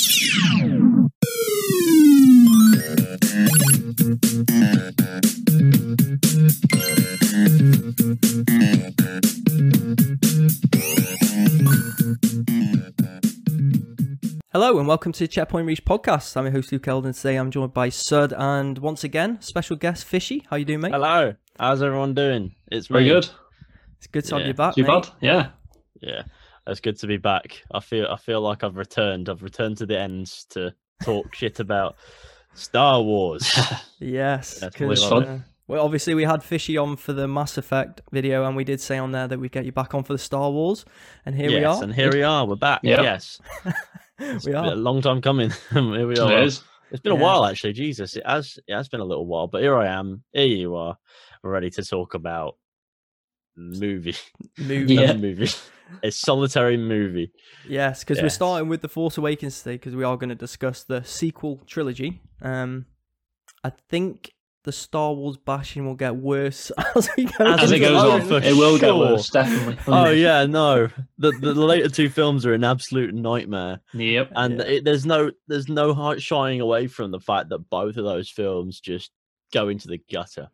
Hello and welcome to Checkpoint Reach podcast. I'm your host Luke Eldon. Today I'm joined by Sud and once again special guest Fishy. How you doing, mate? Hello. How's everyone doing? It's very good. It's good to have you back, mate. Bad? Yeah. It's good to be back. I feel like I've returned. I've returned to the ends to talk shit about Star Wars. Yes. It's fun. Well, obviously we had Fishy on for the Mass Effect video, and we did say on there that we'd get you back on for the Star Wars, and here we are. And here we are. We're back. Yep. Yes. We are. Been a long time coming. Here we are. It is. It's been a while, actually. Jesus, it has been a little while. But here I am. Here you are. We're ready to talk about movie. A solitary movie. Yes, because we're starting with The Force Awakens today, because we are going to discuss the sequel trilogy. I think the Star Wars bashing will get worse as we go. As it goes on, it will get worse, definitely. Oh yeah, no. The later two films are an absolute nightmare. Yep. And there's no shying away from the fact that both of those films just go into the gutter.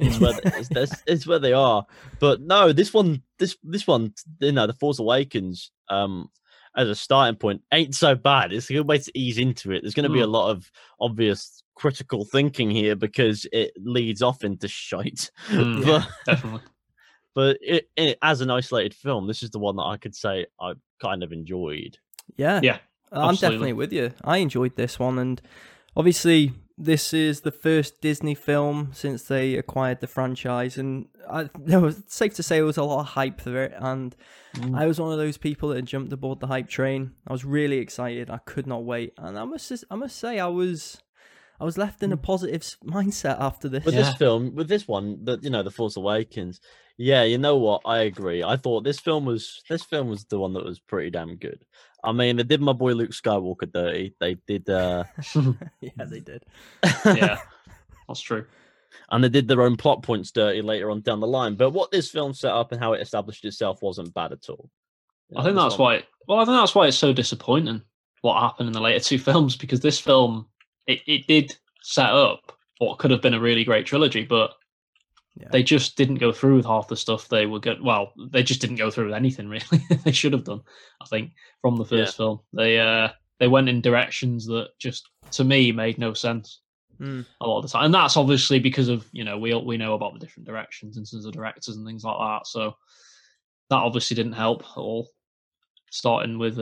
It's where they are. But no, this one, The Force Awakens, as a starting point, ain't so bad. It's a good way to ease into it. There's going to be a lot of obvious critical thinking here because it leads off into shite. Definitely. But it, as an isolated film, this is the one that I could say I kind of enjoyed. Yeah. I'm absolutely. definitely with you. I enjoyed this one, and obviously this is the first Disney film since they acquired the franchise, and it was safe to say there was a lot of hype for it, and I was one of those people that jumped aboard the hype train. I was really excited. I could not wait, and I must say I was left in a positive mindset after this. With this one, The Force Awakens. Yeah, you know what? I agree. I thought this film was the one that was pretty damn good. I mean, they did my boy Luke Skywalker dirty. They did. Yeah, they did. Yeah, that's true. And they did their own plot points dirty later on down the line. But what this film set up and how it established itself wasn't bad at all. I think that's why. Well, I think that's why it's so disappointing what happened in the later two films, because this film it did set up what could have been a really great trilogy, but they just didn't go through with half the stuff they were good. Well, they just didn't go through with anything really. They should have done, I think, from the first film. They went in directions that just, to me, made no sense a lot of the time, and that's obviously because of we know about the different directions in terms of directors and things like that. So that obviously didn't help at all. Starting with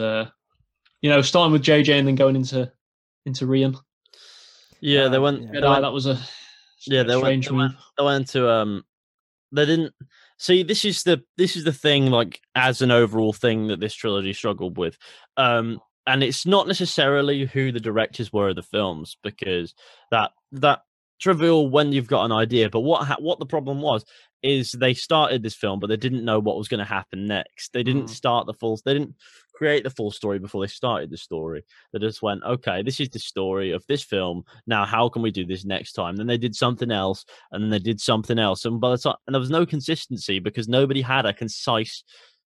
JJ and then going into Rian. Yeah, they went. That was a strange move. They went to They didn't see. This is the thing. Like, as an overall thing that this trilogy struggled with, and it's not necessarily who the directors were of the films, because that trivial when you've got an idea. But what the problem was is they started this film, but they didn't know what was going to happen next. They didn't They didn't create the full story before they started the story. They just went, okay, this is the story of this film. Now, how can we do this next time? Then they did something else, and then they did something else, and by the time, and there was no consistency because nobody had a concise,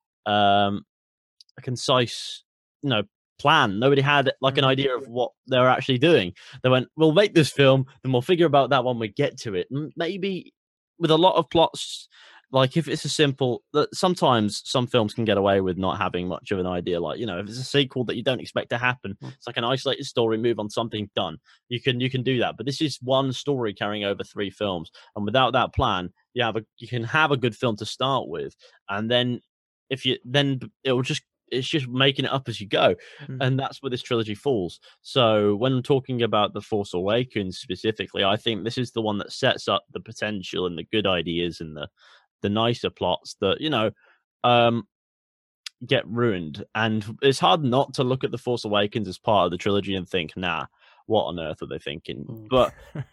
plan. Nobody had like an idea of what they were actually doing. They went, we'll make this film, then we'll figure about that when we get to it. Maybe with a lot of plots, like if it's a simple, sometimes some films can get away with not having much of an idea. Like, if it's a sequel that you don't expect to happen, it's like an isolated story, move on, something done. You can do that. But this is one story carrying over 3 films, and without that plan, you can have a good film to start with, and then it's just making it up as you go. And that's where this trilogy falls. So when I'm talking about The Force Awakens specifically, I think this is the one that sets up the potential and the good ideas and the nicer plots that get ruined. And it's hard not to look at The Force Awakens as part of the trilogy and think, nah, what on earth are they thinking? But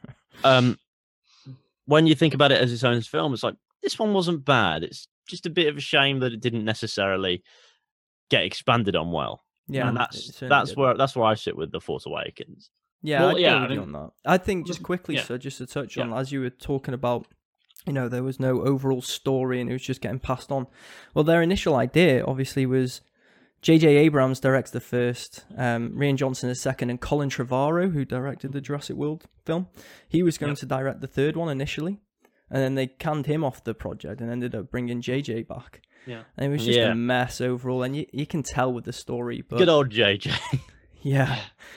when you think about it as its own film, it's like, this one wasn't bad. It's just a bit of a shame that it didn't necessarily get expanded on well. Yeah, and that's where I sit with The Force Awakens. Yeah, I agree on that. I think just quickly, so just to touch on, as you were talking about, there was no overall story and it was just getting passed on. Well, their initial idea obviously was J.J. Abrams directs the first, Rian Johnson the second, and Colin Trevorrow, who directed the Jurassic World film, he was going to direct the third one initially, and then they canned him off the project and ended up bringing J.J. back. Yeah, and it was just a mess overall, and you can tell with the story. But good old J.J. Yeah.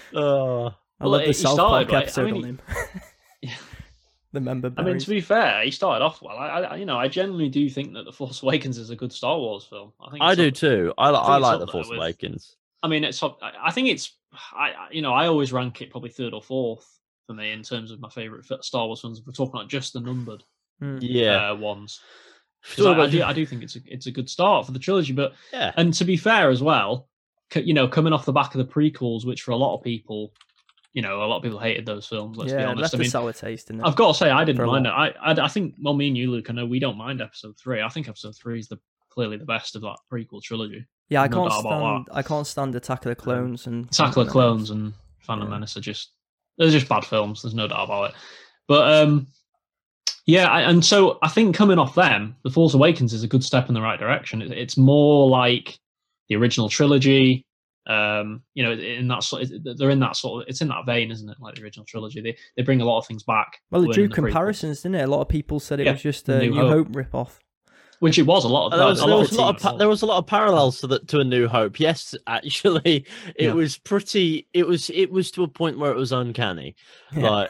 I love Well, the South Park right? episode on him. Yeah. The member I mean, berries. to be fair, he started off well. I genuinely do think that The Force Awakens is a good Star Wars film. I do too. I like The Force with, Awakens. I mean, I think it's. I always rank it probably third or fourth for me in terms of my favorite Star Wars films. If we're talking about just the numbered ones. I do think it's a good start for the trilogy, but and to be fair as well, coming off the back of the prequels, which for a lot of people, a lot of people hated those films. Let's be honest. Left a sour taste in it. I've got to say, I didn't mind it. I think, well, me and you, Luke, I know we don't mind Episode 3. I think Episode 3 is clearly the best of that prequel trilogy. Yeah, I can't stand Attack of the Clones and Attack of the Clones and Phantom Menace they're just bad films. There's no doubt about it. But and so I think coming off them, The Force Awakens is a good step in the right direction. It's more like the original trilogy. In that sort, they're in that sort of, it's in that vein, isn't it? Like the original trilogy, they bring a lot of things back. Well, it drew comparisons, didn't it? A lot of people said it was just a New Hope ripoff, which it was a lot of. There was a lot of parallels to A New Hope. Yes, actually, it was pretty. It was to a point where it was uncanny. Like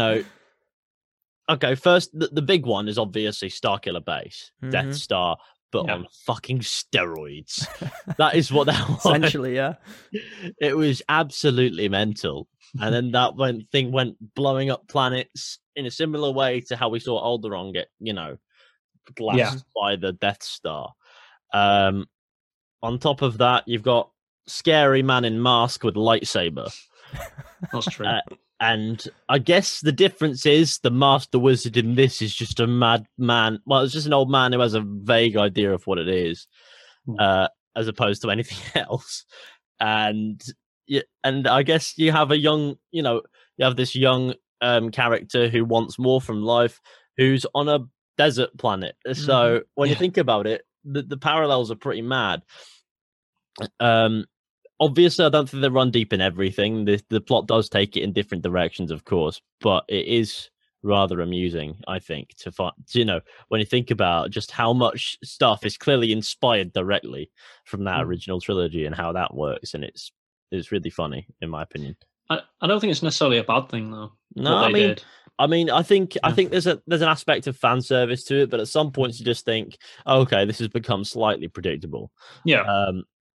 okay, first the big one is obviously Starkiller Base, Death Star. But on fucking steroids. That is what that was. Essentially, yeah. It was absolutely mental. And then thing went blowing up planets in a similar way to how we saw Alderaan get, glassed by the Death Star. On top of that, you've got scary man in mask with a lightsaber. That's true. And I guess the difference is the Master Wizard in this is just a mad man. Well, it's just an old man who has a vague idea of what it is, as opposed to anything else. And I guess you have you have this young character who wants more from life, who's on a desert planet. So when you think about it, the parallels are pretty mad. Obviously, I don't think they run deep in everything. The plot does take it in different directions, of course, but it is rather amusing, I think, to find, when you think about just how much stuff is clearly inspired directly from that original trilogy and how that works, and it's really funny, in my opinion. I don't think it's necessarily a bad thing, though. No, I think there's an aspect of fan service to it, but at some points you just think, okay, this has become slightly predictable. Yeah.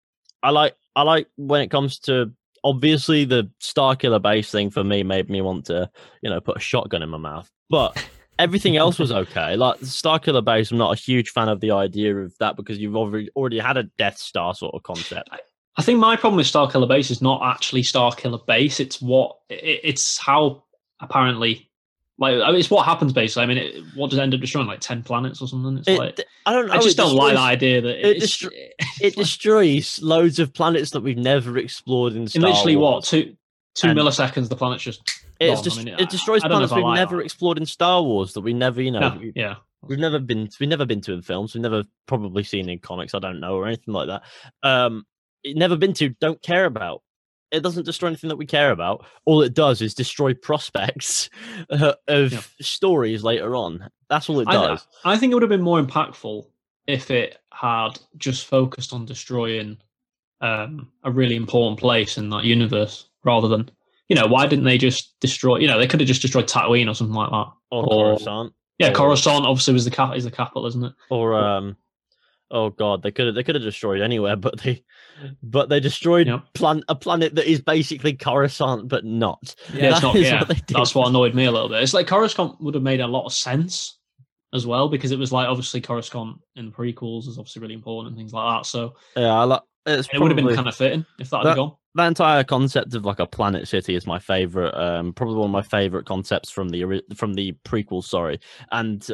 I like when it comes to, obviously the Starkiller Base thing for me made me want to, put a shotgun in my mouth. But everything else was okay. Like Starkiller Base, I'm not a huge fan of the idea of that because you've already had a Death Star sort of concept. I think my problem with Starkiller Base is not actually Starkiller Base. It's how apparently. It's what happens basically. I mean, what does it end up destroying? Like 10 planets or something? I don't know. I just don't like the idea that it destroys loads of planets that we've never explored in Star Wars. Literally, what, two milliseconds, the planet's just. It destroys planets we've never explored in Star Wars that we never, we've never been to in films. We've never probably seen in comics. I don't know, or anything like that. Never been to. Don't care about. It doesn't destroy anything that we care about. All it does is destroy prospects of stories later on. That's all it does. I think it would have been more impactful if it had just focused on destroying a really important place in that universe, rather than, why didn't they just destroy? They could have just destroyed Tatooine or something like that, or Coruscant. Yeah, Coruscant obviously is the capital, isn't it? Or oh god, they could have destroyed anywhere, but they destroyed a planet that is basically Coruscant, but not. Yeah, it's not. Yeah, that's what annoyed me a little bit. It's like Coruscant would have made a lot of sense as well, because it was like obviously Coruscant in the prequels is obviously really important and things like that. So yeah, it would have been kind of fitting if that had gone. That entire concept of like a planet city is my favorite. Probably one of my favorite concepts from the prequel. Sorry, and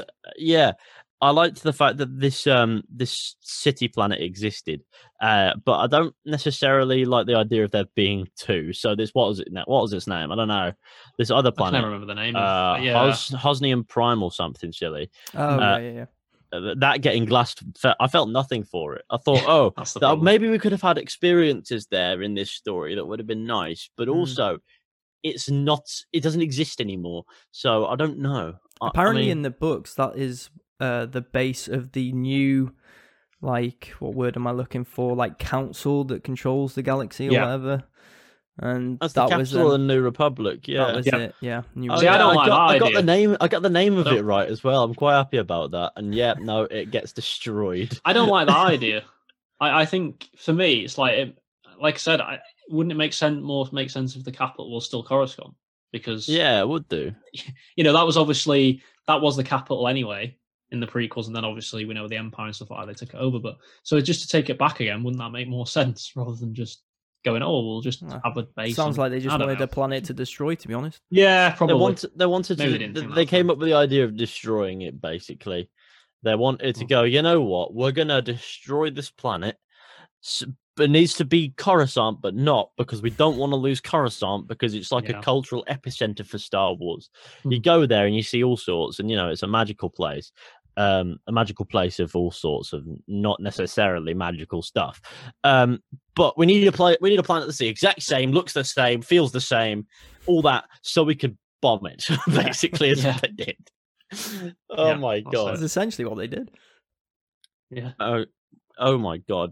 I liked the fact that this city planet existed, but I don't necessarily like the idea of there being two. So this, what was its name? I don't know. This other planet. I can't remember the name. Hosnian Prime or something silly. Oh, yeah. that getting glassed, I felt nothing for it. I thought, oh, That's the problem. maybe we could have had experiences there in this story that would have been nice, but also it doesn't exist anymore. So I don't know. Apparently, in the books, that is the base of the new, like, what word am I looking for? Like, council that controls the galaxy or whatever. And that's that the was capital of the New Republic. Yeah, that was it. Yeah, New See, I don't like that I got idea. the name. I got the name of it right as well. I'm quite happy about that. And no, it gets destroyed. I don't like that idea. I think for me, it's like I said, wouldn't it make sense if the capital was still Coruscant? Because it would do. That was the capital anyway in the prequels, and then obviously we know the Empire and stuff like that, they took it over. But so just to take it back again, wouldn't that make more sense rather than just going, we'll just have a base? Sounds like they just wanted a planet to destroy, to be honest. Yeah, probably. They wanted they came up with the idea of destroying it, basically. They wanted to go, you know what, we're going to destroy this planet. It needs to be Coruscant, but not, because we don't want to lose Coruscant, because it's like a cultural epicenter for Star Wars. You go there and you see all sorts, and it's a magical place. A magical place of all sorts of not necessarily magical stuff. But we need a planet that's the exact same, looks the same, feels the same, all that, so we could bomb it, basically, is what they did. Oh my god. That's essentially what they did. Yeah. Oh my god.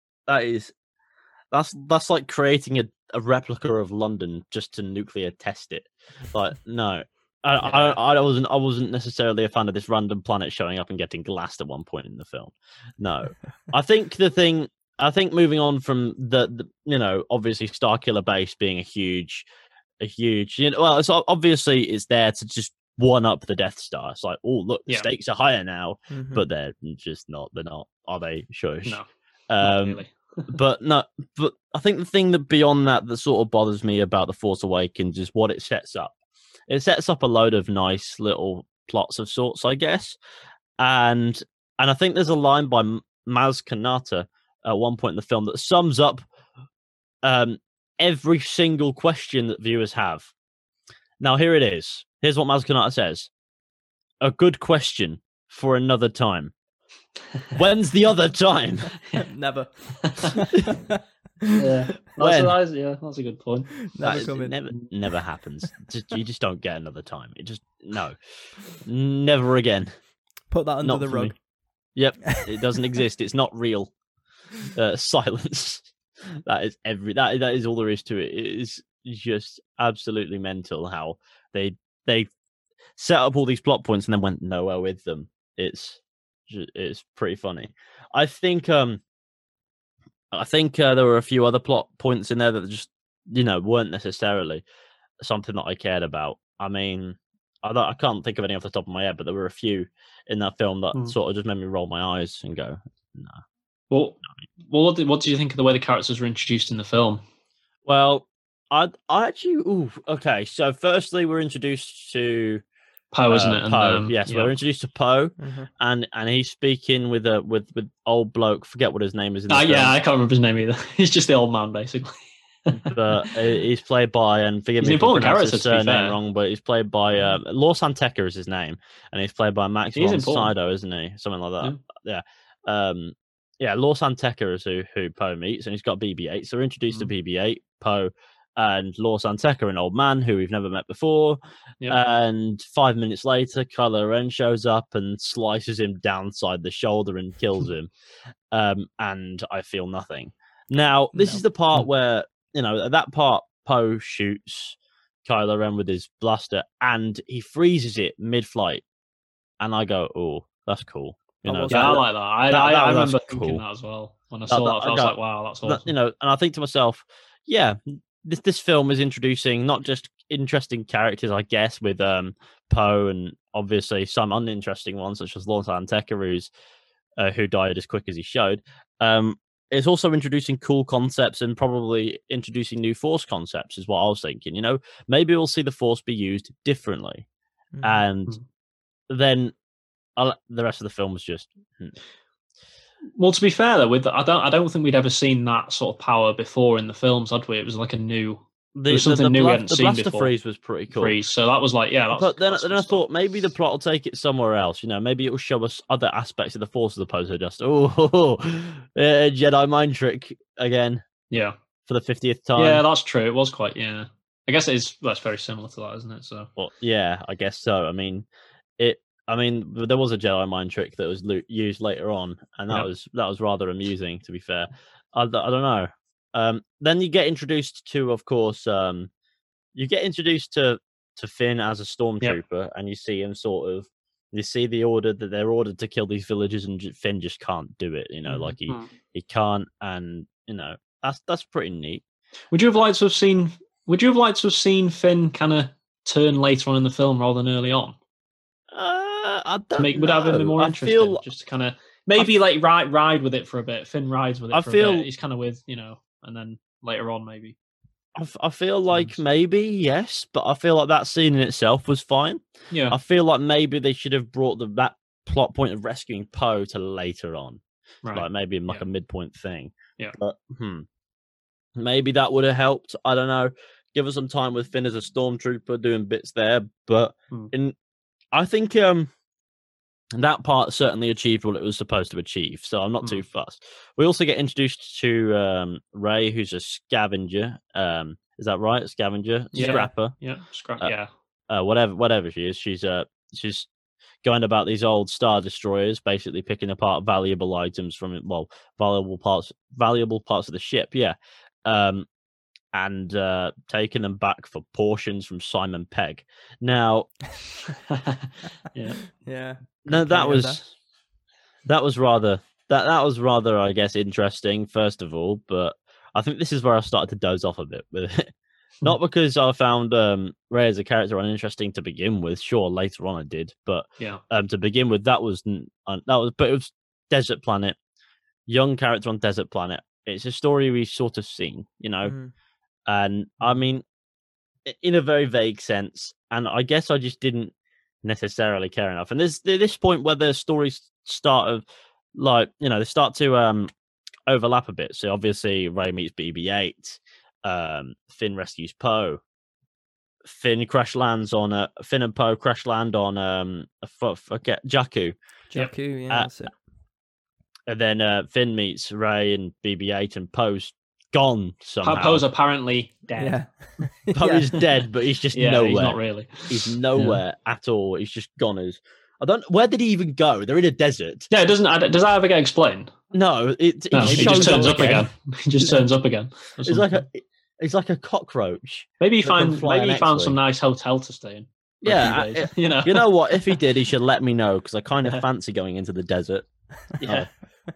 That's like creating a replica of London just to nuclear test it. Like, no. I wasn't necessarily a fan of this random planet showing up and getting glassed at one point in the film. No. I think moving on from the obviously Starkiller Base being a huge it's obviously it's there to just one up the Death Star. It's like, oh look, the stakes are higher now, but they're just not. They're not. Are they? Shush. No. Not really. But I think the thing that beyond that sort of bothers me about The Force Awakens is what it sets up. It sets up a load of nice little plots of sorts, I guess. And I think there's a line by Maz Kanata at one point in the film that sums up every single question that viewers have. Now, here it is. Here's what Maz Kanata says. A good question for another time. When's the other time? Never. That's a good point. Never happens. You just don't get another time. Never again. Put that under the rug. Me. Yep, it doesn't exist. It's not real. Silence. That is all there is to it. It is just absolutely mental how they set up all these plot points and then went nowhere with them. It's pretty funny. I think there were a few other plot points in there that just weren't necessarily something that I cared about. I mean, I can't think of any off the top of my head, but there were a few in that film that sort of just made me roll my eyes and go, no. Well, what do you think of the way the characters were introduced in the film? Well, I actually, okay. So firstly, we're introduced to Poe, isn't it? Poe. Yes, we're introduced to Poe, and he's speaking with old bloke. Forget what his name is. I can't remember his name either. He's just the old man, basically. But he's played by, and forgive me if I pronounce his surname wrong, but he's played by Lor San Tekka is his name, and he's played by Max von Sydow, isn't he? Something like that. Yeah. Lor San Tekka is who Poe meets, and he's got BB-8. So we're introduced to BB-8, Poe, and Lor San Tekka, an old man who we've never met before. Yep. And 5 minutes later, Kylo Ren shows up and slices him downside the shoulder and kills him. And I feel nothing. Now, this is the part where, at that part, Poe shoots Kylo Ren with his blaster and he freezes it mid-flight. And I go, oh, that's cool. I like that. I remember thinking that as well. When I saw that, I was like, wow, that's awesome. And I think to myself, yeah, this film is introducing not just interesting characters, I guess, with Poe and obviously some uninteresting ones, such as Lor San Tekka, who died as quick as he showed. It's also introducing cool concepts and probably introducing new Force concepts, is what I was thinking. Maybe we'll see the Force be used differently. And then the rest of the film was just... Well, to be fair though, I don't think we'd ever seen that sort of power before in the films, had we? It was like a new It was something new we hadn't the seen blaster before. freeze was pretty cool. Freeze. So that was like, yeah. But then I thought maybe the plot will take it somewhere else. You know, maybe it will show us other aspects of the Force as opposed to just Jedi mind trick again. Yeah. For the 50th time. Yeah, that's true. It was quite. Yeah. I guess it is. That's very similar to that, isn't it? So. Well, yeah, I guess so. I mean, there was a Jedi mind trick that was used later on, and that was rather amusing. To be fair, I don't know. Then you get introduced to, of course, to Finn as a stormtrooper, and you see him you see the order that they're ordered to kill these villagers, and Finn just can't do it. You know, like he can't, and you know that's pretty neat. Would you have liked to have seen Finn kind of turn later on in the film rather than early on? I don't know. Would that have been more interesting? Just to kind of maybe ride with it for a bit. Finn rides with it for a bit. He's kind of with, you know, and then later on maybe. I feel like maybe, yes, but I feel like that scene in itself was fine. Yeah. I feel like maybe they should have brought that plot point of rescuing Poe to later on. Right. Like maybe like a midpoint thing. Yeah. But maybe that would have helped. I don't know. Give us some time with Finn as a stormtrooper doing bits there. But I think that part certainly achieved what it was supposed to achieve. So I'm not too fussed. We also get introduced to Rey, who's a scavenger. Is that right? A scavenger? Yeah. Scrapper. Yeah. Yeah. Whatever she is. She's going about these old Star Destroyers, basically picking apart valuable items from it. Well, valuable parts of the ship. Yeah. And taking them back for portions from Simon Pegg. Now, yeah. No, that was rather, I guess, interesting. First of all, but I think this is where I started to doze off a bit with it. Not because I found Rey as a character uninteresting to begin with. Sure, later on I did, but to begin with, but it was desert planet, young character on desert planet. It's a story we've sort of seen, you know. And I mean, in a very vague sense, and I guess I just didn't necessarily care enough. And there's this point where the stories start to overlap a bit. So obviously, Rey meets BB-8, Finn rescues Poe, Finn and Poe crash land on Jakku. Jakku, yeah, that's it. And then Finn meets Rey and BB-8, and Poe's gone somehow. Poe's apparently dead. Yeah. Poe is dead, but he's just nowhere. He's not really. He's nowhere at all. He's just gone. Where did he even go? They're in a desert. Yeah, does that ever get explained? No, he just turns up again. He just turns up again. It's like a cockroach. Maybe he found some nice hotel to stay in. Yeah, you know what? If he did, he should let me know, because I kind of fancy going into the desert. Yeah.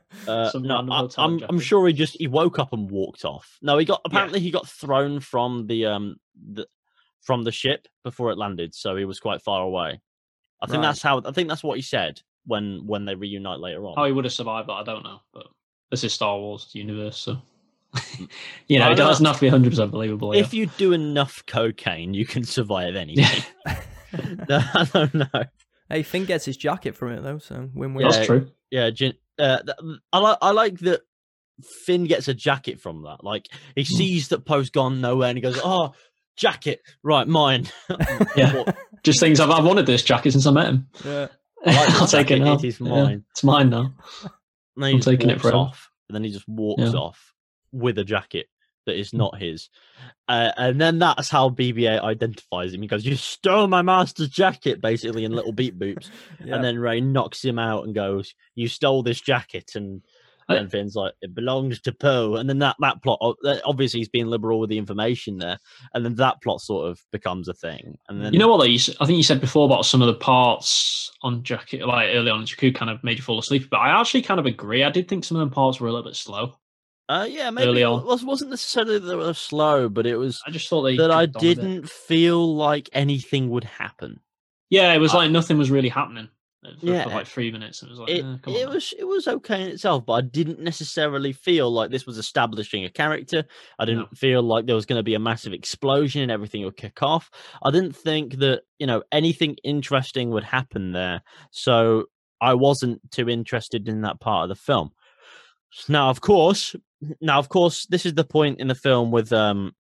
I'm sure he woke up and walked off. No, he got thrown from the ship before it landed, so he was quite far away. I think that's what he said when they reunite later on. How he would have survived that, I don't know, but this is Star Wars universe, so it doesn't have to be 100% believable. If you do enough cocaine, you can survive anything. No, I don't know. Hey, Finn gets his jacket from it though, so win-win. That's true. Yeah, I like that Finn gets a jacket from that. Like, he sees that Poe's gone nowhere, and he goes, "Oh, jacket, right, mine." Yeah, just thinks I've wanted this jacket since I met him. Yeah, I'll take it now. It is mine. Yeah, it's mine now. I'm taking it off, and then he just walks off with a jacket that is not his. And then that's how BB-8 identifies him. He goes, "You stole my master's jacket," basically, in little beep boops. And then Rey knocks him out and goes, "You stole this jacket." And Finn's like, "It belongs to Poe." And then that plot, obviously he's being liberal with the information there. And then that plot sort of becomes a thing. And then, you know what, I think you said before about some of the parts on Jakku, like early on in Jakku, kind of made you fall asleep. But I actually kind of agree. I did think some of the parts were a little bit slow. Yeah, maybe it wasn't necessarily that they were slow, but it was. I just thought that I didn't feel like anything would happen. Yeah, it was like nothing was really happening for like 3 minutes. It was like it was okay in itself, but I didn't necessarily feel like this was establishing a character. I didn't feel like there was going to be a massive explosion and everything would kick off. I didn't think that anything interesting would happen there, so I wasn't too interested in that part of the film. Now, of course, this is the point in the film with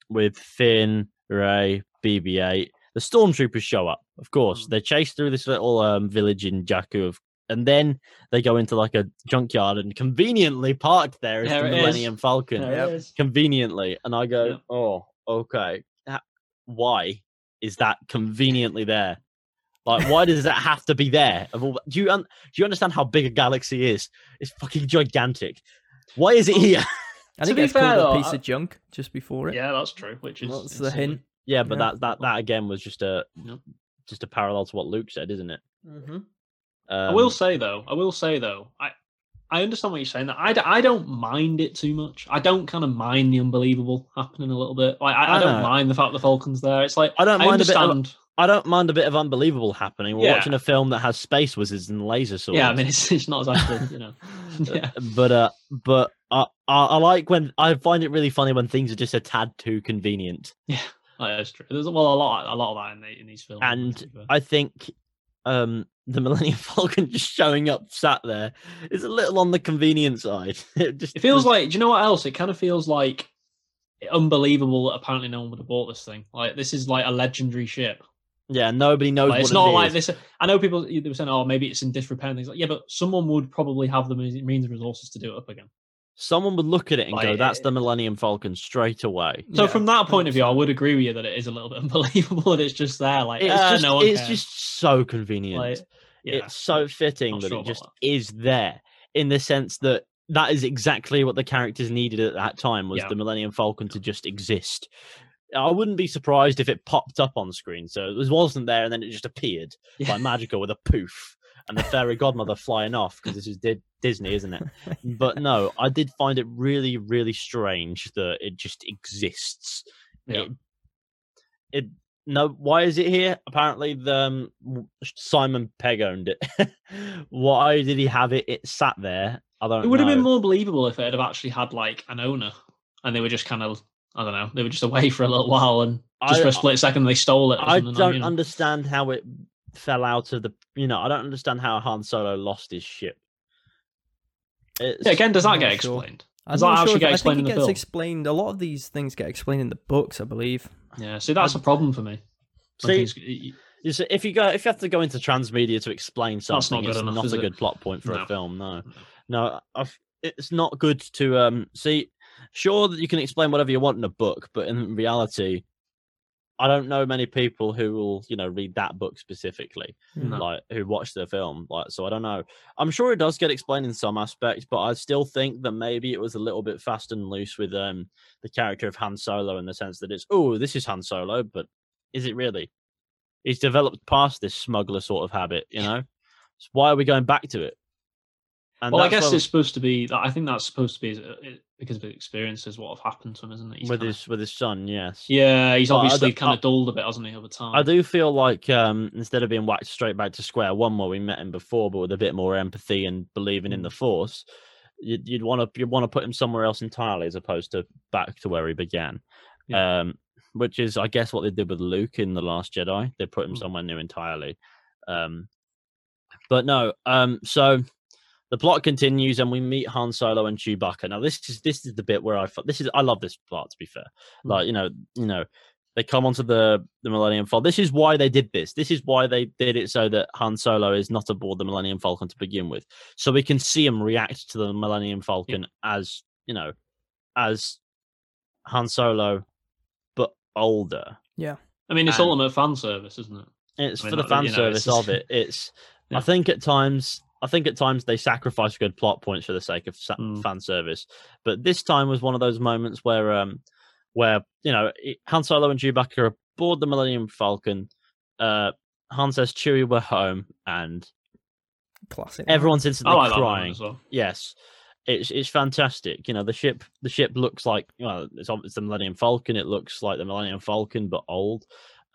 with Finn, Rey, BB-8. The stormtroopers show up, of course. They chase through this little village in Jakku, and then they go into like a junkyard and conveniently parked there is the Millennium Falcon. Conveniently. And I go, oh, okay. Why is that conveniently there? Like, why does that have to be there? Do you understand how big a galaxy is? It's fucking gigantic. Why is it here? I think it's called a piece of junk just before it. Yeah, that's true. Which is that's the hint. Yeah, but that again was just a parallel to what Luke said, isn't it? Mm-hmm. I will say though, I understand what you're saying. That I don't mind it too much. I don't kind of mind the unbelievable happening a little bit. Like I don't mind the fact the Falcon's there. It's like I don't mind a bit of unbelievable happening. We're watching a film that has space wizards and laser swords. Yeah, I mean it's not exactly, you know. Yeah. But I like when I find it really funny when things are just a tad too convenient. Yeah, that's true. There's a lot of that in these films. And I think the Millennium Falcon just showing up sat there is a little on the convenient side. It feels like, do you know what else? It kind of feels like unbelievable that apparently no one would have bought this thing. Like this is like a legendary ship. Yeah, nobody knows what it's not like this. I know people they were saying, oh, maybe it's in disrepair and things like, yeah, but someone would probably have the means and resources to do it up again. Someone would look at it and go, that's the Millennium Falcon straight away. So from that point of view, I would agree with you that it is a little bit unbelievable that it's just there. Like it's just so convenient. Like, it's so fitting that it just is there in the sense that is exactly what the characters needed at that time was the Millennium Falcon to just exist. I wouldn't be surprised if it popped up on screen. So it wasn't there and then it just appeared like magical with a poof and the fairy godmother flying off because this is Disney, isn't it? But no, I did find it really, really strange that it just exists. Yeah. Why is it here? Apparently, Simon Pegg owned it. Why did he have it? It sat there. I don't know. It would have been more believable if it had actually had like an owner and they were just kind of, I don't know, they were just away for a little while and just for a split second they stole it. I don't understand how it fell out of the. I don't understand how Han Solo lost his ship. Again, does that get explained? Does that actually get explained in the film? Explained. A lot of these things get explained in the books, I believe. Yeah, see, that's a problem for me. If you have to go into transmedia to explain something, it's not a good plot point for a film. No, it's not good to see. Sure that you can explain whatever you want in a book, but in reality, I don't know many people who will, read that book specifically, like who watch the film. So I don't know. I'm sure it does get explained in some aspects, but I still think that maybe it was a little bit fast and loose with the character of Han Solo in the sense that it's, this is Han Solo, but is it really? He's developed past this smuggler sort of habit, So why are we going back to it? And I guess it's supposed to be. I think that's supposed to be because of the experiences what have happened to him, isn't it? With his son, yes. Yeah, he's obviously kind of dulled a bit, hasn't he, over time? I do feel like instead of being whacked straight back to square one where we met him before, but with a bit more empathy and believing in the Force, you'd want to put him somewhere else entirely as opposed to back to where he began. Yeah. Which is, I guess, what they did with Luke in The Last Jedi. They put him somewhere new entirely. But no, so. The plot continues, and we meet Han Solo and Chewbacca. Now, this is the bit where I love this part. To be fair, like they come onto the Millennium Falcon. This is why they did this. This is why they did it so that Han Solo is not aboard the Millennium Falcon to begin with, so we can see him react to the Millennium Falcon as as Han Solo, but older. Yeah, I mean it's ultimate fan service, isn't it? It's for the fan service of it. It's I think at times they sacrifice good plot points for the sake of fan service, but this time was one of those moments where Han Solo and Chewbacca are aboard the Millennium Falcon. Han says, "Chewie, we're home," and classic. Everyone's instantly crying. As well. Yes, it's fantastic. The ship looks like it's the Millennium Falcon. It looks like the Millennium Falcon, but old.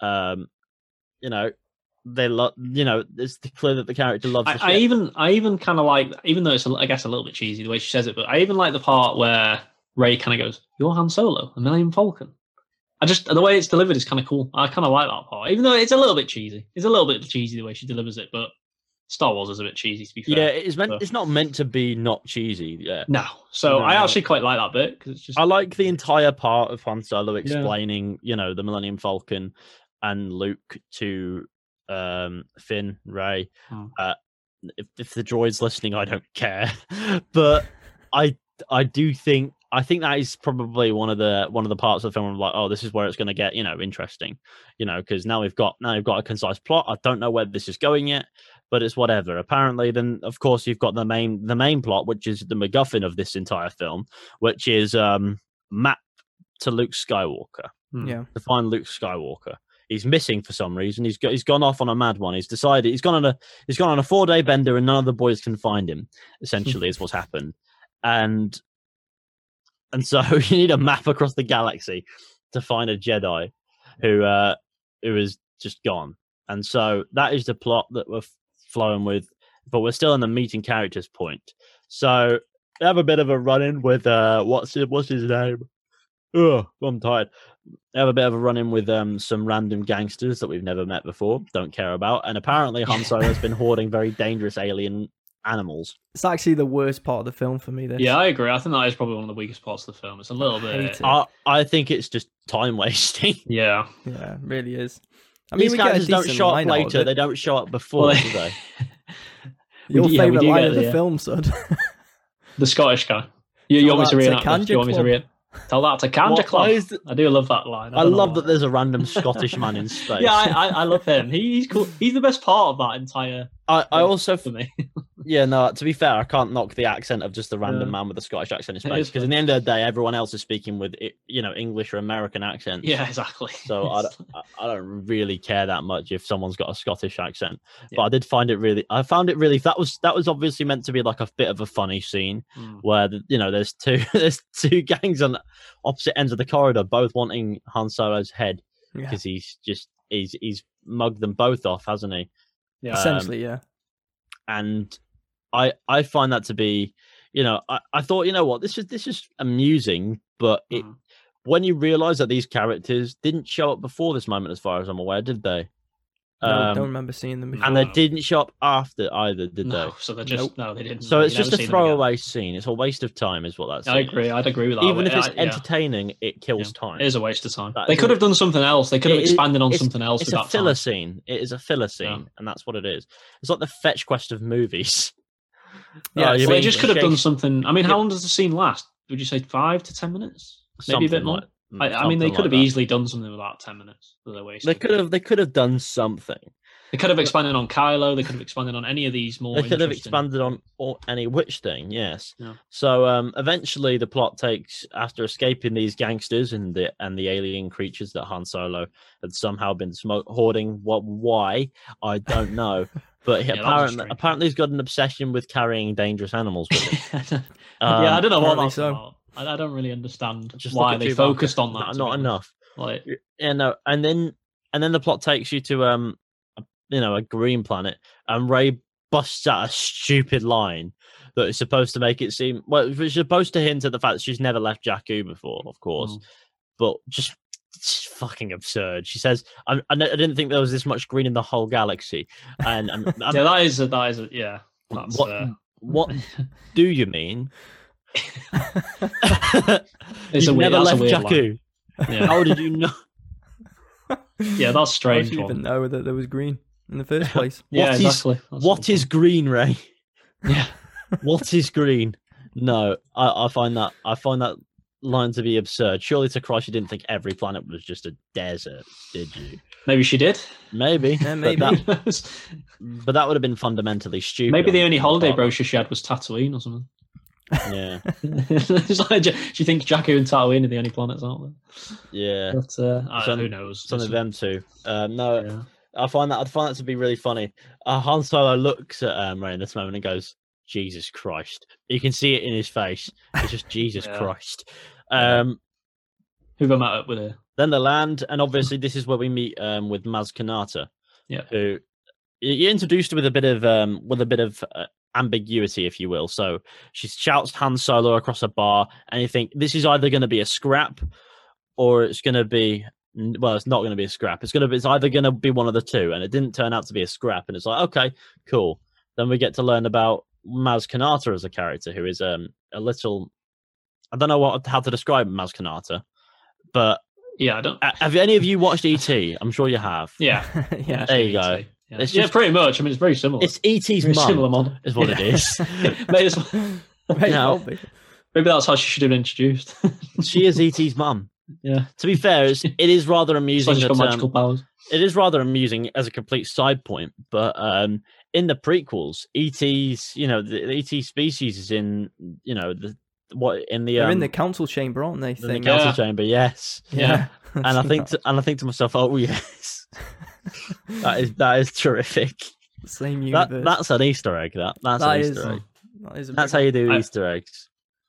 They love, it's clear that the character loves the ship. I even kind of like, even though it's I guess a little bit cheesy the way she says it, but I even like the part where Rey kind of goes, "You're Han Solo, a Millennium Falcon." The way it's delivered is kind of cool. I kind of like that part, even though it's a little bit cheesy. It's a little bit cheesy the way she delivers it, but Star Wars is a bit cheesy, to be fair. Yeah, it's meant. So. It's not meant to be not cheesy. Yeah. No. So No, I no. actually quite like that bit because it's just. I like the entire part of Han Solo explaining, the Millennium Falcon and Luke to Finn, Rey. If the droid's listening, I don't care, but I do think that is probably one of the parts of the film where I'm like, oh, this is where it's going to get interesting, because now we've got a concise plot. I don't know where this is going yet, but it's whatever. Apparently, then of course you've got the main plot, which is the MacGuffin of this entire film, which is map to Luke Skywalker. Yeah, To find Luke Skywalker. He's missing for some reason. He's gone off on a mad one. He's decided he's gone on a 4-day bender, and none of the boys can find him. Essentially, is what's happened, and so you need a map across the galaxy to find a Jedi who is just gone. And so that is the plot that we're flowing with, but we're still in the meeting characters point. So we have a bit of a run-in with what's his name? Oh, I'm tired. They have a bit of a run-in with some random gangsters that we've never met before, don't care about, and apparently Han Solo has been hoarding very dangerous alien animals. it's actually the worst part of the film for me. This. Yeah, I agree. I think that is probably one of the weakest parts of the film. It's a little bit. I think it's just time wasting. Yeah, it really is. I These we get a characters don't decent show up line out of later; it. they don't show up before, do they? Your we favorite do line get of the the, film, Sud. The Scottish guy. You want me to reenact this? You want me to Club. read? Tell that to Kanja Club. I do love that line. I love that there's a random Scottish man in space. Yeah, I love him. He's cool. He's the best part of that entire. I also for me. Yeah, no, to be fair, I can't knock the accent of just the random man with a Scottish accent in space, because in the end of the day, everyone else is speaking with English or American accents. Yeah, exactly. So I don't really care that much if someone's got a Scottish accent. But I did find it really. I found it really. That was obviously meant to be like a bit of a funny scene where there's two gangs on opposite ends of the corridor, both wanting Han Solo's head because he's mugged them both off, hasn't he? Yeah, essentially, yeah. And I find that to be, I thought, what, this is amusing, but when you realise that these characters didn't show up before this moment, as far as I'm aware, did they? No, don't remember seeing them before. And they didn't show up after either, did they? So they're just no, they didn't. So it's just a throwaway scene. It's a waste of time, is what that's. I agree. I'd agree with that. Even if it's entertaining, it kills time. It is a waste of time. They could have done something else. They could have expanded on something else. It's a filler scene. It is a filler scene, and that's what it is. It's like the fetch quest of movies. Yeah, so they just could have done something. I mean, how long does the scene last? Would you say 5 to 10 minutes? Maybe a bit more. I mean, they could have easily done something with that 10 minutes that they wasted. They could have done something. They could have expanded on Kylo. They could have expanded on any of these more. They could have expanded on any which thing, yes. Yeah. So eventually, the plot takes, after escaping these gangsters and the alien creatures that Han Solo had somehow been hoarding. Why I don't know, but apparently he's got an obsession with carrying dangerous animals with him. I don't know what that's about. I don't really understand Just why they focused on that. Not enough. Like, and then the plot takes you to a green planet, and Rey busts out a stupid line that is supposed to make it seem, well, it's supposed to hint at the fact that she's never left Jakku before, of course, but just it's fucking absurd. She says, I didn't think there was this much green in the whole galaxy. And yeah, that is yeah. What do you mean? You've never left Jakku. Yeah. How did you know? Yeah, that's strange. How did you even know that there was green in the first place? Yeah, exactly. What is green, Rey? Yeah. What is green? No, I find that line to be absurd. Surely to Christ, you didn't think every planet was just a desert, did you? Maybe she did. Maybe. But that would have been fundamentally stupid. Maybe the only holiday brochure she had was Tatooine or something. Yeah. It's like, do you think Jakku and Tatooine are the only planets out there? Yeah. But who knows? Some of them too. No. Yeah. I find that to be really funny. Han Solo looks at Rey in this moment and goes, "Jesus Christ!" You can see it in his face. It's just Jesus Christ. Who have I met up with here? Then they land, and obviously this is where we meet with Maz Kanata. Yeah. Who you're introduced with a bit of ambiguity, if you will. So she shouts Han Solo across a bar, and you think this is either going to be a scrap, or it's going to be. Well, it's not going to be a scrap. It's either going to be one of the two, and it didn't turn out to be a scrap. And it's like, okay, cool. then we get to learn about Maz Kanata as a character, who is a little. I don't know how to describe Maz Kanata, but yeah, I don't. Have any of you watched E.T.? I'm sure you have. Yeah, Yeah. There you go. Yeah. It's Yeah, just- pretty much. I mean, it's very similar. It's E.T.'s Very similar mum, model. is what it Yeah. is. May as well- May Now- well be. Maybe that's how she should have been introduced. She is E.T.'s mum. Yeah, To be fair, it is rather so amusing. she's got That, magical powers. it is rather amusing as a complete side point, but in the prequels, E.T.'s, the E.T. species is in, they're in the council chamber, aren't they? in the Thing? council Yeah. chamber, yes. Yeah. And I think to myself, oh yes, that is terrific. Same universe. That's an Easter egg. That's That an is- Easter egg. That is a That's big how you do I- Easter eggs.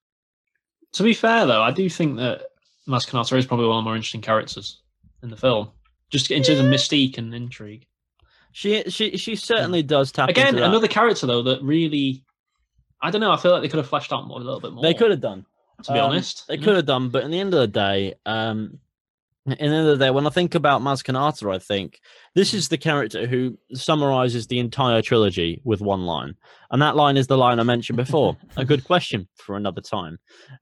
To be fair, though, I do think that Maz Kanata is probably one of the more interesting characters in the film, just in terms of mystique and intrigue. She certainly does tap Again, into that. another character though that really, I don't know. I feel like they could have fleshed out more a little bit more. They could have done. to be honest. They could have done, but in the end of the day, when I think about Maz Kanata, I think this is the character who summarizes the entire trilogy with one line, and that line is the line I mentioned before. A good question for another time.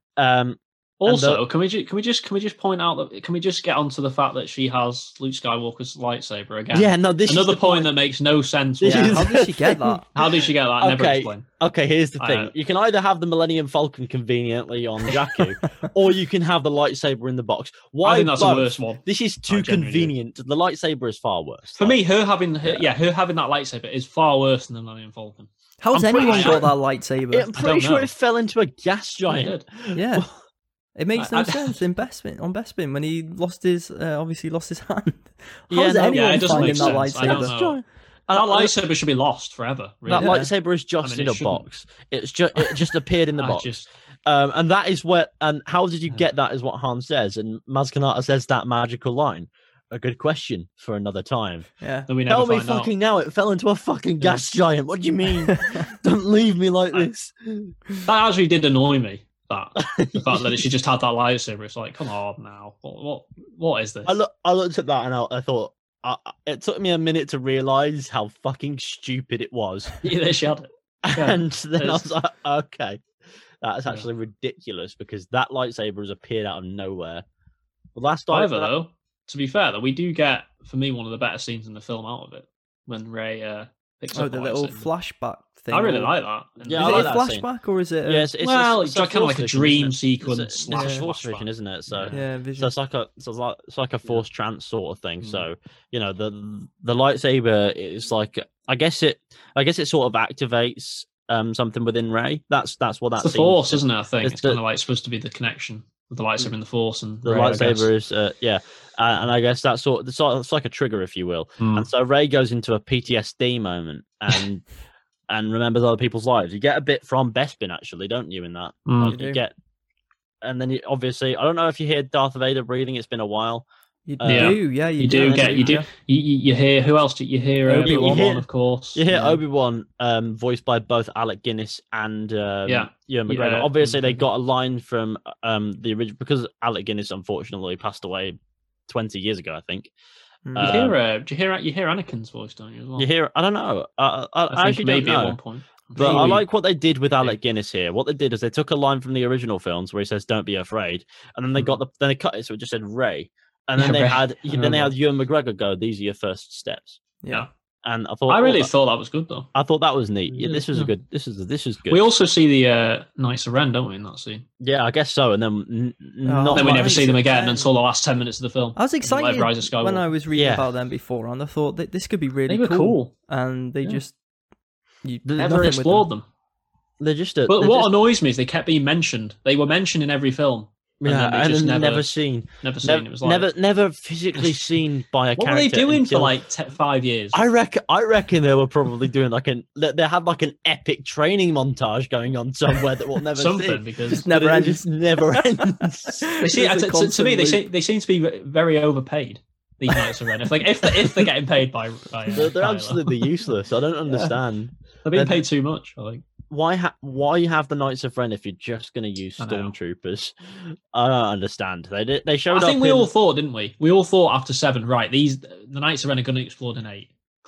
Also, can we just point out that can we just get onto the fact that she has Luke Skywalker's lightsaber again? Yeah, no, this Another is the point that makes no sense. This Yeah, is- how did she get that? How did she get that? Never Okay. explained. Okay, here's the I thing. know. You can either have the Millennium Falcon conveniently on Jakku, or you can have the lightsaber in the box. Why I think that's both? the worst one. This is too I genuinely do. convenient. The lightsaber is far worse. For me, her having her Yeah. having that lightsaber is far worse than the Millennium Falcon. How's I'm pretty anyone sure- got that lightsaber? I'm I pretty don't sure know. it fell into a gas giant. Good. Yeah. It makes no I- sense in Bespin on Bespin when he lost his obviously lost his hand. Yeah, How's no, anyone it doesn't finding make that sense. I don't lightsaber? know. That lightsaber should be lost forever. Really. That Yeah. lightsaber is just I mean, in it a shouldn't. box. It just appeared in the I box. just- And that is what. And how did you get that? Is what Han says, and Maz Kanata says that magical line. A good question for another time. Yeah. that we never Tell me find out. fucking now, it fell into a fucking gas giant. What do you mean? Don't leave me like this. That actually did annoy me. That the fact that she just had that lightsaber. It's like, come on now. What is this? I looked at that and I thought it took me a minute to realize how fucking stupid it was, Yeah, there she had it. Yeah. and then I was It's- like, okay, that's Yeah. actually ridiculous because that lightsaber has appeared out of nowhere. The last time, However, though, to be fair, though, we do get for me one of the better scenes in the film out of it when Ray picks Oh, up the little lightsaber. flashback thing. I really or- like that. Yeah, Is I it like a that scene. flashback or is it? A... yes, it's Well, it's it's kind of like a force vision, dream isn't it? sequence It's slash a force flashback. vision, isn't it? So. Yeah, So vision. it's like a force trance sort of thing. Mm. So the lightsaber is like I guess it sort of activates something within Rey. That's what that It's the seems Force, to- isn't it? I think it's it's the- kind of like supposed to be the connection with the lightsaber and the Force and The Rey, I guess. lightsaber is and I guess that's it's like a trigger, if you will. Mm. And so Rey goes into a PTSD moment and and remembers other people's lives. You get a bit from Bespin actually, don't you? In that, Mm. Like, You do. you get, and then obviously I don't know if you hear Darth Vader breathing. It's been a while. You Yeah. do, yeah, You do get you do yeah. you hear who else do you hear? Obi-Wan. Obi-Wan, of course. You hear Yeah. Obi-Wan voiced by both Alec Guinness and Ewan McGregor. Yeah. Obviously, they got a line from the original because Alec Guinness unfortunately passed away 20 years ago, I think. Mm. Do you hear Anakin's voice, don't you? As well? You hear? I don't know. I I think actually don't maybe at know. one point. But I Maybe. like what they did with Alec Maybe. Guinness here. What they did is they took a line from the original films where he says "Don't be afraid," and then they got then they cut it so it just said Ray, and then Yeah, they Rey. had I then they remember. had Ewan McGregor go, "These are your first steps," Yeah. and I thought I really oh, thought that was good though. I thought that was neat. Yeah, Yeah, this was a yeah. good. This is good. We also see the Knights of Ren, don't we, in that scene? Yeah, I guess so. And then not Then we Oh, never Knights see them of again Ren. until the last 10 minutes of the film. I was in the Light excited Rise of Skywalker. when I was reading Yeah. about them before, and I thought that this could be really They were cool. and they Yeah. just Never Never nothing with explored them. them. they're just. But they're what just, annoys me is they kept being mentioned. They were mentioned in every film. yeah, then they and just then never- never seen, Never seen. It was like, never physically seen by a what were character. they doing for until- like 5 years? I reckon they were probably doing like they had like an epic training montage going on somewhere that we'll never Something see. because Just never But it ends. just never ends. they see, It's a to me constant they loop. seem to be very overpaid. These Knights of Ren. If they're getting paid by they're Kylo. absolutely useless. I don't understand They're being they're- paid too much. I think. why have the Knights of Ren if you're just going to use I know. stormtroopers. I don't understand. They showed I think up we in- all thought, didn't we? We all thought after 7, right? The Knights of Ren are going to explode in 8.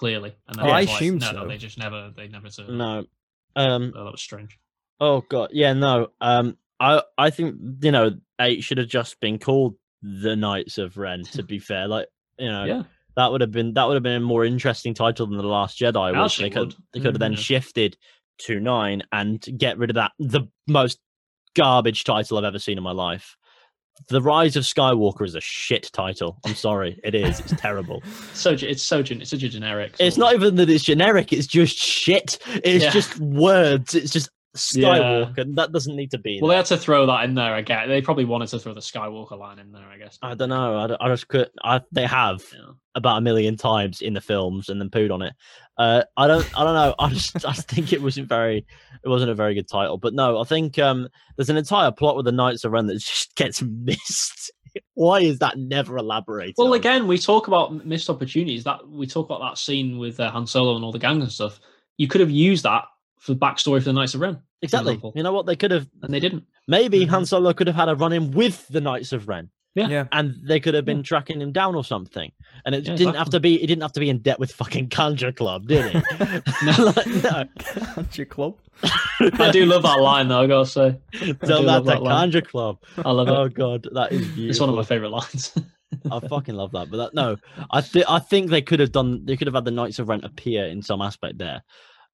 clearly. And then I it's assume no, so. no, they never turned No. up. Oh, that was strange. Oh god, yeah, no. I think 8 should have just been called the Knights of Ren. To be fair, like Yeah. that would have been a more interesting title than the Last Jedi, which they could have then shifted to 9 and get rid of the most garbage title I've ever seen in my life. The Rise of Skywalker is a shit title. I'm sorry, it is. It's terrible. It's such a generic. It's not even that it's generic. It's just shit. It's just words. It's just Skywalker. Yeah. That doesn't need to be. Well, they had to throw that in there. I guess they probably wanted to throw the Skywalker line in there. I guess. I don't know. I just could. They have about 1 million times in the films and then pooed on it. I don't know. I just think it wasn't a very good title. But no, I think there's an entire plot with the Knights of Ren that just gets missed. Why is that never elaborated? Well, again, we talk about missed opportunities. That we talk about that scene with Han Solo and all the gang and stuff. You could have used that for the backstory for the Knights of Ren. Exactly. You know what? They could have, and they didn't. Maybe Han Solo could have had a run-in with the Knights of Ren. Yeah. And they could have been tracking him down or something. And it didn't have to be. He didn't have to be in debt with fucking Kanja Club, did he? No. Kanja Club. I do love that line, though. I gotta say. Tell that to Kanja Club. I love it. Oh god, that is beautiful. It's one of my favorite lines. I fucking love that. But I think they could have done. They could have had the Knights of Ren appear in some aspect there.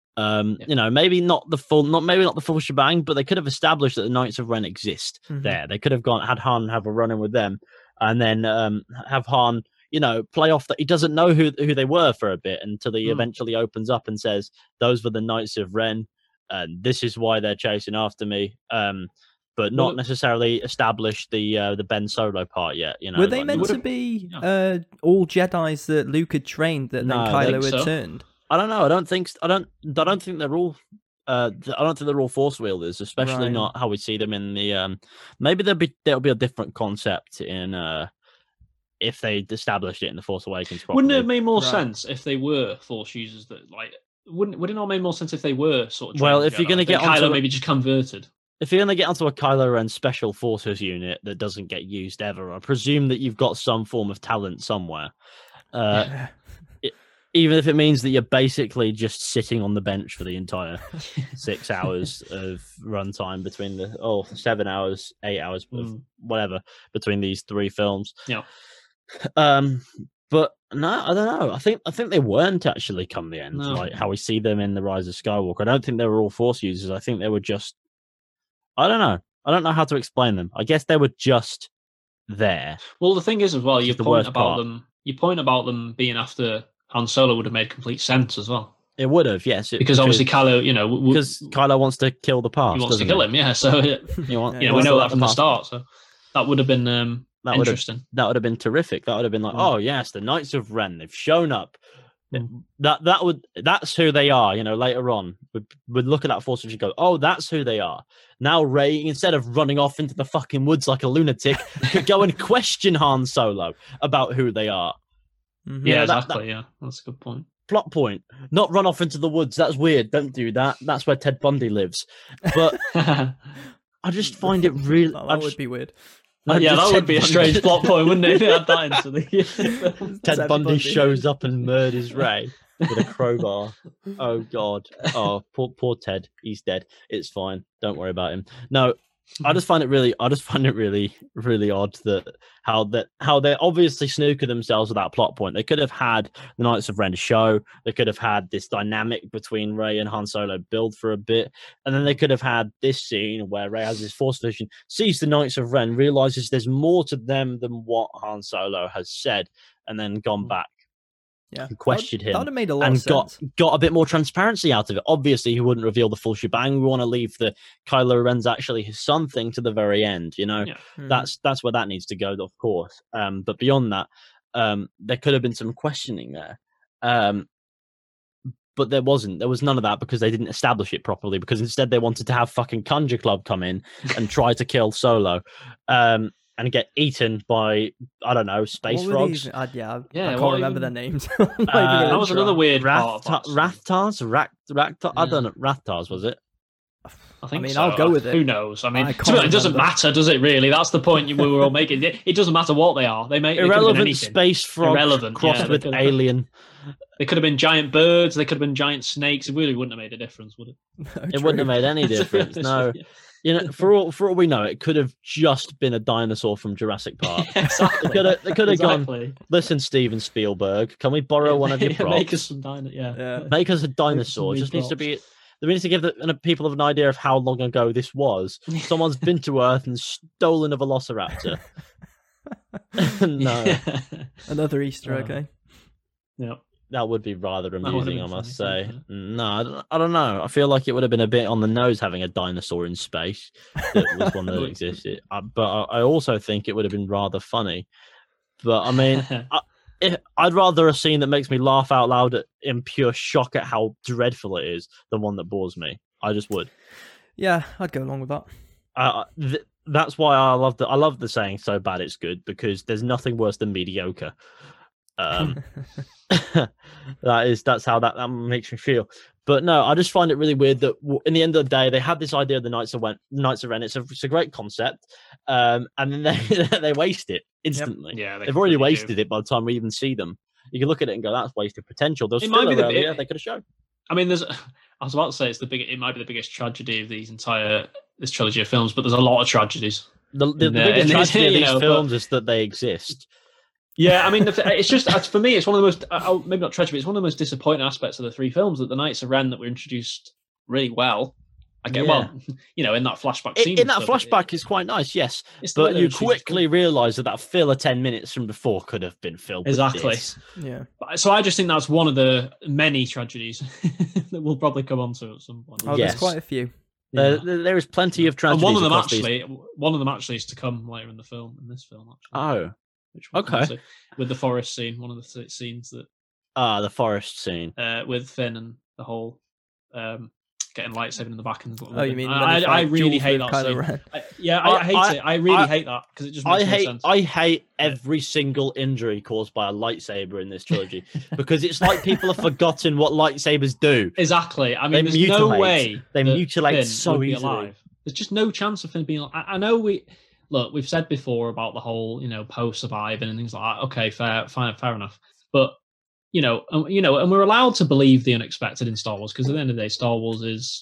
Maybe not the full shebang, but they could have established that the Knights of Ren exist there. They could have had Han have a run-in with them, and then have Han, play off that he doesn't know who they were for a bit until he eventually opens up and says, "Those were the Knights of Ren, and this is why they're chasing after me." But not necessarily established the Ben Solo part yet. Were they meant to be all Jedis that Luke had trained that then Kylo had turned? I don't know. I don't think they're all. I don't think they're all Force wielders, especially not how we see them in the. Maybe there'll be a different concept in if they established it in the Force Awakens. Properly. Wouldn't it have made more sense if they were Force users? That would it not make more sense if they were sort of? Well, if you're going to get Kylo maybe just converted. If you're going to get onto a Kylo Ren Special Forces unit that doesn't get used ever, I presume that you've got some form of talent somewhere. Even if it means that you're basically just sitting on the bench for the entire 6 hours of runtime between 7 hours, 8 hours, whatever, between these 3 films. Yeah. But no, I don't know. I think they weren't actually come the end, like how we see them in The Rise of Skywalker. I don't think they were all Force users. I think they were just. I don't know. I don't know how to explain them. I guess they were just there. Well, the thing is, as well, your point about them being after Han Solo would have made complete sense as well. It would have, yes. Because obviously Kylo, because Kylo wants to kill the past. He wants to kill him, yeah. So we know that from the start. So that would have been interesting. That would have been terrific. That would have been like, oh yes, the Knights of Ren, they've shown up. That's who they are. Later on, would look at that Force and go, oh, that's who they are. Now Rey, instead of running off into the fucking woods like a lunatic, could go and question Han Solo about who they are. Yeah, exactly. Yeah, that's a good point. Plot point. Not run off into the woods. That's weird. Don't do that. That's where Ted Bundy lives. But I just find it really. That would be weird. That would be a strange plot point, wouldn't it? If it had that into the Ted Bundy shows up and murders Rey with a crowbar. Oh god. Oh, poor Ted. He's dead. It's fine. Don't worry about him. No. I just find it really really odd that how they're obviously snooker themselves with that plot point. They could have had the Knights of Ren show. They could have had this dynamic between Rey and Han Solo build for a bit, and then they could have had this scene where Rey has his Force vision, sees the Knights of Ren, realizes there's more to them than what Han Solo has said, and then gone back. Yeah, questioned him. That would have made a lot of sense. Got a bit more transparency out of it. Obviously, he wouldn't reveal the full shebang. We want to leave the Kylo Ren's actually his son thing to the very end. That's where that needs to go, of course. But beyond that, there could have been some questioning there. But there wasn't. There was none of that because they didn't establish it properly. Because instead, they wanted to have fucking Kanja Club come in and try to kill Solo. And get eaten by, I don't know, space frogs. I can't remember their names. That was another weird part. Rathars? I don't know. Rathars, was it? I think mean, so. I'll go with it. Who knows? I mean, I to be honest, it doesn't remember. matter, does it? Really, that's the point we were all making. It doesn't matter what they are. They could have been Irrelevant anything. space frog Irrelevant, crossed yeah, they with could have- alien. They could have been giant birds. They could have been giant snakes. It really wouldn't have made a difference, would it? No, It true. wouldn't have made any difference. No, you know, for all we know, it could have just been a dinosaur from Jurassic Park. Exactly. They could have gone. Exactly. Listen, Steven Spielberg, can we borrow one of your props? Make us some dino. Yeah. Yeah. Make us a dinosaur. new Just needs to props. be. There needs to give the people an idea of how long ago this was. Someone's been to Earth and stolen a Velociraptor. No, Another Easter egg, eh? Yeah. that would be rather would have amusing, been I must funny, say. wouldn't No, I don't know. I feel like it would have been a bit on the nose having a dinosaur in space that was one that existed. But I also think it would have been rather funny. But I mean, I'd rather a scene that makes me laugh out loud in pure shock at how dreadful it is than one that bores me. I just would. Yeah, I'd go along with that. That's why I love the saying "so bad it's good" because there's nothing worse than mediocre. That's how that makes me feel. But no, I just find it really weird that in the end of the day they had this idea of the Knights of Ren. It's a great concept, and then they waste it instantly. Yeah, They've already wasted it by the time we even see them. You can look at it and go, "That's wasted potential." There's It still might be earlier they could have shown. I mean, I was about to say it might be the biggest tragedy of this trilogy of films, but there's a lot of tragedies. The biggest tragedy of these films is that they exist. Yeah, I mean, it's just for me, it's one of the most maybe not tragedy, but it's one of the most disappointing aspects of the three films that the Knights of Ren that were introduced really well. Well, in that flashback scene. In that flashback is quite nice, yes. But you quickly realise that filler 10 minutes from before could have been filled exactly. with this. Yeah. So I just think that's one of the many tragedies that we'll probably come on to at some point. Oh, Yes. there's quite a few. There is plenty of tragedies. And one of them actually is to come later in this film. Actually. Oh, Which we'll come okay. to, with the forest scene, one of the scenes that the forest scene. with Finn and the whole getting lightsaber in the back. And Oh, you mean I really hate that Kylo scene. Ren. I hate it. I really hate that because it just makes no sense. I hate every single injury caused by a lightsaber in this trilogy because it's like people have forgotten what lightsabers do. Exactly. I mean, They there's no mutilate. way They that mutilate Finn so would be easily. alive. There's just no chance of Finn being alive. I know we've said before about the whole, post surviving and things like that. Okay, fair enough. But and we're allowed to believe the unexpected in Star Wars because at the end of the day, Star Wars is,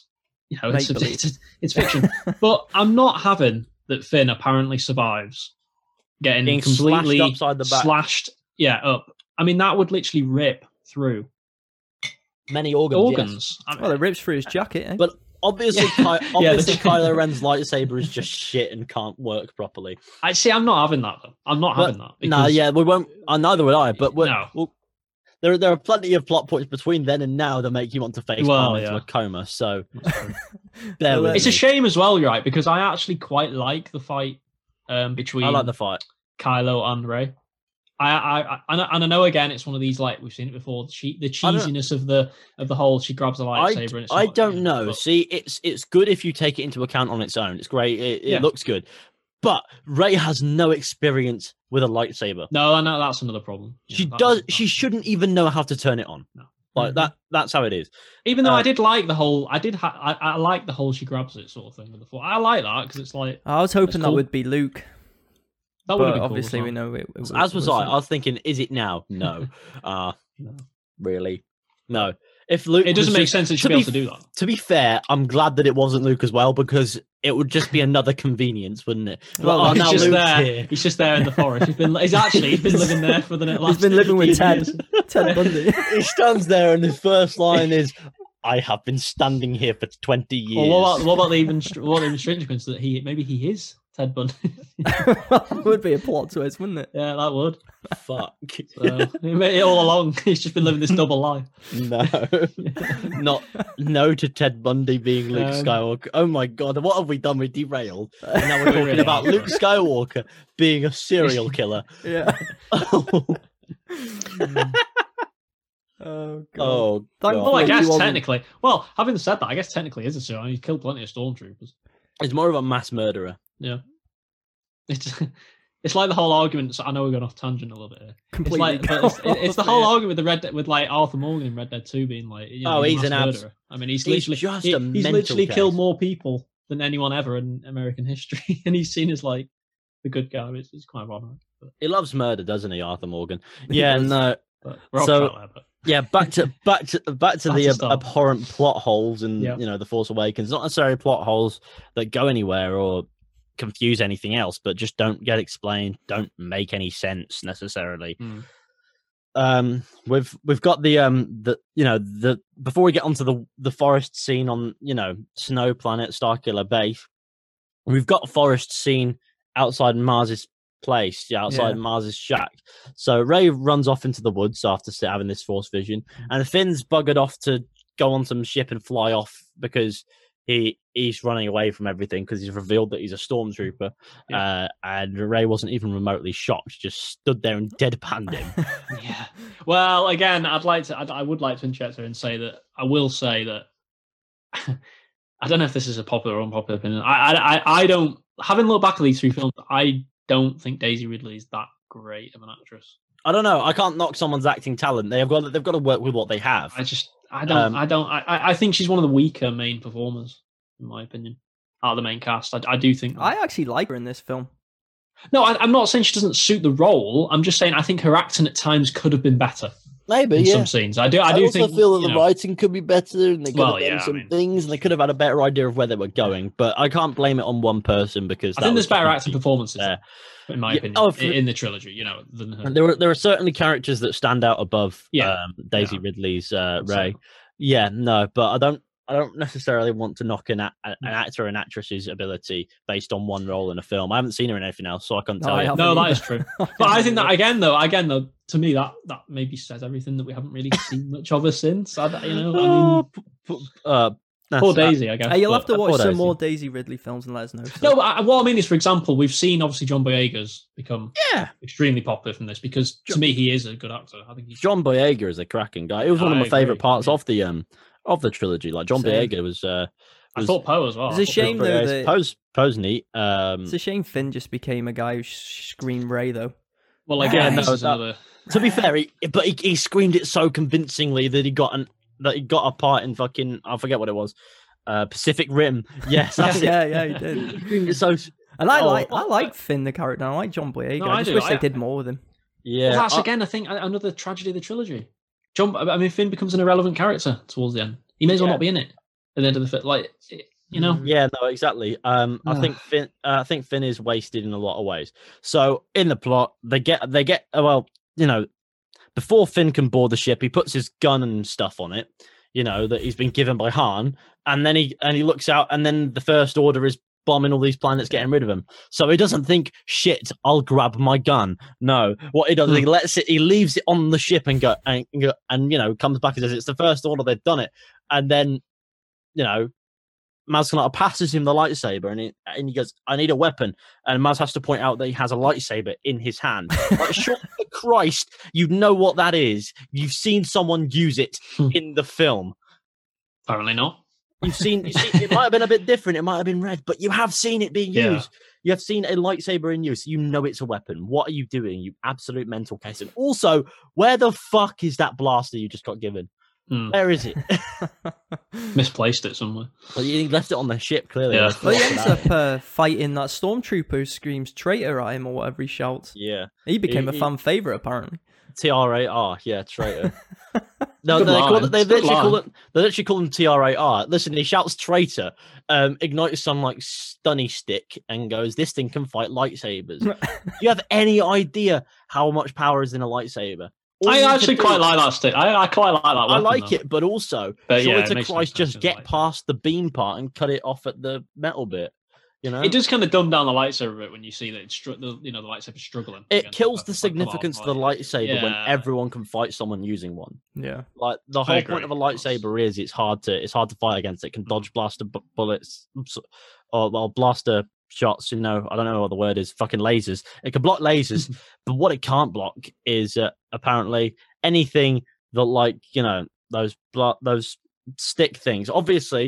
it's fiction. But I'm not having that Finn apparently survives getting Being completely slashed upside the back. slashed, up. I mean, that would literally rip through Many organs. Yes. I mean, Well, it rips through his jacket, eh? But obviously, Yeah. Kylo Ren's lightsaber is just shit and can't work properly. I'm not having that though. I'm not having that. No, because- yeah, we won't. Neither would I. But No. there are plenty of plot points between then and now that make you want to face palm into a coma. So there we It's go. a shame as well, you're right, because I actually quite like the fight between I like the fight. Kylo and Rey. I know again it's one of these, like we've seen it before, the cheesiness of the whole she grabs a lightsaber and it's I not, don't know. but- See, it's good if you take it into account on its own. It's great. It Yeah. looks good. But Rey has no experience with a lightsaber. No, I know that's another problem. Yeah, She that- does. that's- She shouldn't even know how to turn it on. No. Like that's how it is. Even though I did like the whole, I like the whole she grabs it sort of thing with the force. I like that because it's like I was hoping that cool. would be Luke, that would but be obviously cool we as well. know it As was I. wasn't. I was thinking, is it now? No. No. Really? No. If Luke, It doesn't was make just- sense that she'd be able to do that. To be fair, I'm glad that it wasn't Luke as well because it would just be another convenience, wouldn't it? Well, Like, oh, He's now just Luke's there. here. He's just there in the forest. He's been living there for the last. He's been living with 15 Ted. years. Ted Bundy. He stands there, and his first line is, "I have been standing here for 20 years." Well, what about the even stranger coincidence that maybe he is Ted Bundy? That would be a plot twist, wouldn't it? Yeah, that would. Fuck. So, all along, he's just been living this double life. No. No to Ted Bundy being Luke Skywalker. Oh my god, what have we done? We derailed. And now we're talking really about have. Luke Skywalker being a serial killer. Yeah. Oh, Oh god. oh Thankfully, god. Well, I he guess wasn't- technically. Well, having said that, I guess technically he is a serial. He killed plenty of stormtroopers. He's more of a mass murderer. Yeah. It's it's like the whole argument. So I know we're going off tangent a little bit here. Completely. It's the whole argument with the Red Dead, with like Arthur Morgan in Red Dead 2 being like, he's a an murderer. I mean, he's just a he's mental literally case. killed more people than anyone ever in American history, and he's seen as like the good guy. It's quite ironic. But... He loves murder, doesn't he, Arthur Morgan? Yeah, no. But we're off track there, but... Yeah, back to the abhorrent plot holes in The Force Awakens. Not necessarily plot holes that go anywhere or confuse anything else, but just don't get explained, don't make any sense necessarily. We've got the before we get onto the forest scene on Snow Planet, Starkiller Base, we've got a forest scene outside Mars's place, outside Mars's shack. So Rey runs off into the woods after having this Force vision, and Finn's buggered off to go on some ship and fly off because he's running away from everything because he's revealed that he's a stormtrooper. And Rey wasn't even remotely shocked, just stood there and deadpanned him. Yeah. Well, again, I would like to interject here and say that I will say that I don't know if this is a popular or unpopular opinion. I don't, having looked back at these three films, I don't think Daisy Ridley is that great of an actress. I don't know. I can't knock someone's acting talent. They've got to work with what they have. I think she's one of the weaker main performers, in my opinion, out of the main cast. I do think I actually like her in this film. No, I'm not saying she doesn't suit the role. I'm just saying I think her acting at times could have been better. Maybe in some scenes. I do also think, feel that the writing could be better, and they could have done some things, and they could have had a better idea of where they were going. But I can't blame it on one person because I think there's better acting performances there, in my opinion, in the trilogy. Than her. There are certainly characters that stand out above Daisy Ridley's Rey. Yeah, no, but I don't necessarily want to knock an actor or an actress's ability based on one role in a film. I haven't seen her in anything else, so I can't tell you. No, that is true. But I think that again, though, to me, that maybe says everything that we haven't really seen much of her since. Poor Daisy, I guess. You'll have to watch some more Daisy Ridley films and let us know. So. No, but what I mean is, for example, we've seen obviously John Boyega's become extremely popular from this because to me he is a good actor. I think John Boyega is a cracking guy. It was one of my favorite parts of the trilogy. Like John Boyega was. I thought Poe as well. It's a shame though that Poe's neat. It's a shame Finn just became a guy who screamed Rey though. Well, again, to be fair, he screamed it so convincingly that he got a part in fucking, I forget what it was, Pacific Rim. Yes, that's yeah, he did. He screamed it so. And I like Finn the character. I like John Boyega. I just wish they did more with him. Yeah, well, that's again, I think another tragedy of the trilogy. Finn becomes an irrelevant character towards the end. He may as well not be in it at the end of the film. Like, Yeah, no, exactly. I think Finn is wasted in a lot of ways. So in the plot, they get before Finn can board the ship, he puts his gun and stuff on it, that he's been given by Han, and then he looks out, and then the First Order is bombing all these planets, getting rid of him. So he doesn't think, shit, I'll grab my gun. No, what he does is he leaves it on the ship and comes back and says it's the First Order, they've done it, and then Maz Kanata passes him the lightsaber, and he goes, I need a weapon. And Maz has to point out that he has a lightsaber in his hand. Like, sure, for Christ, you know what that is. You've seen someone use it in the film. Apparently not. You've seen it might have been a bit different. It might have been red, but you have seen it being used. You have seen a lightsaber in use. You know it's a weapon. What are you doing, you absolute mental case? And also, where the fuck is that blaster you just got given? Where is it? Misplaced it somewhere. Well, you left it on the ship, clearly. Yeah. Well, he ends up fighting that stormtrooper who screams traitor at him or whatever he shouts. Yeah. He became a fan favourite, apparently. TRAR, yeah, traitor. No, they literally call him TRAR. Listen, he shouts traitor, ignites some like stunny stick, and goes, "This thing can fight lightsabers." Do you have any idea how much power is in a lightsaber? I actually quite like that stick. I quite like that weapon, I like it, but also, to Christ, just get past the beam part and cut it off at the metal bit. It does kind of dumb down the lightsaber bit when you see that the lightsaber struggling. It kills the significance of the lightsaber when everyone can fight someone using one. Yeah, like the whole point of a lightsaber is it's hard to fight against. It can dodge blaster bullets or blaster shots. I don't know what the word is. Fucking lasers. It can block lasers, but what it can't block is apparently anything that those stick things. Obviously,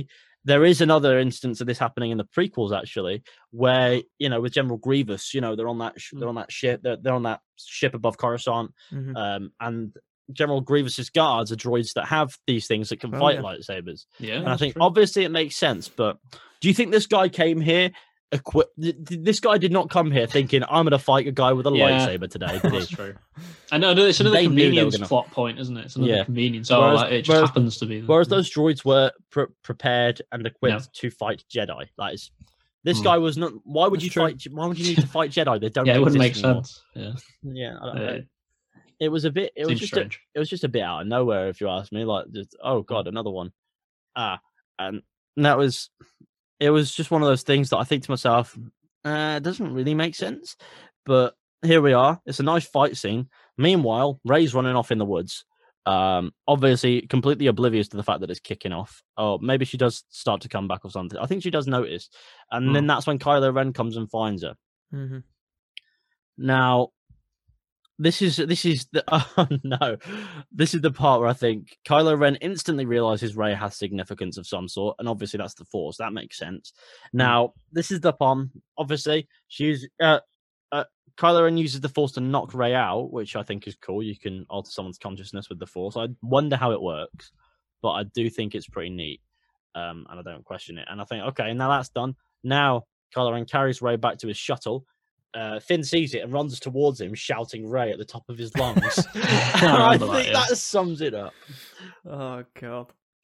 there is another instance of this happening in the prequels, actually, where with General Grievous, they're on that they're on that ship, they're on that ship above Coruscant, and General Grievous's guards are droids that have these things that can fight lightsabers. Yeah, and I think obviously it makes sense, but do you think this guy came here equipped? This guy did not come here thinking, I'm going to fight a guy with a lightsaber today. Did he? That's true. I know it's another convenience plot point, isn't it? It's another convenience. It just happens to be. Whereas those droids were prepared and equipped to fight Jedi. This guy was not. Why would you fight? Why would you need to fight Jedi? They don't. Yeah, it wouldn't make anymore. sense. Yeah. It was a bit. It was strange. It was just a bit out of nowhere, if you ask me. Oh god, another one. And that was. It was just one of those things that I think to myself, it doesn't really make sense. But here we are. It's a nice fight scene. Meanwhile, Rey's running off in the woods. Obviously, completely oblivious to the fact that it's kicking off. Oh, maybe she does start to come back or something. I think she does notice. And then that's when Kylo Ren comes and finds her. Mm-hmm. Now, this is the this is the part where I think Kylo Ren instantly realizes Rey has significance of some sort, and obviously that's the Force. That makes sense. Now, this is the palm. Obviously, Kylo Ren uses the Force to knock Rey out, which I think is cool. You can alter someone's consciousness with the Force. I wonder how it works, but I do think it's pretty neat, and I don't question it. And I think, okay, now that's done. Now Kylo Ren carries Rey back to his shuttle. Finn sees it and runs towards him, shouting Rey at the top of his lungs. I think that sums it up. Oh god.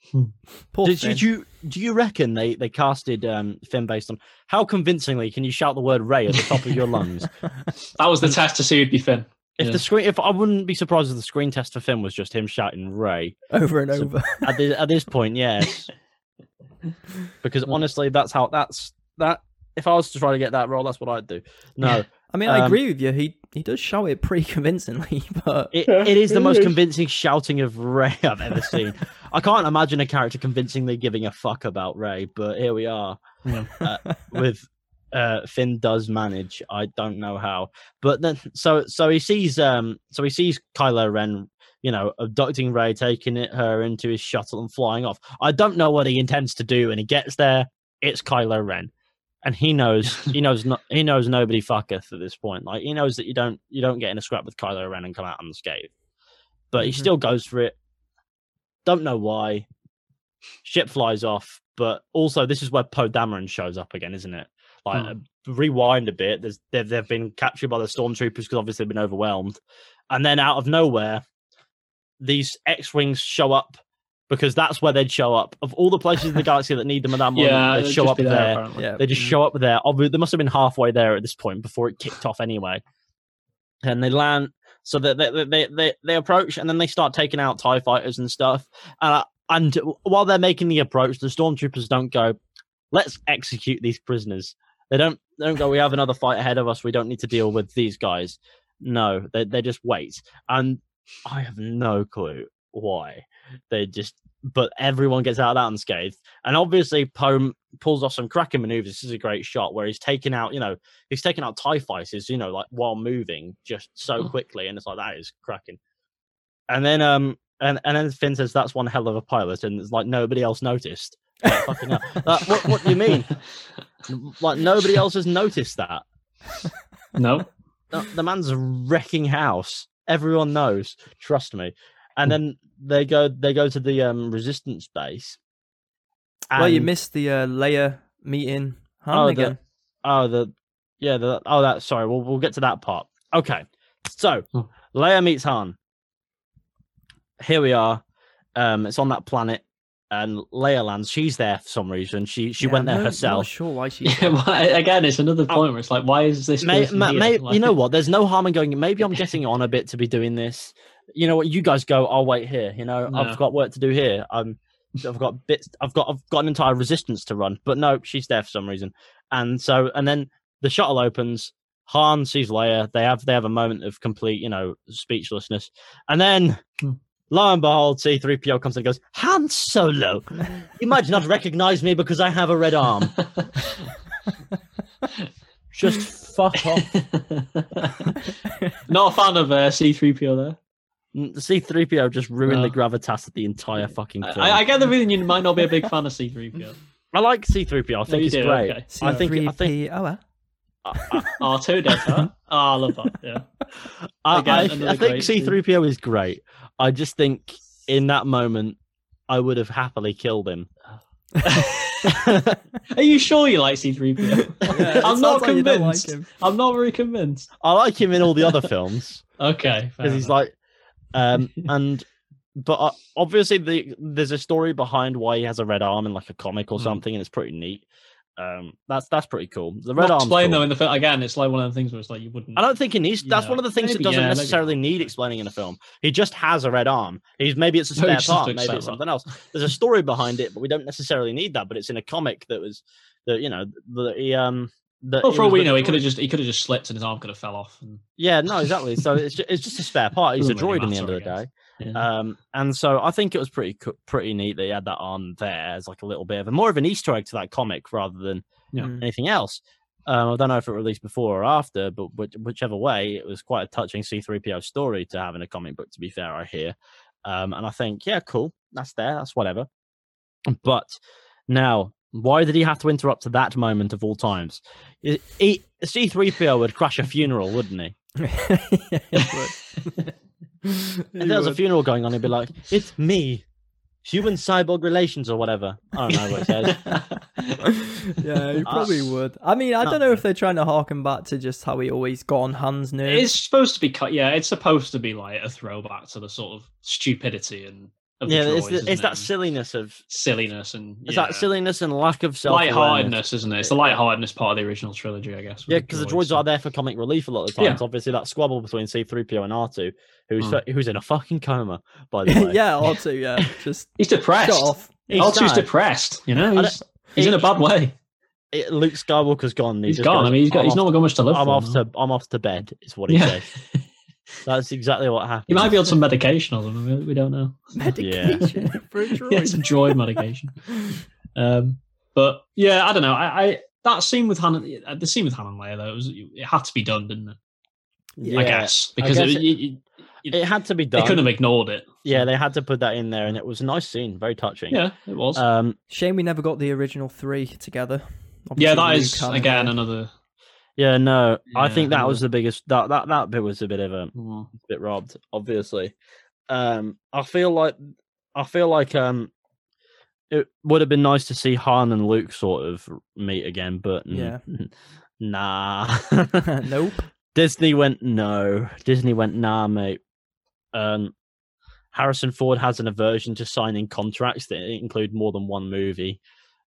Do you reckon they casted Finn based on how convincingly can you shout the word Rey at the top of your lungs? That was the test to see who'd be Finn. If I wouldn't be surprised if the screen test for Finn was just him shouting Rey over and over. At this point, yes. Because honestly, that. If I was to try to get that role, that's what I'd do. No, I mean, I agree with you. He does shout it pretty convincingly, but it is the most convincing shouting of Rey I've ever seen. I can't imagine a character convincingly giving a fuck about Rey, but here we are. With Finn does manage. I don't know how, but then so he sees Kylo Ren, abducting Rey, taking her into his shuttle and flying off. I don't know what he intends to do, and he gets there. It's Kylo Ren. And he knows nobody fucketh at this point. Like, he knows that you don't get in a scrap with Kylo Ren and come out unscathed. But he still goes for it. Don't know why. Ship flies off. But also, this is where Poe Dameron shows up again, isn't it? Like, rewind a bit. They've been captured by the stormtroopers because obviously they've been overwhelmed. And then out of nowhere, these X-Wings show up. Because that's where they'd show up. Of all the places in the galaxy that need them at that moment, they'd show up there. They just show up there. They must have been halfway there at this point before it kicked off anyway. And they land. So they approach, and then they start taking out TIE fighters and stuff. And while they're making the approach, the stormtroopers don't go, let's execute these prisoners. They don't go, we have another fight ahead of us. We don't need to deal with these guys. No, they just wait. And I have no clue why. But everyone gets out of that unscathed. And obviously Poe pulls off some cracking maneuvers. This is a great shot where he's taking out TIE fighters, like while moving just so quickly. And it's like, that is cracking. And then and then Finn says, that's one hell of a pilot. And it's like, nobody else noticed. Like, fucking hell. What do you mean? Like, nobody else has noticed that. No. The man's wrecking house. Everyone knows. Trust me. And then they go to the resistance base. Well, you missed the Leia meeting Han again. Sorry, we'll get to that part. Okay, so Leia meets Han. Here we are. It's on that planet, and Leia lands. She's there for some reason. She went there herself. I'm not sure why she's again, it's another point where it's like, why is this? You know what? There's no harm in going. Maybe I'm getting on a bit to be doing this. You know what? You guys go. I'll wait here. No. I've got work to do here. I've got bits. I've got an entire resistance to run. But no, she's there for some reason. And then the shuttle opens. Han sees Leia. They have a moment of complete, speechlessness. And then, lo and behold, C-3PO comes and goes, Han Solo. You might not recognize me because I have a red arm. Just fuck off. Not a fan of C-3PO there. The C-3PO just ruined the gravitas of the entire fucking film. I get the reason you might not be a big fan of C-3PO. I like C-3PO. I think you it's do, great. okay. I think C-3PO. R2 does that. I love that. Yeah. I Again, another think great scene. C-3PO is great. I just think in that moment, I would have happily killed him. Are you sure you like C-3PO? Yeah, I'm not like you don't like convinced. him. I'm not very convinced. I like him in all the other films Okay. because he's like, but obviously there's a story behind why he has a red arm in like a comic or something, and it's pretty neat. That's pretty cool. The red arm explain cool. though in the film again. It's like one of the things where it's like you wouldn't. I don't think it needs. That's one of the things that doesn't necessarily need explaining in a film. He just has a red arm. Maybe it's a spare part. Maybe it's something else. There's a story behind it, but we don't necessarily need that. But it's in a comic that for all we know, he could have just slipped and his arm could have fell off. And... Yeah, no, exactly. So it's just a spare part. He's a droid in the end of the day. Yeah. And so I think it was pretty neat that he had that on there as like a little bit of more of an Easter egg to that comic rather than anything else. I don't know if it released before or after, but whichever way, it was quite a touching C-3PO story to have in a comic book, to be fair, I hear. And I think, yeah, cool. That's there. That's whatever. But now, why did he have to interrupt that moment of all times? C-3PO would crash a funeral, wouldn't he? If there was a funeral going on, he'd be like, "It's me, human cyborg relations," or whatever. I don't know what it says. Yeah, he probably would. I mean, I don't know if they're trying to harken back to just how he always got on Han's nerves. It's supposed to be it's supposed to be like a throwback to the sort of stupidity and it's that silliness and it's that silliness and lack of lightheartedness, isn't it? It's the lightheartedness part of the original trilogy, I guess. Yeah, because the droids are there for comic relief a lot of the times. Obviously, that squabble between C-3PO and R2, who's in a fucking coma, by the way. Yeah, R2, yeah, just he's depressed. Shut off. R2's depressed. You know, he's in a bad way. Luke Skywalker's gone. He's gone. He's not got much to live for. I'm off to bed. Is what he said. That's exactly what happened. He might be on some medication or something. We don't know. Medication for a droid. Yeah, it's a droid medication. But yeah, I don't know. I that scene with Han, the scene with Han and Leia, though, it had to be done, didn't it? Yeah, I guess because it had to be done. They couldn't have ignored it. Yeah, they had to put that in there, and it was a nice scene, very touching. Yeah, it was. Shame we never got the original 3 together. Obviously, yeah, that is again another. Yeah, no, I think that was the biggest. That bit was a bit of a bit robbed, obviously. I feel like it would have been nice to see Han and Luke sort of meet again, but nah, nope. Disney went nah, mate. Harrison Ford has an aversion to signing contracts that include more than one movie.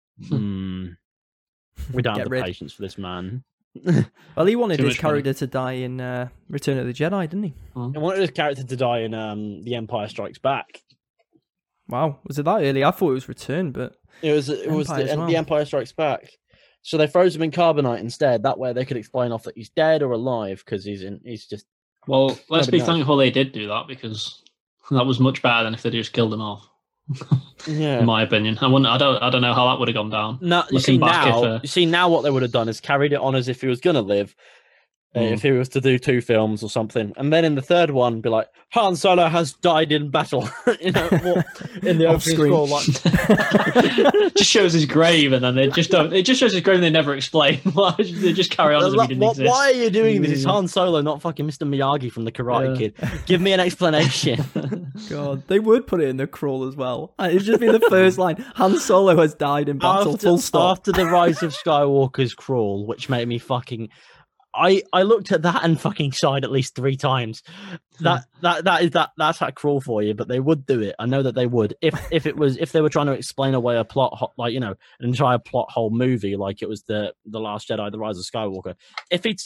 We don't have the patience for this man. Well, he wanted his character to die in Return of the Jedi, didn't he? He wanted his character to die in The Empire Strikes Back. Wow, was it that early? I thought it was Return, but it was The Empire Strikes Back. So they froze him in carbonite instead. That way they could explain off that he's dead or alive because he's just. Well, let's be thankful they did do that because that was much better than if they just killed him off. Yeah, in my opinion, I don't know how that would have gone down. No, you see now what they would have done is carried it on as if he was gonna live, if he was to do 2 films or something, and then in the third one, be like, Han Solo has died in battle. In the opening scroll, just shows his grave, and then they just don't. It just shows his grave, and they never explain. They just carry on as if he didn't exist. Why are you doing this? It's Han Solo, not fucking Mr. Miyagi from the Karate Kid. Give me an explanation. God, they would put it in the crawl as well. It'd just be the first line: Han Solo has died in battle. Full stop. After the Rise of Skywalker's crawl, which made me fucking. I looked at that and fucking sighed at least 3 times. That's that crawl for you, but they would do it. I know that they would if they were trying to explain away a plot, like, you know, an entire plot whole movie, like it was the Last Jedi, the Rise of Skywalker. If he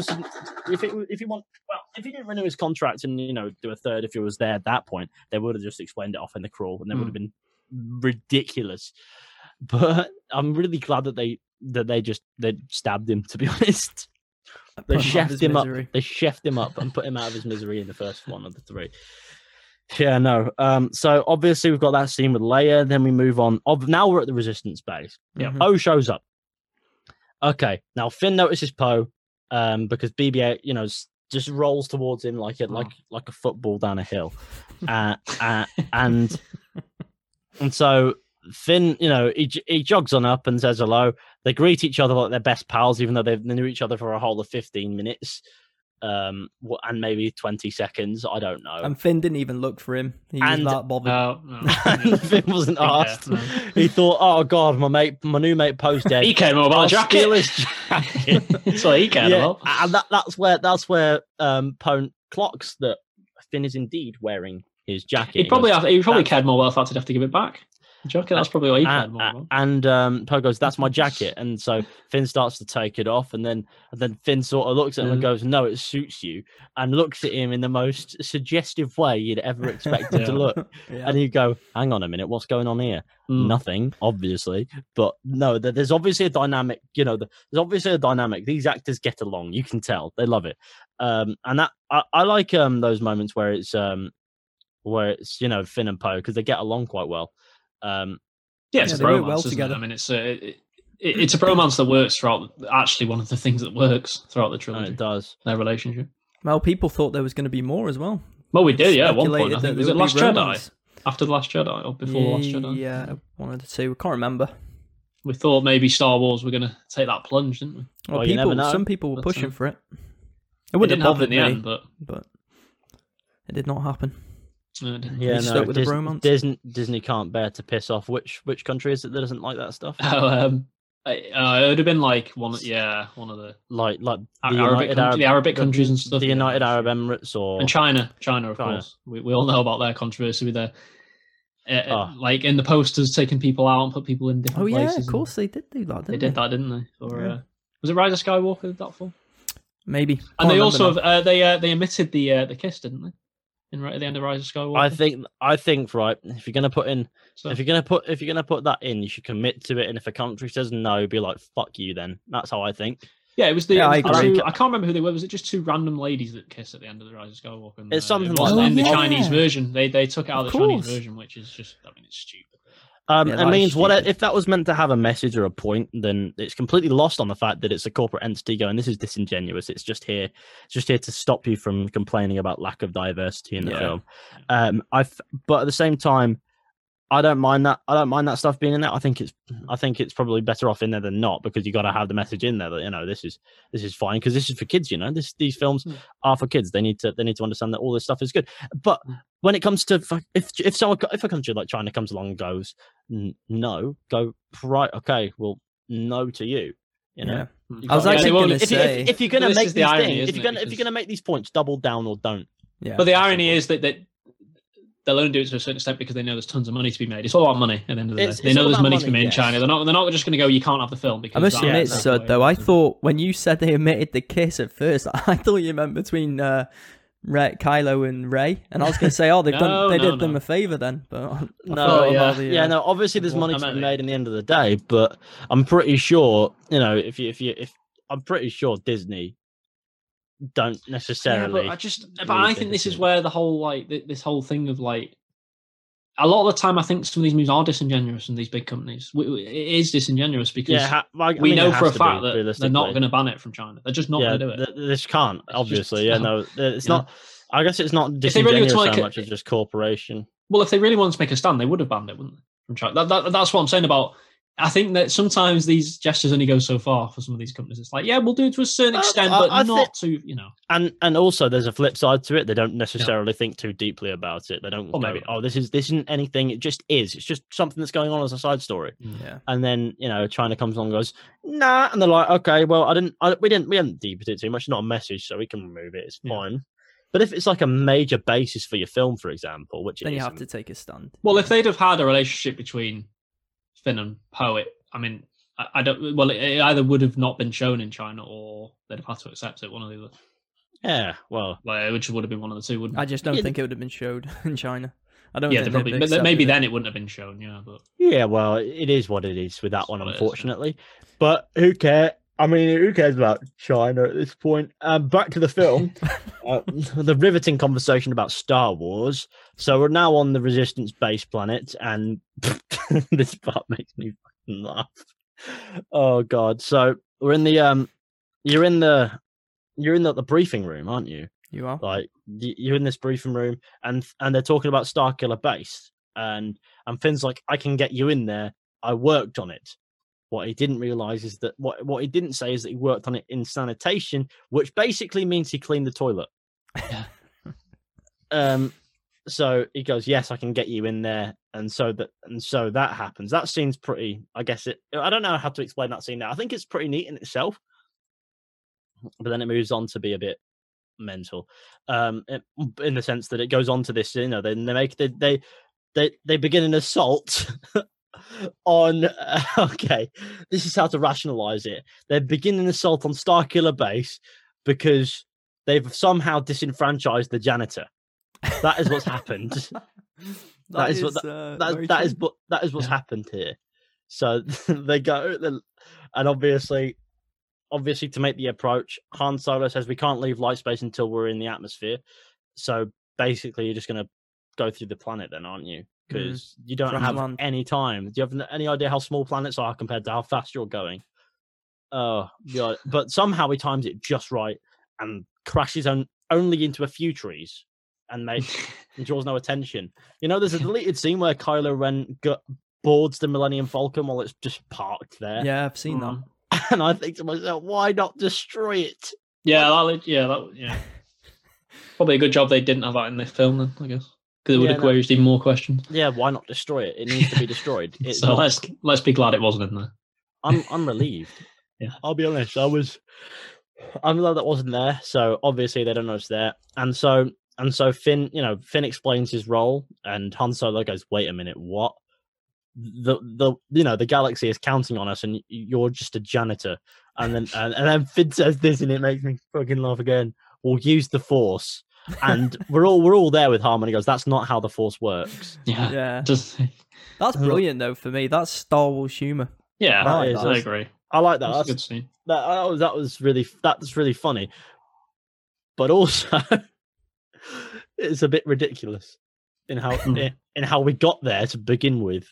didn't renew his contract and, you know, do a third, if he was there at that point, they would have just explained it off in the crawl, and they would have been ridiculous. But I'm really glad that they stabbed him, to be honest. They chefed him up. They chefed him up and put him out of his misery in the first one of the 3. Yeah, no. So obviously we've got that scene with Leia. Then we move on. Now we're at the Resistance base. Yeah, Poe shows up. Okay, now Finn notices Poe because BB-8, you know, just rolls towards him like a football down a hill, and so Finn, he jogs on up and says hello. They greet each other like they're best pals, even though they knew each other for a whole of 15 minutes. And maybe 20 seconds. I don't know. And Finn didn't even look for him. He was that bothered. No. And Finn wasn't asked. No. He thought, "Oh God, my new mate Poe's dead." He cared more about a jacket. Steal his jacket. That's what he cared about. And that's where Poe clocks that Finn is indeed wearing his jacket. He probably cared more about the fact he'd have to give it back. Jacket, that's probably what he cared more about. And Poe goes, "That's my jacket," and so Finn starts to take it off, and then Finn sort of looks at him and goes, "No, it suits you," and looks at him in the most suggestive way you'd ever expect him to look. And you go, "Hang on a minute, what's going on here?" Nothing, obviously, but no, there's obviously a dynamic. There's obviously a dynamic. These actors get along. You can tell they love it, and that I like those moments where it's Finn and Poe, because they get along quite well. It's a bromance well together. I mean, it's a bromance that works throughout. Actually, one of the things that works throughout the trilogy. It does, their relationship. Well, people thought there was going to be more as well. Well, we did, yeah. At one point, I think was it Last Jedi? After the Last Jedi or before the Last Jedi? Yeah, one of the two. I can't remember. We thought maybe Star Wars were going to take that plunge, didn't we? Well, some people were pushing for it. It wouldn't have bothered me, end, but it did not happen. Disney can't bear to piss off. Which country is it that doesn't like that stuff? It would have been like one of the the Arabic countries and stuff. The United Arab Emirates and China, of course. We all know about their controversy with their like in the posters taking people out and put people in different places. Oh yeah, of course they did do that. They did that, didn't they? Or was it Rise of Skywalker that film? Maybe. And they also they omitted the kiss, didn't they? At the end of Rise of Skywalker. I think right. If you're gonna put that in, you should commit to it. And if a country says no, be like, "Fuck you." Then that's how I think. Yeah, it was the. I can't remember who they were. Was it just two random ladies that kiss at the end of the Rise of Skywalker? And, it's something like that. In the Chinese version, they took it out of the Chinese version, which is just. I mean, it's stupid. It means if that was meant to have a message or a point, then it's completely lost on the fact that it's a corporate entity going, "This is disingenuous. It's just here to stop you from complaining about lack of diversity in the film." But at the same time, I don't mind that. I don't mind that stuff being in there. I think it's probably better off in there than not, because you got to have the message in there that this is fine, because this is for kids. These films are for kids. They need to understand that all this stuff is good. But when it comes to if a country like China comes along and goes no, go right, okay, well, no to you. I was actually going to say, if you're going to make these things, if you're going to make these points, double down or don't. Yeah. But the irony is that they'll only do it to a certain extent because they know there's tons of money to be made. It's all about money at the end of the day. They know there's money to be made in China. They're not just going to go, "You can't have the film." Because I must admit, Sud, though, I thought when you said they omitted the kiss at first, I thought you meant between Kylo and Rey, and I was going to say, they did them a favor then. But obviously there's money to be made in the end of the day, but I'm pretty sure, I'm pretty sure Disney don't necessarily. Yeah, but I think this is where the whole this whole thing of a lot of the time I think some of these movies are disingenuous in these big companies. It is disingenuous because we know for a fact that they're not going to ban it from China. They're just not going to do it. This can't, obviously. It's not. I guess it's not disingenuous so much as just corporation. Well, if they really wanted to make a stand, they would have banned it, wouldn't they? From China. That's what I'm saying about. I think that sometimes these gestures only go so far for some of these companies. It's like, we'll do it to a certain extent, but not to, And also, there's a flip side to it. They don't necessarily think too deeply about it. They don't go, this isn't anything. It just is. It's just something that's going on as a side story. Yeah. And then China comes along and goes, nah, and they're like, okay, well, we didn't deepen it too much. It's not a message, so we can remove it. It's fine. But if it's like a major basis for your film, for example, then you have to take a stand. Well, if they'd have had a relationship between Finn and Poe, I mean, I don't. Well, it either would have not been shown in China, or they'd have had to accept it. One or the other. Yeah, well, which would have been one of the two. Wouldn't I just don't think it would have been showed in China. I don't. Yeah, probably. But maybe then it wouldn't have been shown. Yeah, but well, it is what it is with that one, unfortunately. But who cares? I mean, who cares about China at this point? Back to the film, the riveting conversation about Star Wars. So we're now on the Resistance base planet, and this part makes me fucking laugh. Oh God! So we're in the you're in the briefing room, aren't you? You are. You're in this briefing room, and they're talking about Starkiller Base, and Finn's like, I can get you in there. I worked on it. What he didn't realize is that what he didn't say is that he worked on it in sanitation, which basically means he cleaned the toilet. So he goes, yes, I can get you in there, and so that happens. That scene's pretty. I don't know how to explain that scene now. I think it's pretty neat in itself, but then it moves on to be a bit mental, in the sense that it goes on to this. They begin an assault on. Okay, this is how to rationalize it. They're beginning an assault on Starkiller Base because they've somehow disenfranchised the janitor. That is what's happened. that is what's happened here. So they go, and obviously to make the approach, Han Solo says we can't leave light space until we're in the atmosphere. So basically, you're just going to go through the planet, then, aren't you? Because you don't have any time. Do you have any idea how small planets are compared to how fast you're going? Oh god! But somehow he times it just right and crashes only into a few trees. And draws no attention. There's a deleted scene where Kylo Ren boards the Millennium Falcon while it's just parked there. Yeah, I've seen that. And I think to myself, why not destroy it? Yeah, probably a good job they didn't have that in this film, then, I guess, because it would have raised even more questions. Yeah, why not destroy it? It needs to be destroyed. So let's be glad it wasn't in there. I'm relieved. Yeah, I'll be honest. I'm glad that wasn't there. So obviously they don't know it's there, and so Finn explains his role, and Han Solo goes, "Wait a minute, what? The galaxy is counting on us, and you're just a janitor." And then Finn says this, and it makes me fucking laugh again. We'll use the Force, and we're all there with Harmony. Goes, that's not how the Force works. Yeah. That's brilliant though. For me, that's Star Wars humor. Yeah, I agree. I like that. That's a good scene. That's really funny, but also. It's a bit ridiculous in how we got there to begin with.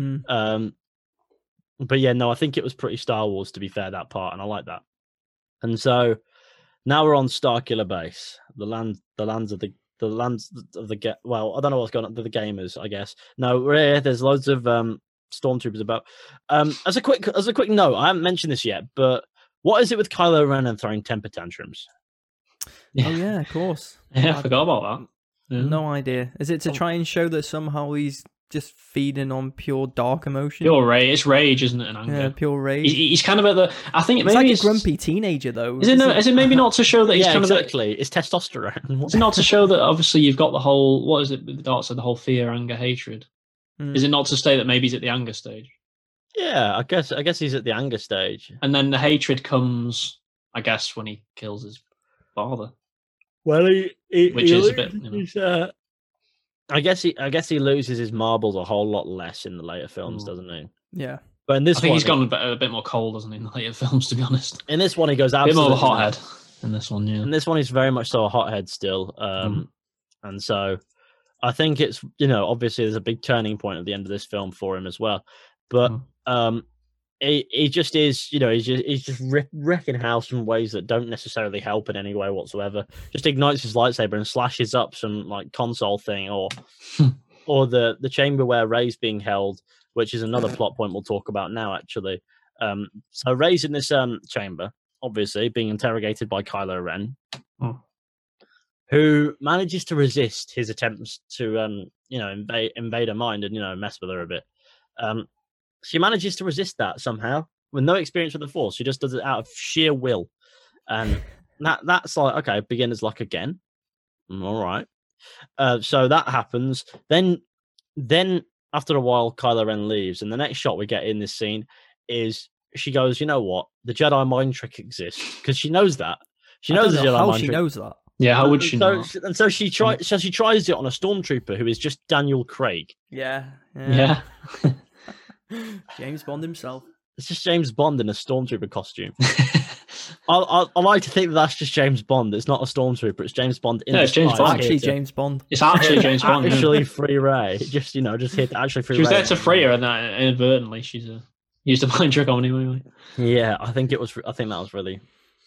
But yeah, no, I think it was pretty Star Wars, to be fair, that part, and I like that. And so now we're on Starkiller Base, the lands of the well, I don't know what's going on to the gamers, I guess. No, we're here. There's loads of stormtroopers about. As a quick note, I haven't mentioned this yet, but what is it with Kylo Ren and throwing temper tantrums? Oh yeah, of course. Yeah, I forgot about that. Yeah. No idea. Is it to try and show that somehow he's just feeding on pure dark emotion? Pure rage. It's rage, isn't it? And anger. Yeah, pure rage. He's kind of at the. I think it's maybe like a grumpy teenager, though. Is it maybe not to show that he's kind exactly. It's testosterone. Is it not to show that obviously you've got the whole what is it with the dark side, the whole fear, anger, hatred? Is it not to say that maybe he's at the anger stage? Yeah, I guess he's at the anger stage, and then the hatred comes, I guess, when he kills his father. Well, which is a bit. I guess he loses his marbles a whole lot less in the later films, doesn't he? Yeah. But in this, I think he's gone a bit more cold, hasn't he, in the later films? To be honest, in this one he goes a bit more of a hothead. In this one, yeah. In this one, he's very much so a hothead still, and so I think it's obviously there's a big turning point at the end of this film for him as well, but he just is, he's just wrecking house in ways that don't necessarily help in any way whatsoever. Just ignites his lightsaber and slashes up some like console thing, or the chamber where Rey's being held, which is another plot point we'll talk about now. Actually, so Rey's in this chamber, obviously being interrogated by Kylo Ren, who manages to resist his attempts to invade her mind and mess with her a bit. She manages to resist that somehow with no experience with the Force. She just does it out of sheer will. And that's like, okay, beginner's luck again. All right. So that happens. Then after a while, Kylo Ren leaves. And the next shot we get in this scene is she goes, you know what? The Jedi mind trick exists. Because she knows that. She knows the Jedi mind trick. How she knows that? Yeah, how would she know? And so she tries it on a stormtrooper who is just Daniel Craig. Yeah. James Bond himself. It's just James Bond in a stormtrooper costume. I like to think that's just James Bond. It's not a stormtrooper. It's James Bond. It's James Bond. Actually, James Bond. It's actually James Bond. Actually, free Rey. Just hit actually free. She was Rey. there to free her, and that inadvertently she's used a mind trick on him anyway. Yeah, I think that was really.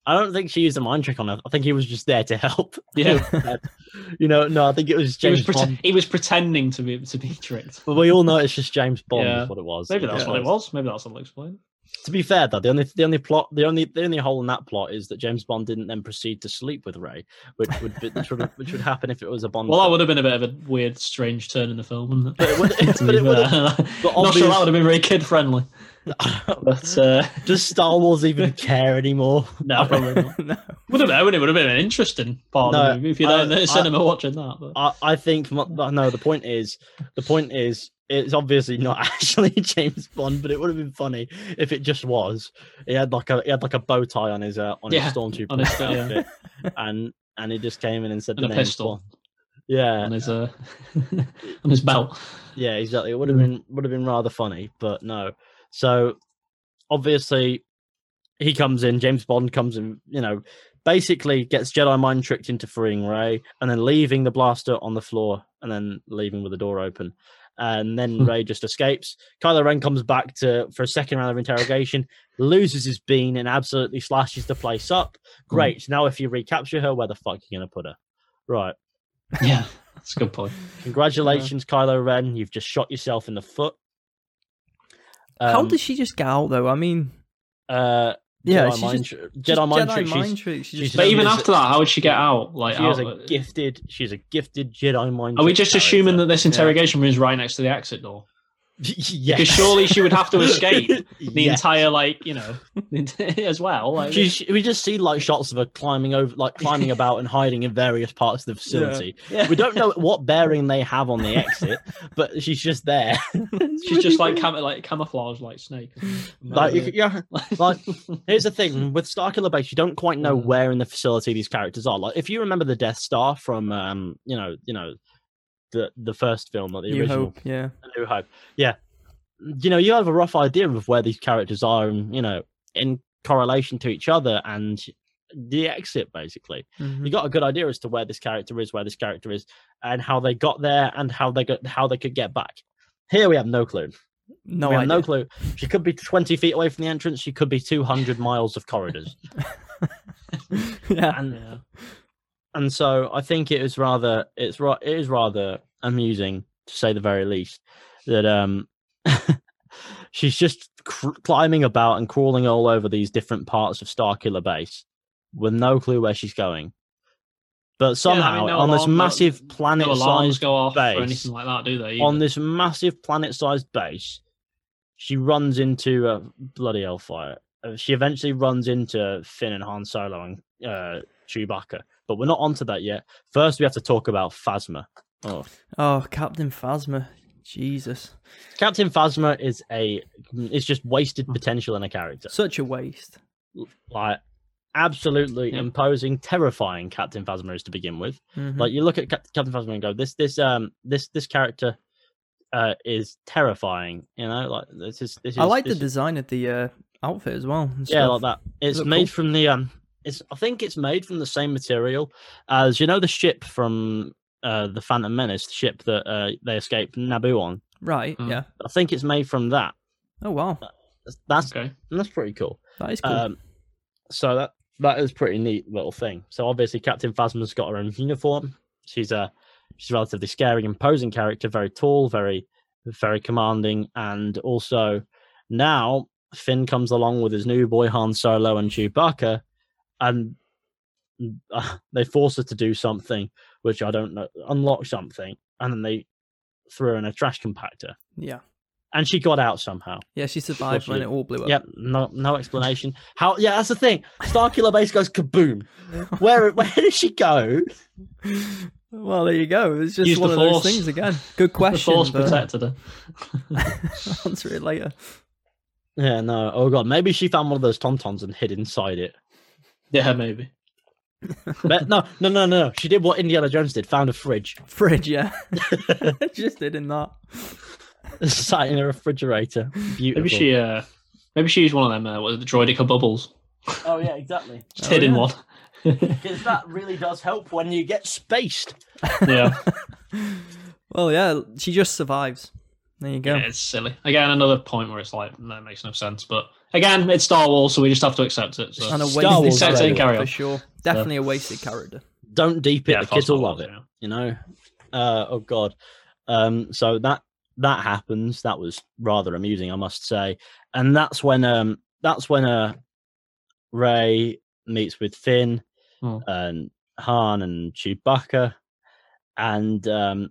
I don't think she used a mind trick on her. I think he was just there to help. Yeah. No, I think it was James Bond. He was pretending to be tricked. But we all know it's just James Bond Yeah. is what it was. Maybe that's what it was. Maybe that's what they'll explain. To be fair, though, the only hole in that plot is that James Bond didn't then proceed to sleep with Ray, which would happen if it was a Bond. Well, that film. would have been a bit of a weird, strange turn in the film, wouldn't it? But it would have. Not sure that would have been very kid friendly. But does Star Wars even care anymore? No, probably not. No. Wouldn't know. It would have been an interesting part of the movie if you're in the cinema watching that. But. I think no. The point is, it's obviously not actually James Bond, but it would have been funny if it just was. He had like a bow tie on his stormtrooper on his, outfit, and he just came in and said and the a name pistol. Bond. Yeah, on his on his belt. Yeah, exactly. It would have been rather funny, but no. So obviously he comes in. James Bond comes in. Basically gets Jedi mind tricked into freeing Rey, and then leaving the blaster on the floor, and then leaving with the door open. And then Rey just escapes. Kylo Ren comes back for a second round of interrogation, loses his bean, and absolutely slashes the place up. Great. So now if you recapture her, where the fuck are you going to put her? Right. Yeah, that's a good point. Congratulations, Kylo Ren. You've just shot yourself in the foot. How did she just get out, though? I mean... Jedi mind trick. But even after that, how would she get out? Like, she's a gifted Jedi mind. Are we just assuming that this interrogation room is right next to the exit door? Yes. Because surely she would have to escape the entire, as well. Like, we just see shots of her climbing about and hiding in various parts of the facility. Yeah. We don't know what bearing they have on the exit, but she's just there. She's just camouflage, like Snake. Here's the thing with Starkiller Base, you don't quite know where in the facility these characters are. Like, if you remember the Death Star from, the first film, or the original, New Hope, yeah. You have a rough idea of where these characters are, in correlation to each other and the exit. Basically, you got a good idea as to where this character is, and how they got there, and how they could get back. Here we have no clue. No clue. She could be 20 feet away from the entrance. She could be 200 miles of corridors. And so I think it is rather amusing, to say the very least, that she's just climbing about and crawling all over these different parts of Starkiller Base with no clue where she's going. But somehow on this massive planet-sized go off base, or anything like that, do they? On this massive planet-sized base, she runs into a bloody hellfire. She eventually runs into Finn and Han Solo and Chewbacca. But we're not onto that yet. First, we have to talk about Phasma. Oh, Captain Phasma. Jesus. Captain Phasma is just wasted potential in a character. Such a waste. Like, absolutely imposing, terrifying Captain Phasma is to begin with. Like, you look at Captain Phasma and go, this character is terrifying. Like, this is. I like the design of the outfit as well. Yeah, like that. It's made from the I think it's made from the same material as the ship from the Phantom Menace, the ship that they escaped Naboo on. Right. Yeah. I think it's made from that. Oh wow. That's pretty cool. That is cool. So that is pretty neat little thing. So obviously Captain Phasma's got her own uniform. She's a relatively scary, imposing character, very tall, very, very commanding, and also now Finn comes along with his new boy Han Solo and Chewbacca. And they force her to do something, which I don't know, unlock something, and then they threw her in a trash compactor. Yeah. And she got out somehow. Yeah, she survived when it all blew up. Yep, no explanation. How? Yeah, that's the thing. Starkiller Base goes kaboom. Where did she go? Well, there you go. It's just one of those things again. Good question. The Force protected her. I'll answer it later. Yeah, no. Oh god, maybe she found one of those tauntauns and hid inside it. Yeah, maybe. But no. She did what Indiana Jones did, found a fridge. Fridge, yeah. Just did in that. Sat in a refrigerator. Beautiful. Maybe she used one of them, the Droidica bubbles. Oh, yeah, exactly. Just hid in one. Because that really does help when you get spaced. Yeah. Well, yeah, she just survives. There you go. Yeah, it's silly. Again, another point where it's like, that makes no sense. But again, it's Star Wars, so we just have to accept it. So. And a Star Wars wasted character, carry on. for sure. Definitely a wasted character. Don't deep it, Yeah, the kids will love Star it. Wars, You know. Oh God. So that happens. That was rather amusing, I must say. And that's when Rey meets with Finn and Han and Chewbacca, and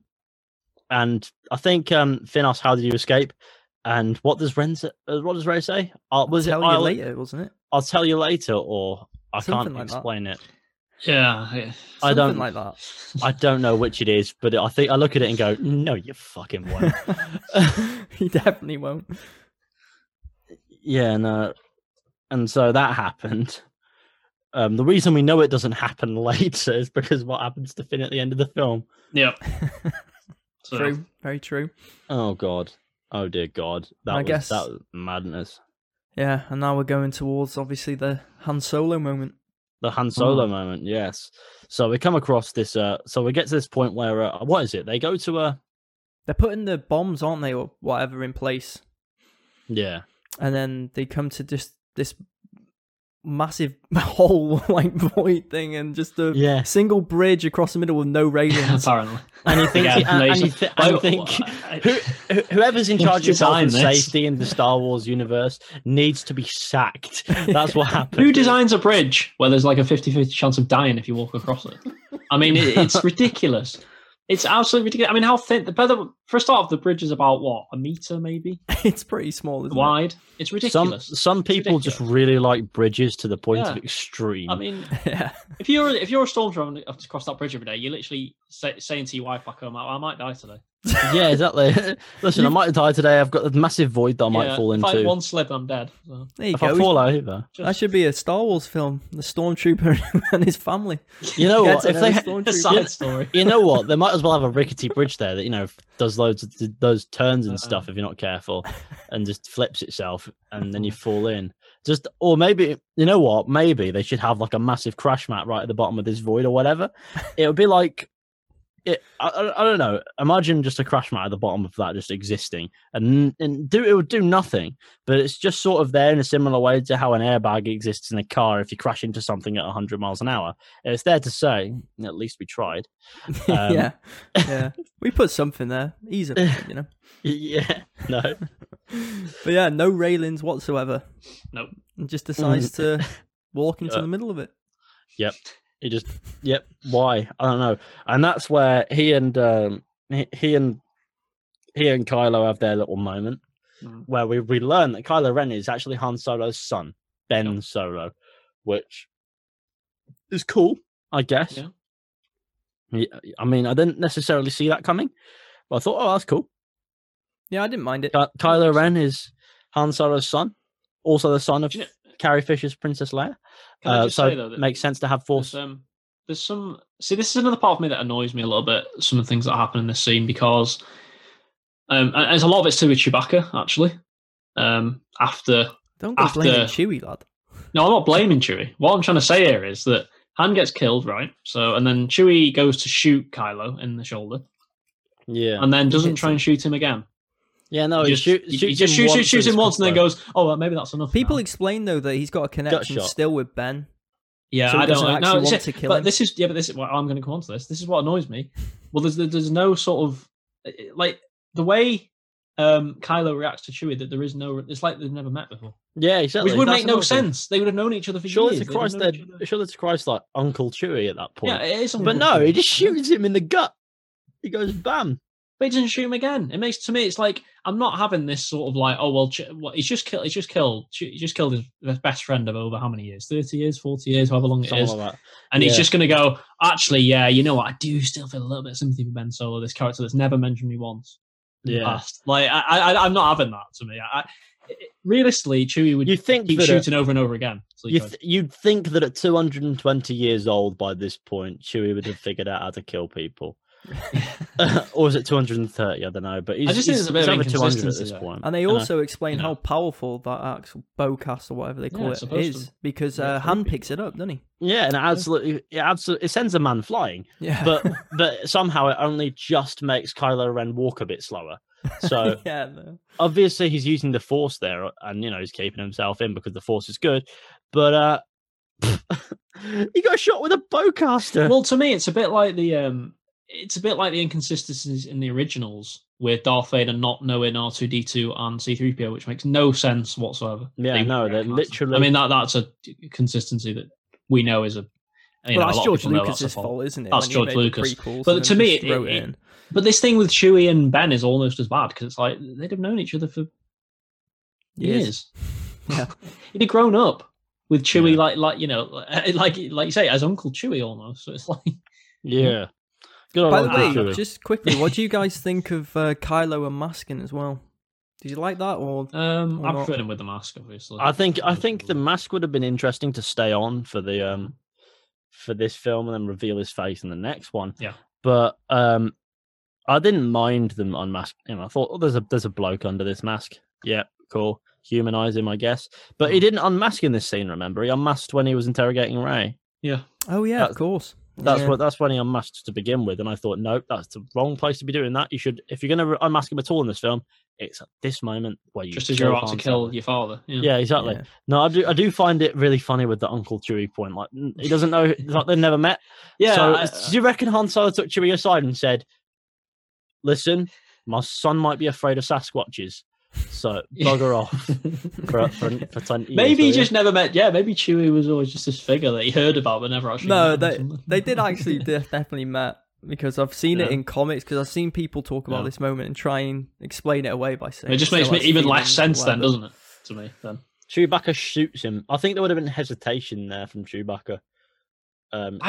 I think Finn asks, "How did you escape?" And what does Rey say? Was I'll tell you later, wasn't it? I'll tell you later, or I Something can't like explain it. Yeah. I don't Something like that. I don't know which it is, but I think I look at it and go, "No, you fucking won't." He definitely won't. Yeah, no. And so that happened. The reason we know it doesn't happen later is because what happens to Finn at the end of the film. Yep. So, True, very true. Oh God. Oh dear God. That was madness. Yeah, and now we're going towards obviously the Han Solo moment. The Han Solo moment, yes. So we come across this. So we get to this point where what is it? They go to a. They're putting the bombs, aren't they, or whatever, in place. Yeah. And then they come to just this massive hole, like void thing, and just a single bridge across the middle with no railings. Apparently. And you think, whoever's in charge of health and safety in the Star Wars universe needs to be sacked. That's what happened. Who designs a bridge where there's like a 50-50 chance of dying if you walk across it? I mean, it's ridiculous. It's absolutely ridiculous. I mean, how thin? For a start, the bridge is about what, a meter maybe? It's pretty small, isn't wide. it? It's ridiculous. Some people just really like bridges to the point of extreme. I mean, if you're a stormtrooper and have to cross that bridge every day, you're literally saying to your wife back home, "I might die today." Yeah, exactly. Listen, I might die today. I've got a massive void that I might fall into. If I one slip, I'm dead. So. There you if go. I fall over, that should be a Star Wars film. The stormtrooper and his family. You know what? If a side story. You know what? They might as well have a rickety bridge there that does loads of those turns and stuff if you're not careful, and just flips itself, and then you fall in. Or maybe you know what? Maybe they should have like a massive crash mat right at the bottom of this void or whatever. It would be like. I don't know. Imagine just a crash mat at the bottom of that just existing, and it would do nothing. But it's just sort of there in a similar way to how an airbag exists in a car if you crash into something at 100 miles an hour. It's there to say, at least we tried. Yeah, we put something there. Easy, Yeah, no. But yeah, no railings whatsoever. Nope. And just decides to walk into the middle of it. Yep. Why? I don't know. And that's where he and Kylo have their little moment where we learn that Kylo Ren is actually Han Solo's son, Ben Solo, which is cool, I guess. Yeah. I mean, I didn't necessarily see that coming, but I thought, oh, that's cool. Yeah, I didn't mind it. Kylo Ren is Han Solo's son, also the son of Carrie Fisher's Princess Leia. So it makes sense to have Force. There's some. See, this is another part of me that annoys me a little bit. Some of the things that happen in this scene because, and there's a lot of it's to do with Chewbacca actually. Don't go blaming Chewie, lad. No, I'm not blaming Chewie. What I'm trying to say here is that Han gets killed, right? So, and then Chewie goes to shoot Kylo in the shoulder. Yeah, and then doesn't try and shoot him again. Yeah, no, he just shoots him once and then goes, "Oh, well, maybe that's enough." People explain though that he's got a connection still with Ben. Yeah, so I don't know. Want to kill him. This is what I'm going to come on to this. This is what annoys me. Well, there's no sort of like the way Kylo reacts to Chewie. That there is no. It's like they've never met before. Yeah, exactly. Which would make no sense. They would have known each other for years. Surely to Christ, like Uncle Chewie at that point. Yeah, it is. But no, he just shoots him in the gut. He goes bam. But he doesn't shoot him again. It makes to me, it's like I'm not having this sort of like, oh well, he's just killed his best friend of over how many years? 30 years, 40 years, however long it is. Like and he's just going to go. Actually, yeah, you know what? I do still feel a little bit of sympathy for Ben Solo, this character that's never mentioned me once. In the past. Like I'm not having that. To me, realistically, Chewie would keep shooting over and over again. So you'd think that at 220 years old by this point, Chewie would have figured out how to kill people. Or is it 230? I don't know. But I just think there's a bit of over 200 at inconsistency this there. point. And they you know? also explain You know. how powerful that actual bowcast or whatever they call it's it supposed is, to because make Han creepy. picks it up, doesn't he? Yeah, and it sends a man flying. Yeah. But somehow it only just makes Kylo Ren walk a bit slower. So yeah. No. obviously he's using the Force there, and he's keeping himself in because the Force is good. But he got shot with a bowcaster. Well, to me, it's a bit like the inconsistencies in the originals with Darth Vader not knowing R2D2 and C3PO, which makes no sense whatsoever. Yeah, no, they're literally. I mean, that's a consistency that we know is a. Well, a that's lot of George people know that's Lucas's a fault. fault, isn't it? That's when he George made the Lucas. prequels But and to then me, just wrote it in. but this thing with Chewie and Ben is almost as bad because it's like they'd have known each other for years. Yeah. He'd have grown up with Chewie, like you say, as Uncle Chewie almost. So it's like, Yeah. Good By old the Uncle way, Chewie. just quickly, what do you guys think of Kylo unmasking as well? Did you like that, or I not? preferred him with the mask, obviously. I think the mask would have been interesting to stay on for the for this film and then reveal his face in the next one. Yeah. But I didn't mind them unmasking him. I thought, oh, there's a bloke under this mask. Yeah, cool. Humanize him, I guess. But he didn't unmask in this scene, remember? He unmasked when he was interrogating Rey. Yeah. Oh yeah, of course. That's when he unmasked to begin with, and I thought, nope, that's the wrong place to be doing that. You should, if you're going to unmask him at all in this film, it's at this moment where you Just as you're about to kill your father. Yeah, exactly. Yeah. No, I do find it really funny with the Uncle Chewie point. Like he doesn't know, like they've never met. Yeah. So do you reckon Han Solo took Chewie aside and said, "Listen, my son might be afraid of Sasquatches, so bugger off for 20 years." Maybe he will you?" just never met. Yeah, maybe Chewie was always just this figure that he heard about but never actually. No, met him or they did actually definitely met, because I've seen it in comics, because I've seen people talk about this moment and try and explain it away by saying It just makes me even less sense then, doesn't it? To me, then. Chewbacca shoots him. I think there would have been hesitation there from Chewbacca. I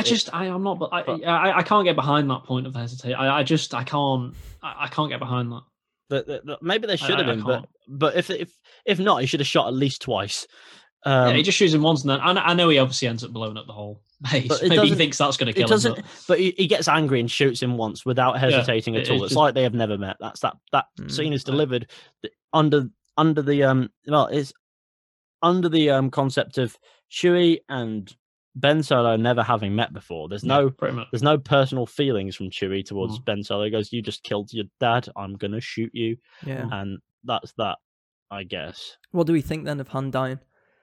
can't get behind that point of hesitation. I can't get behind that. Maybe they should have been, can't. but if not, he should have shot at least twice. He just shoots him once, and then I know he obviously ends up blowing up the whole base. But it Maybe he doesn't- thinks that's going to It kill doesn't, him. but he gets angry and shoots him once without hesitating at all. it's It's just- like they have never met. That's that scene is delivered under the it's under the concept of Chewie and Ben Solo never having met before. There's pretty much. there's no personal feelings from Chewie towards Mm. Ben Solo. He goes, "You just killed your dad. I'm gonna shoot you," Yeah. and that's that, I guess. What do we think then of Han dying?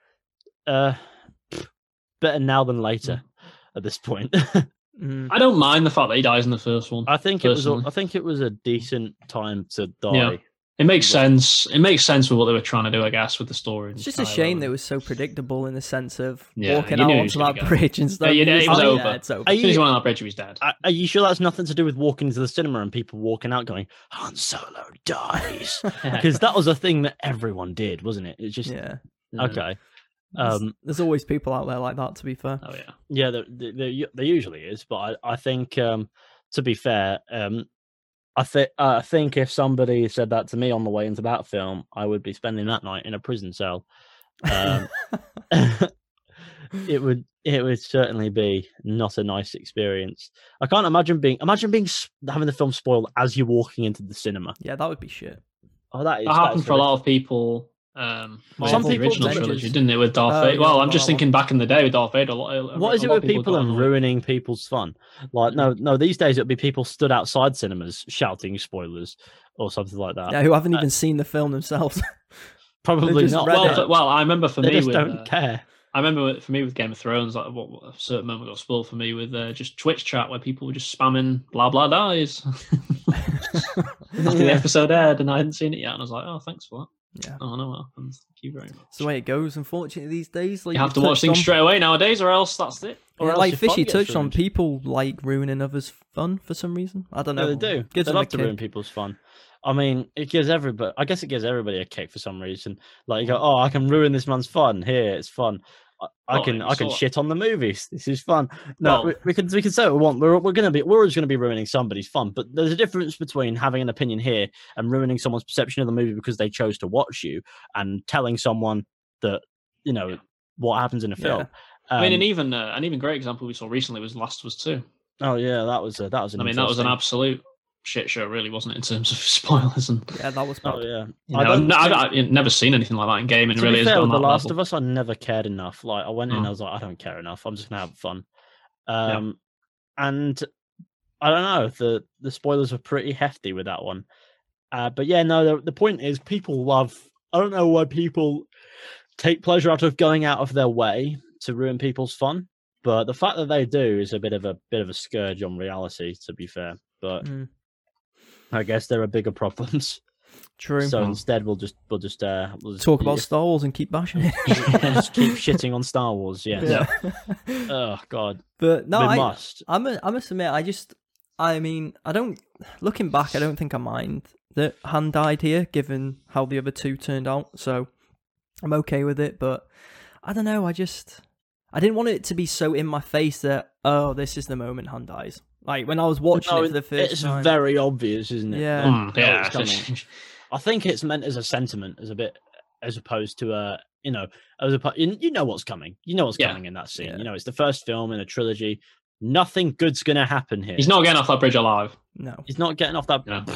Better now than later. At this point, I don't mind the fact that he dies in the first one. I think personally. it was a decent time to die. Yeah. It makes sense. It makes sense with what they were trying to do, I guess, with the story. It's just a shame that it was so predictable in the sense of Yeah, walking you out knew he onto was gonna that go. bridge and stuff. Yeah, you know, It's it was like, over. yeah, it's over. Are you- As soon as he went on that bridge, he was dead. Are you sure that's nothing to do with walking to the cinema and people walking out going, Han Solo dies? Because that was a thing that everyone did, wasn't it? It's just, Yeah. okay. There's always people out there like that, to be fair. Oh yeah. Yeah, there usually is, but I think, to be fair, I think if somebody said that to me on the way into that film, I would be spending that night in a prison cell. It would certainly be not a nice experience. I can't imagine having the film spoiled as you're walking into the cinema. Yeah, that would be shit. Oh, that happened for a lot of people. Some Some people original Avengers. trilogy, didn't it, with Darth Oh, Vader? yeah, Well, I'm just that one. thinking back in the day with Darth Vader. What is it with people and ruining people's fun? Like, no, these days it would be people stood outside cinemas shouting spoilers or something like that. Yeah, who haven't even seen the film themselves. Probably just not. read it. Well, I remember for They me just with don't care. I remember for me with Game of Thrones, like a certain moment got spoiled for me with just Twitch chat where people were just spamming blah blah dies after the episode aired, and I hadn't seen it yet, and I was like, oh, thanks for that. Yeah. Oh, no, what happens? Thank you very much. It's the way it goes, unfortunately, these days. Like You have to watch things straight away nowadays, or else that's it. Or Yeah, else like your fun Fishy gets touched on, ruined. people like ruining others' fun for some reason. I don't know. No, they do. Gives They them a love to ruin kick. people's fun. I mean, it gives everybody. I guess it gives everybody a kick for some reason. Like you go, oh, I can ruin this man's fun. Here, it's fun. I Oh, can you I can saw it. shit on the movies. This is fun. No, Well- we can say what we want. We're always gonna be ruining somebody's fun. But there's a difference between having an opinion here and ruining someone's perception of the movie because they chose to watch you, and telling someone that what happens in a film. Yeah. I mean, an even great example we saw recently was Last of Us 2. Oh yeah, that was that was an absolute shit show, really, wasn't it, in terms of spoilers? And yeah, that was bad. Oh yeah, I've never seen anything like that in gaming. To really, be fair, with The Last level. of Us, I never cared enough. Like I went in, I was like, I don't care enough. I'm just gonna have fun. And I don't know, the spoilers were pretty hefty with that one. But yeah, no, the point is, people love. I don't know why people take pleasure out of going out of their way to ruin people's fun, but the fact that they do is a bit of a scourge on reality. To be fair, but I guess there are bigger problems. True. So instead, we'll just talk about Star Wars and keep bashing it. Just keep shitting on Star Wars. Yeah. Oh God. But no, we must. I must admit, I mean, I don't. Looking back, I don't think I mind that Han died here, given how the other two turned out. So I'm okay with it. But I don't know. I didn't want it to be so in my face that this is the moment Han dies. Like when I was watching it for the first time. It's very obvious, isn't it? Yeah. I think it's meant as a sentiment, as opposed to you know what's coming. You know what's coming in that scene. Yeah. You know, it's the first film in a trilogy. Nothing good's gonna happen here. He's not getting off that bridge alive. No, he's not getting off that. No.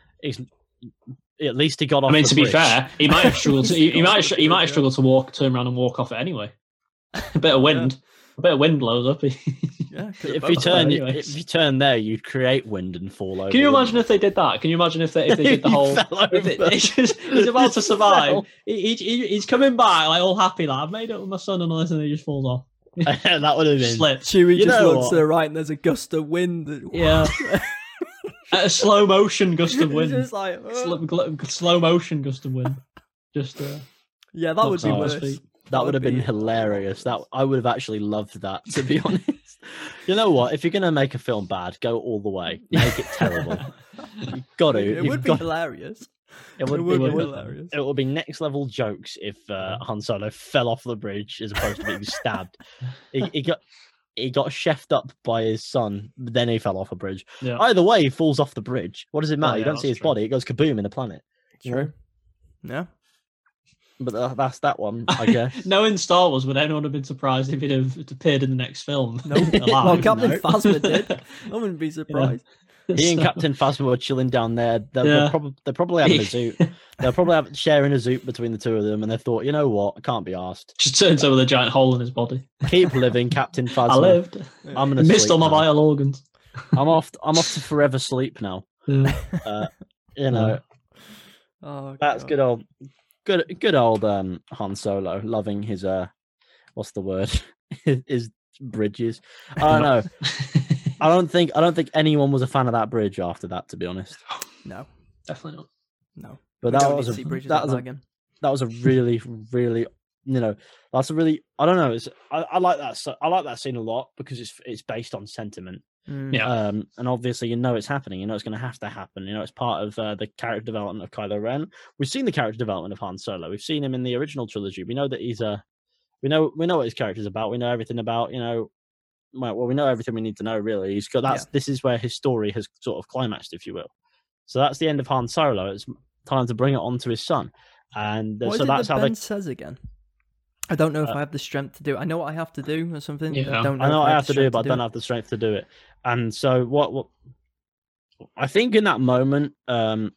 At least he got off. I mean, the to bridge. be fair, he might have struggled. He might have struggled to turn around and walk off it anyway. A bit of wind blows up. Yeah, if you turn there, you'd create wind and fall over. Can you imagine if they did that? Can you imagine if they did the whole? He's about to survive. He's coming back like all happy. Like I've made it with my son and all this, and he just falls off. That would have been. Slipped. Chewie just looks to the right, and there's a gust of wind. Yeah. At a slow motion gust of wind. Just like slow motion gust of wind. Just yeah, that would be worse. That would have been hilarious. That I would have actually loved that, to be honest. You know what? If you're gonna make a film bad, go all the way. Make it terrible. You've got to. It would be hilarious. It would be hilarious. It would be next level jokes if Han Solo fell off the bridge as opposed to being stabbed. He got chefed up by his son, then he fell off a bridge. Yeah. Either way, he falls off the bridge. What does it matter? Oh, you don't see his body. It goes kaboom in the planet. True. Yeah. But that's that one, I guess. Knowing Star Wars, would anyone have been surprised if it appeared in the next film? No. Well, Captain Phasma did. I wouldn't be surprised. Yeah. He and Captain Phasma were chilling down there. They're probably having a zoot. They're probably sharing a zoot between the two of them, and they thought, you know what? I can't be arsed. Just turns over the giant hole in his body. Keep living, Captain Phasma. I lived. I'm gonna missed all my vital organs. I'm off to forever sleep now. Yeah. You know. Oh, that's God. Good old Han Solo, loving his what's the word? his bridges. I don't know. I don't think anyone was a fan of that bridge after that, to be honest. No, definitely not. No. But that was a really, really, that's a really, I don't know. I like that. I like that scene a lot because it's based on sentiment. Yeah. And obviously, it's happening. It's going to have to happen. It's part of the character development of Kylo Ren. We've seen the character development of Han Solo. We've seen him in the original trilogy. We know that he's we know what his character's about. We know everything about, we know everything we need to know, really. He's got This is where his story has sort of climaxed, if you will. So that's the end of Han Solo. It's time to bring it on to his son. And what so is that's it that how Ben says again. I don't know if I have the strength to do it. I know what I have to do or something. Yeah. I know what I have to do, but I don't have the strength to do it. And so what I think in that moment, Han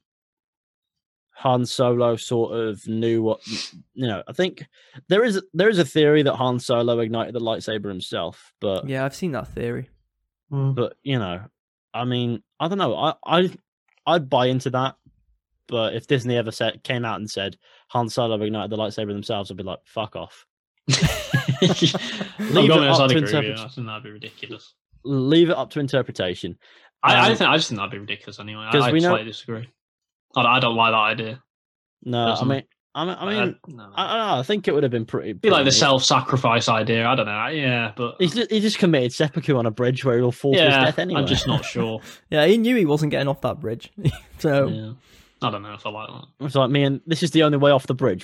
Solo sort of knew what, I think there is a theory that Han Solo ignited the lightsaber himself, but yeah, I've seen that theory. But I mean, I don't know. I'd buy into that. But if Disney ever came out and said Han Solo ignited the lightsaber themselves, I'd be like, fuck off. Leave it up to interpretation. I think that'd be ridiculous. Leave it up to interpretation. I just think that'd be ridiculous anyway. I slightly disagree. I don't like that idea. No, personally. I don't know. I think it would have been pretty. Be like the self-sacrifice idea. I don't know. Yeah, but he just committed seppuku on a bridge where he'll fall to his death anyway. I'm just not sure. Yeah, he knew he wasn't getting off that bridge, so. Yeah. I don't know if I like that. It's like, man, this is the only way off the bridge.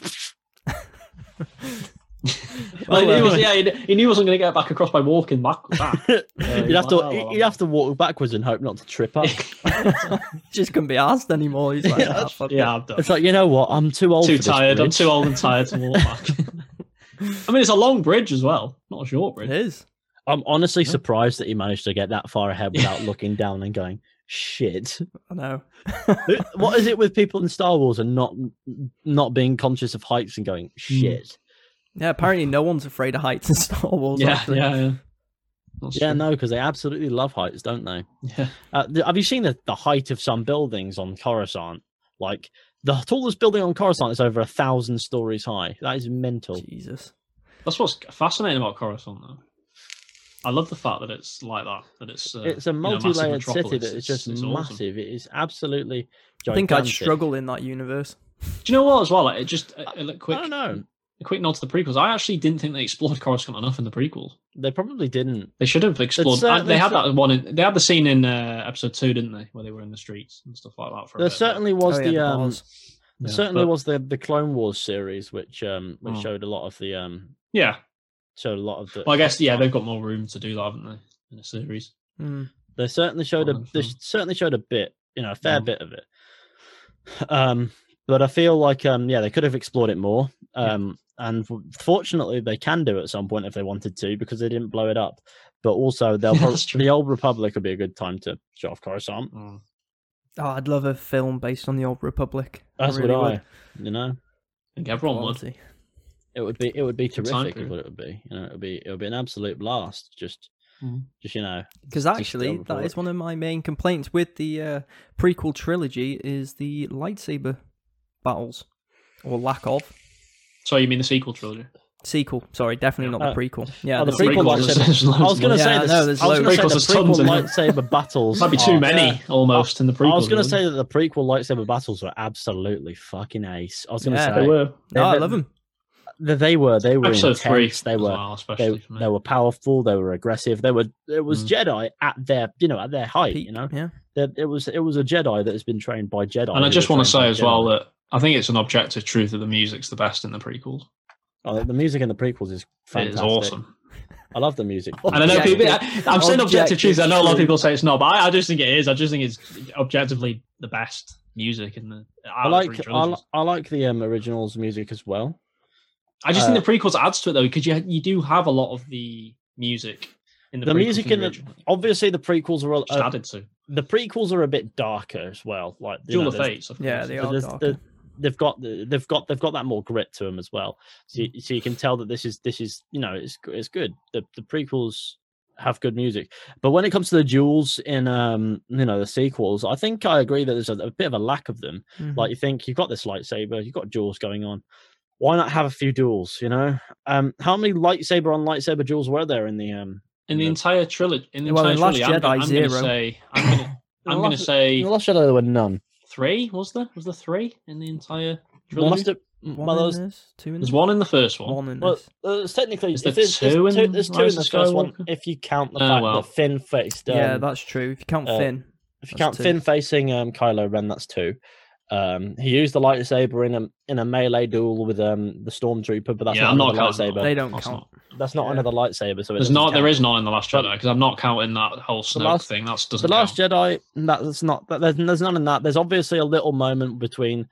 He knew he wasn't going to get back across by walking back. You'd have to walk backwards and hope not to trip up. Just couldn't be asked anymore. He's like, I'm done. It's like, you know what? I'm too old. Too tired. I'm too old and tired to walk back. I mean, it's a long bridge as well, not a short bridge. It is. I'm honestly Yeah. surprised that he managed to get that far ahead without looking down and going, shit. I know. What is it with people in Star Wars and not being conscious of heights and going, shit? Yeah, apparently no one's afraid of heights in Star Wars. Yeah, actually. yeah. That's Yeah, true. no, because they absolutely love heights, don't they? Yeah. Have you seen the height of some buildings on Coruscant? Like, the tallest building on Coruscant is over 1,000 stories high. That is mental. Jesus. That's what's fascinating about Coruscant, though. I love the fact that it's like that. That it's It's a multi-layered city that is just massive. Awesome. It is absolutely gigantic. I think I'd struggle in that universe. Do you know what? As well, like, it just quick. I don't know. A quick nod to the prequels. I actually didn't think they explored Coruscant enough in the prequels. They probably didn't. They should have explored. certainly They had that one. They had the scene in episode 2, didn't they, where they were in the streets and stuff like that. For a There bit, certainly was Oh, yeah, the bars. there Yeah, certainly but- was the Clone Wars series, which showed a lot of the yeah. showed a lot of the. Well, I guess they've got more room to do that, haven't they, in a series? Mm. They certainly showed Well, they certainly showed a bit, a fair Mm. bit of it. But I feel like they could have explored it more. And fortunately, they can do it at some point if they wanted to, because they didn't blow it up. But also, That's true. the Old Republic would be a good time to show off Coruscant. Mm. Oh, I'd love a film based on the Old Republic. That's really what I. I think everyone would. Quality. it would be Good time terrific. Is period. what it would be. It would be an absolute blast. Just Because actually, Old that is Republic. one of my main complaints with the prequel trilogy is the lightsaber battles, or lack of. So you mean the sequel trilogy? Sequel, sorry, definitely not the prequel. Yeah, the the prequel prequel. prequels, lightsaber. there's loads I was going to Yeah, say I this. know, there's I was going to say loads. the Prequels, there's prequel tons of lightsaber battles. Might be too are- many almost in the prequel. I was going to say that the prequel lightsaber battles were absolutely fucking ace. I was going to Yeah, say they were. No, I love them. They were Episode 3 intense. They as were well, especially for me. they were powerful. They were aggressive. It was Jedi at their at their height. Peak, yeah. It was a Jedi that has been trained by Jedi. And I who just were want to trained say by as well Jedi. that I think it's an objective truth that the music's the best in the prequels. The music in the prequels is It fantastic. is awesome. I love the music. And I know people. I'm saying objective truth. I know a lot of truth. people say it's not, but I just think it is. I just think it's objectively the best music in the. I like the originals music as well. I just think the prequels adds to it though, because you do have a lot of the music in the The prequels music from in the original. obviously the prequels are Just added to the prequels are a bit darker as well. Like Duel of there's- Fates. Of Yeah, course. they are there's- darker. they've got that more grit to them as well. So you can tell that this is it's good. The prequels have good music, but when it comes to the duels in the sequels, I think I agree that there's a bit of a lack of them. Mhm. Like you think you've got this lightsaber, you've got duels going on. Why not have a few duels? How many lightsaber on lightsaber duels were there in the In the entire trilogy, in the Well, entire in Last trilogy, Jedi, I'm going to zero. say, I'm going to say in the Last Jedi there were none. 3. Was there 3 in the entire Well, must trilogy? have, One well, in those, this, two in There's this? one in the first one. One in well, this. technically, Is there if there's two in there's two in Rise the of first one. Skywalker? If you count the Oh, fact well. that Finn faced, Yeah, that's true. If you count Finn, if you that's count two. Finn facing Kylo Ren, that's 2. He used the lightsaber in a melee duel with the stormtrooper, but that's Yeah, not I'm not another counting lightsaber. that. they don't That's count. not- That's not Yeah. another lightsaber. So it There's doesn't not. There count. is none in the Last But- Jedi because I'm not counting that whole Snoke last- thing. That doesn't The Last count. Jedi. That's not. There's none in that. There's obviously a little moment between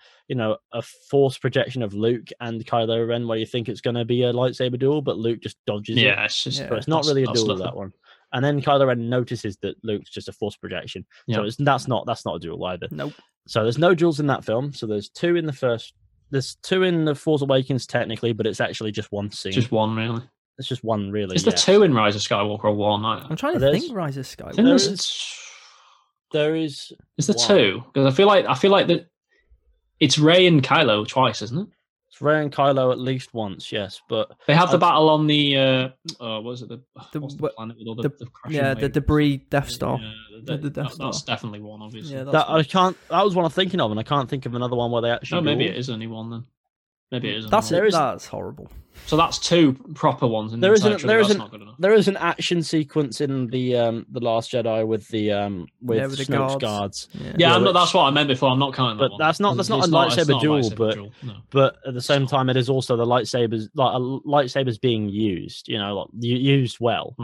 a force projection of Luke and Kylo Ren where you think it's going to be a lightsaber duel, but Luke just dodges it. Yeah, it's just. Yeah. But it's not that's- really a that's duel, nothing. that one. And then Kylo Ren notices that Luke's just a force projection. So Yeah. that's not a duel either. Nope. So there's no duels in that film. So there's 2 in the first. There's 2 in the Force Awakens technically, but it's actually just one scene. Just one really. It's just one really. Is yeah. there 2 in Rise of Skywalker or 1? I'm trying to There's- think. Rise of I Skywalker. think There there's. There is. Is there one. 2? Because I feel like that. It's Rey and Kylo twice, isn't it? It's Rey and Kylo at least once, yes, but They have the I'd- battle on the. What was it? What's the wh- planet with all the- the crashing Yeah, the waves? debris Death Star. Yeah, The Death that's Star. definitely one, obviously. Yeah, that I can't. That was one I'm thinking of, and I can't think of another one where they actually. No, maybe duel. it is only one then. Maybe it is. That's only There one. is- That's horrible. So that's 2 proper ones in the There entire isn't- trilogy. there That's isn't- not good enough. There is an action sequence in the Last Jedi with the with the Snoke's guards. guards. Yeah, Yeah, I'm not, which- that's what I meant before. I'm not counting that But one. that's not It's a it's lightsaber a duel, lightsaber but- duel, no. But at the same not. time, it is also the lightsabers, lightsabers being used. Used well.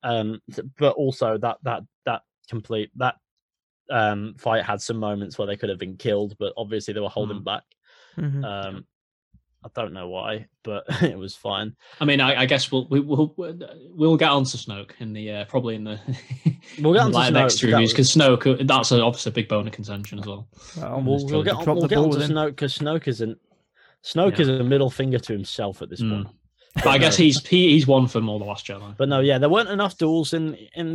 But also that fight had some moments where they could have been killed, but obviously they were holding back. Mhm. I don't know why, but it was fine. I mean, I guess we'll get onto Snoke in the probably in the we'll get onto Snoke next reviews because Snoke that's obviously a big bone of contention as well. We'll get onto Snoke because Snoke is a middle finger to himself at this point. But I guess he's one for more The Last Jedi. But no, yeah, there weren't enough duels in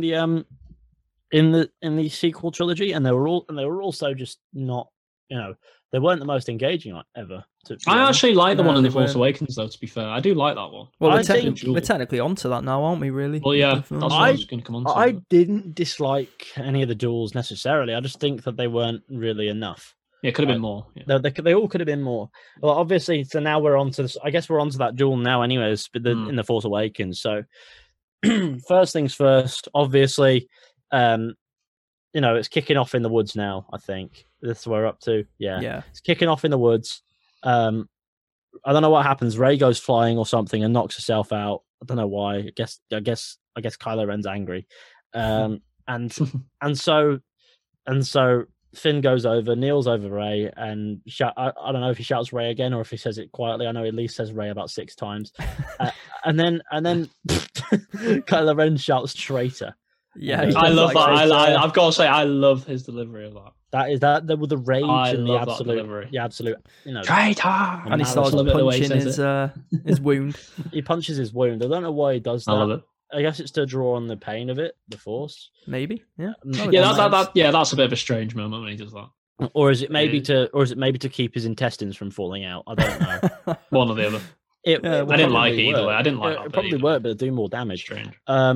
the sequel trilogy, and they were also just not, they weren't the most engaging ever. I actually like the one in The Force Awakens, though. To be fair, I do like that one. Well, we're technically onto that now, aren't we? Really? Well, yeah, that's what I was going to come on to. I didn't dislike any of the duels necessarily. I just think that they weren't really enough. Yeah, it could have been more. Yeah. They all could have been more. Well, obviously, so now we're on to this. I guess we're on to that duel now, anyways, in The Force Awakens. So, first things first, obviously, it's kicking off in the woods now, I think. This is where we're up to. Yeah. It's kicking off in the woods. I don't know what happens. Rey goes flying or something and knocks herself out. I don't know why. I guess Kylo Ren's angry. And so Finn goes over, kneels over Rey, and I don't know if he shouts Rey again or if he says it quietly. I know he at least says Rey about 6 times. And then Kylo Ren shouts traitor. Yeah, I love that. I've got to say, I love his delivery of that. That is with the rage and the absolute, traitor. And he starts punching his wound. He punches his wound. I don't know why he does that. I love it. I guess it's to draw on the pain of it, the Force. Maybe, yeah. That's a bit of a strange moment when he does that. Or is it maybe to keep his intestines from falling out? I don't know. One or the other. I didn't like it either way. I didn't like that. It probably worked, but it'd do more damage. Strange.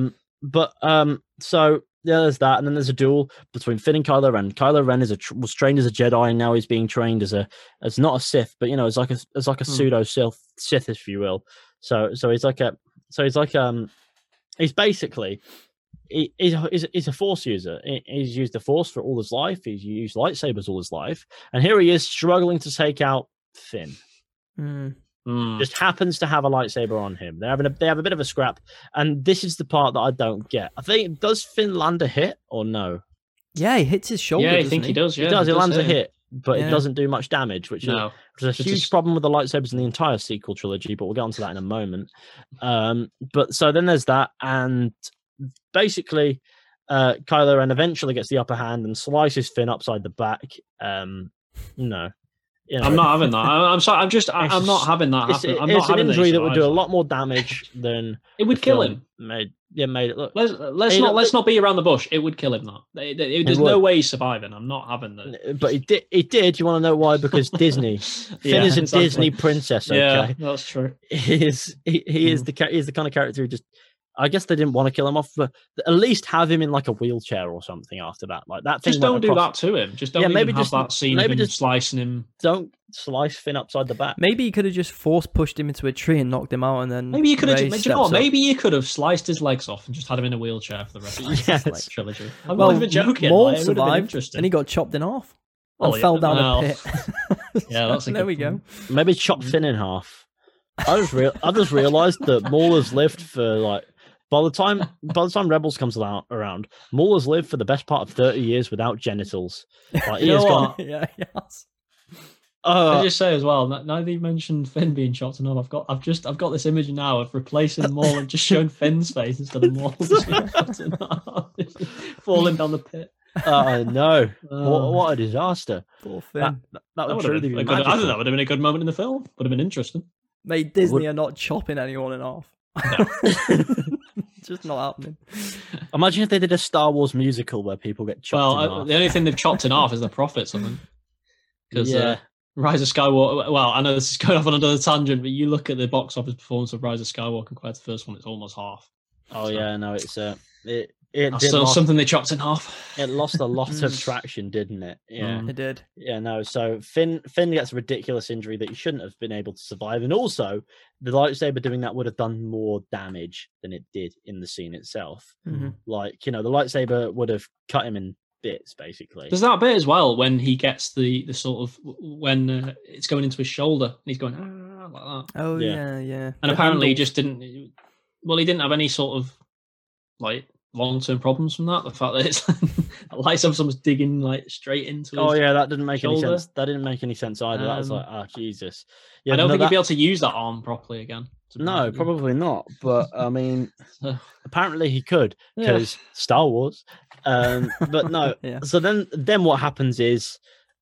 So there's that, and then there's a duel between Finn and Kylo Ren. Kylo Ren was trained as a Jedi, and now he's being trained as not a Sith, but as like a pseudo Sith, if you will. So he's basically he's a Force user. He's used the Force for all his life. He's used lightsabers all his life, and here he is struggling to take out Finn. Just happens to have a lightsaber on him. They have a bit of a scrap, and this is the part that I don't get. I think, does Finn land a hit or no? Yeah, he hits his shoulder. Yeah, I think he does. Yeah, he does. He lands a hit, but it doesn't do much damage, which is a huge problem with the lightsabers in the entire sequel trilogy. But we'll get onto that in a moment. But so then there's that, and basically, Kylo Ren eventually gets the upper hand and slices Finn upside the back. I'm not having that. I'm sorry. I'm not having that happen. It's an injury that would do a lot more damage than it would kill him. Made it look. Let's not beat around the bush. It would kill him. There's no way he's surviving. I'm not having that. But he did. You want to know why? Because Disney. Finn is a Disney princess. Okay? Yeah, that's true. He is the kind of character who just. I guess they didn't want to kill him off, but at least have him in like a wheelchair or something after that. Like that thing. Just don't do that to him. Just don't maybe have that scene of him slicing him. Don't slice Finn upside the back. Maybe you could have just force pushed him into a tree and knocked him out, and then maybe you could have. Maybe you could have sliced his legs off and just had him in a wheelchair for the rest of the trilogy. I'm not even joking. Maul survived, and he got chopped in half and fell down a pit. Yeah, that's a there we go. Maybe chop Finn in half. I just realized that Maul has lived for like. By the time Rebels comes around, Maul has lived for the best part of 30 years without genitals. Like, Yeah, yes. I just say as well. Now that you mentioned Finn being chopped and all, I've got this image now of replacing Maul and just showing Finn's face instead of Maul falling down the pit. No! What a disaster! Poor Finn. That would truly be. I think that would have been a good moment in the film. Would have been interesting. Mate, Disney are not chopping anyone in half. No. Just not happening. Imagine if they did a Star Wars musical where people get chopped in half. The only thing they've chopped in half is the prophets, I think. Because Rise of Skywalker, well, I know this is going off on another tangent, but you look at the box office performance of Rise of Skywalker compared to the first one, it's almost half. It's something they chopped in half. It lost a lot of traction, didn't it? Yeah, it did. Yeah, no. So Finn gets a ridiculous injury that he shouldn't have been able to survive, and also the lightsaber doing that would have done more damage than it did in the scene itself. Mm-hmm. Like the lightsaber would have cut him in bits, basically. There's that bit as well when he gets the sort of when it's going into his shoulder and he's going like that. Oh yeah. And apparently he just didn't. Well, he didn't have any sort of like long-term problems from that. The fact that it's like someone's digging like straight into. Oh his yeah, that didn't make shoulder. any sense. That didn't make any sense either. That was like, oh Jesus. Yeah, I don't think he'd be able to use that arm properly again. No, probably not. But I mean, So, apparently he could because Star Wars. But no. Yeah. So then what happens is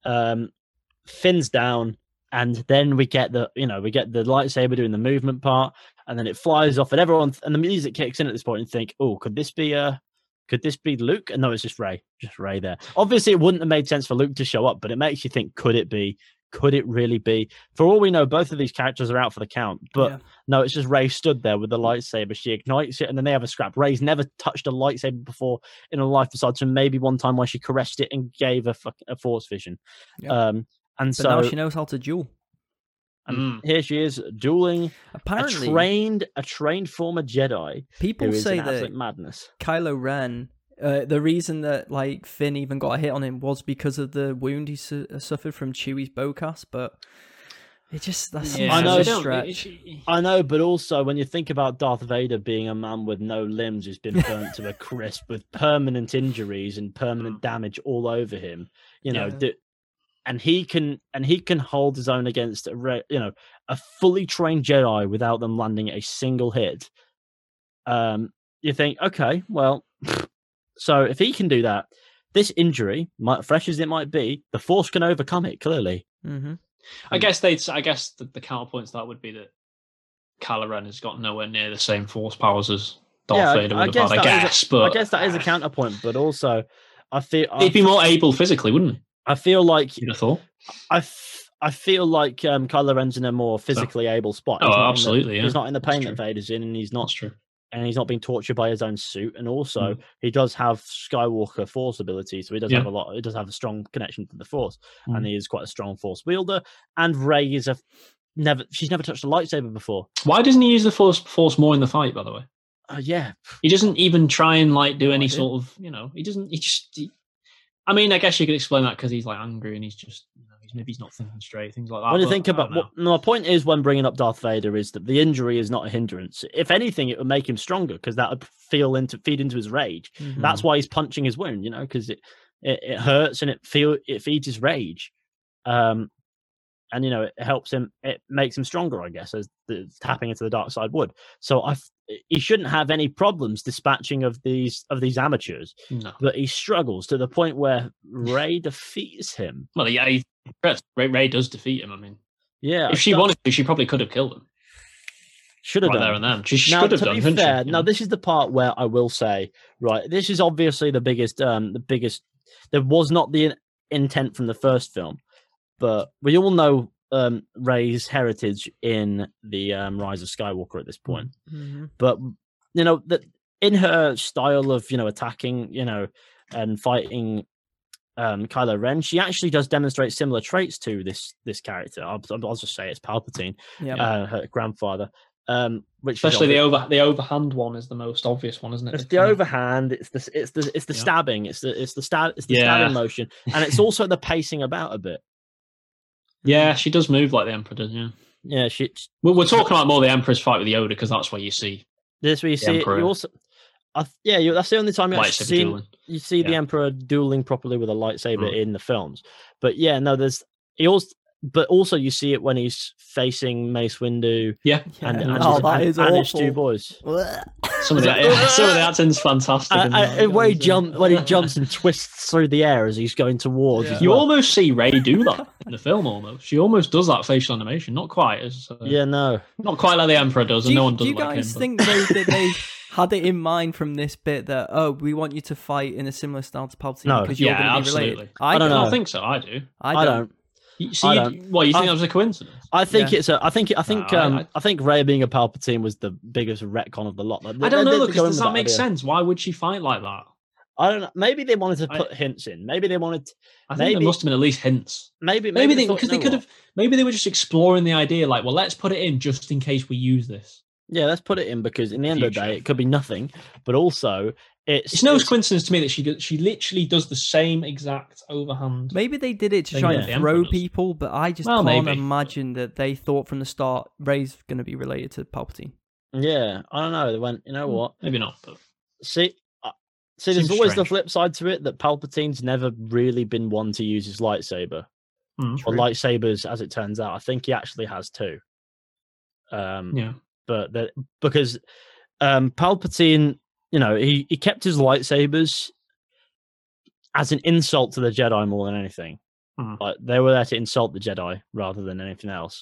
Finn's down, and then we get the lightsaber doing the movement part, and then it flies off, and the music kicks in at this point, and think, oh, could this be Luke? And no, it's just Rey there. Obviously, it wouldn't have made sense for Luke to show up, but it makes you think, could it be? Could it really be? For all we know, both of these characters are out for the count, but no, it's just Rey stood there with the lightsaber. She ignites it, and then they have a scrap. Rey's never touched a lightsaber before in her life, besides from maybe one time where she caressed it and gave a force vision. Yeah. And but so now she knows how to duel. And here she is dueling. Apparently, a trained former Jedi. People say that absolute madness. Kylo Ren. The reason that like Finn even got a hit on him was because of the wound he suffered from Chewie's bowcast, but it just that seems a stretch. I know, but also when you think about Darth Vader being a man with no limbs who's been burnt to a crisp with permanent injuries and permanent damage all over him, and he can hold his own against a fully trained Jedi without them landing a single hit. You think, okay, well. So if he can do that, this injury, fresh as it might be, the Force can overcome it. Clearly, I guess the counterpoint to that would be that Kylo Ren has got nowhere near the same Force powers as Darth Vader would have had. I guess that is a counterpoint, but also I feel he'd be more able physically, wouldn't he? I feel like you'd have thought. I feel like Kylo Ren's in a more physically able spot. Oh, absolutely. He's not in the pain that Vader's in, and he's not. That's true. And he's not being tortured by his own suit, and also he does have Skywalker Force ability, so he does have a lot. He does have a strong connection to the Force, and he is quite a strong Force wielder. And Rey is she's never touched a lightsaber before. Why doesn't he use the Force more in the fight? By the way, he doesn't even try and do any sort of He doesn't. I mean, I guess you could explain that because he's angry and he's just maybe he's not thinking straight, things like that. When you think about my point is when bringing up Darth Vader is that the injury is not a hindrance. If anything, it would make him stronger because that would feed into his rage. Mm-hmm. That's why he's punching his wound, because it hurts and it feeds his rage. And it helps him. It makes him stronger, I guess, as tapping into the dark side would. So he shouldn't have any problems dispatching of these amateurs. No. But he struggles to the point where Rey defeats him. Well, Rey does defeat him. I mean, if she wanted to, she probably could have killed him. Should have done there and then. She should have done. To be fair, now this is the part where I will say, right, this is obviously the biggest. There was not the intent from the first film. But we all know Rey's heritage in the Rise of Skywalker at this point. Mm-hmm. But that in her style of attacking, and fighting Kylo Ren, she actually does demonstrate similar traits to this character. I'll just say it's Palpatine, her grandfather. Which especially the overhand one is the most obvious one, isn't it? It's the overhand. It's the stabbing. It's the stabbing motion, and it's also the pacing about a bit. Yeah, she does move like the Emperor does. Yeah. We're talking about more the Emperor's fight with Yoda because that's where you see. This where you see it. You also, that's the only time you actually see the Emperor dueling properly with a lightsaber in the films. But but also you see it when he's facing Mace Windu. And his two boys. Some of the acting's fantastic. Where he jumps and twists through the air as he's going towards. You almost see Rey do that in the film. Almost, she almost does that facial animation. Not quite as not quite like the Emperor does, and no one does. Do you guys think that they had it in mind from this bit that we want you to fight in a similar style to Palpatine because you're going to be related? I don't think so. I do. I don't. You think that was a coincidence? I think I think Rey being a Palpatine was the biggest retcon of the lot. I don't know, because does that make sense? Why would she fight like that? I don't know. Maybe they wanted to put hints in. Maybe they wanted. I think there must have been at least hints. Maybe they could have. Maybe they were just exploring the idea, let's put it in just in case we use this. Yeah, let's put it in because in the end of the day, it could be nothing. But also, it's no coincidence to me that she literally does the same exact overhand. Maybe they did it to try and throw people, but I just can't imagine that they thought from the start Rey's going to be related to Palpatine. Yeah, I don't know. They went, you know what? Maybe not. But see, See, there's Seems always strange. the flip side to it that Palpatine's never really been one to use his lightsaber. Or lightsabers, as it turns out. I think he actually has two. Yeah. But because Palpatine, he kept his lightsabers as an insult to the Jedi more than anything. Like they were there to insult the Jedi rather than anything else.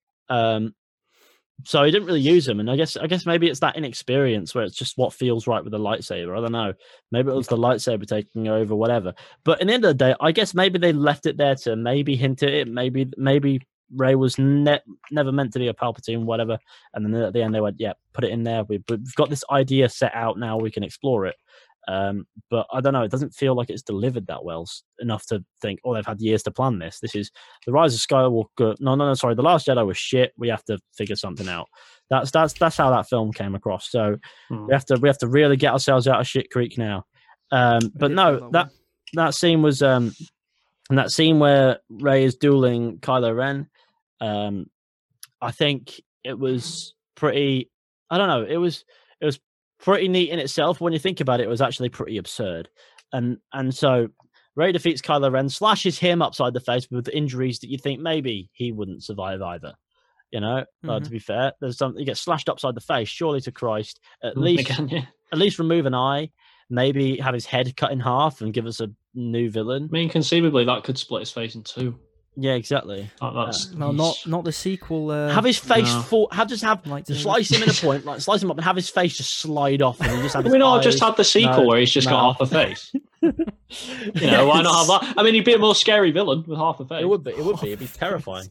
So he didn't really use them, and I guess maybe it's that inexperience where it's just what feels right with the lightsaber. I don't know. Maybe it was the lightsaber taking over, whatever. But in the end of the day, I guess maybe they left it there to maybe hint at it. Maybe Rey was never meant to be a Palpatine, whatever. And then at the end they went, yeah, put it in there. We've got this idea set out now. We can explore it. But I don't know. It doesn't feel like it's delivered that well enough to think, oh, they've had years to plan this. This is The Rise of Skywalker. No, sorry. The Last Jedi was shit. We have to figure something out. That's how that film came across. So we have to really get ourselves out of shit creek now. But no, that scene was and that scene where Rey is dueling Kylo Ren. I think it was pretty. I don't know. It was pretty neat in itself. When you think about it, it was actually pretty absurd. And so Rey defeats Kylo Ren, slashes him upside the face with injuries that you think maybe he wouldn't survive either. To be fair, there's something, he gets slashed upside the face. Surely to Christ, at least remove an eye, maybe have his head cut in half and give us a new villain. I mean, conceivably that could split his face in two. Yeah, exactly. No, not the sequel. Have his face slice him in a point, like slice him up and have his face just slide off, and just have. Can we not just have the sequel where he's just got half a face? Why not have that? I mean, he'd be a more scary villain with half a face. It would be. It'd be terrifying.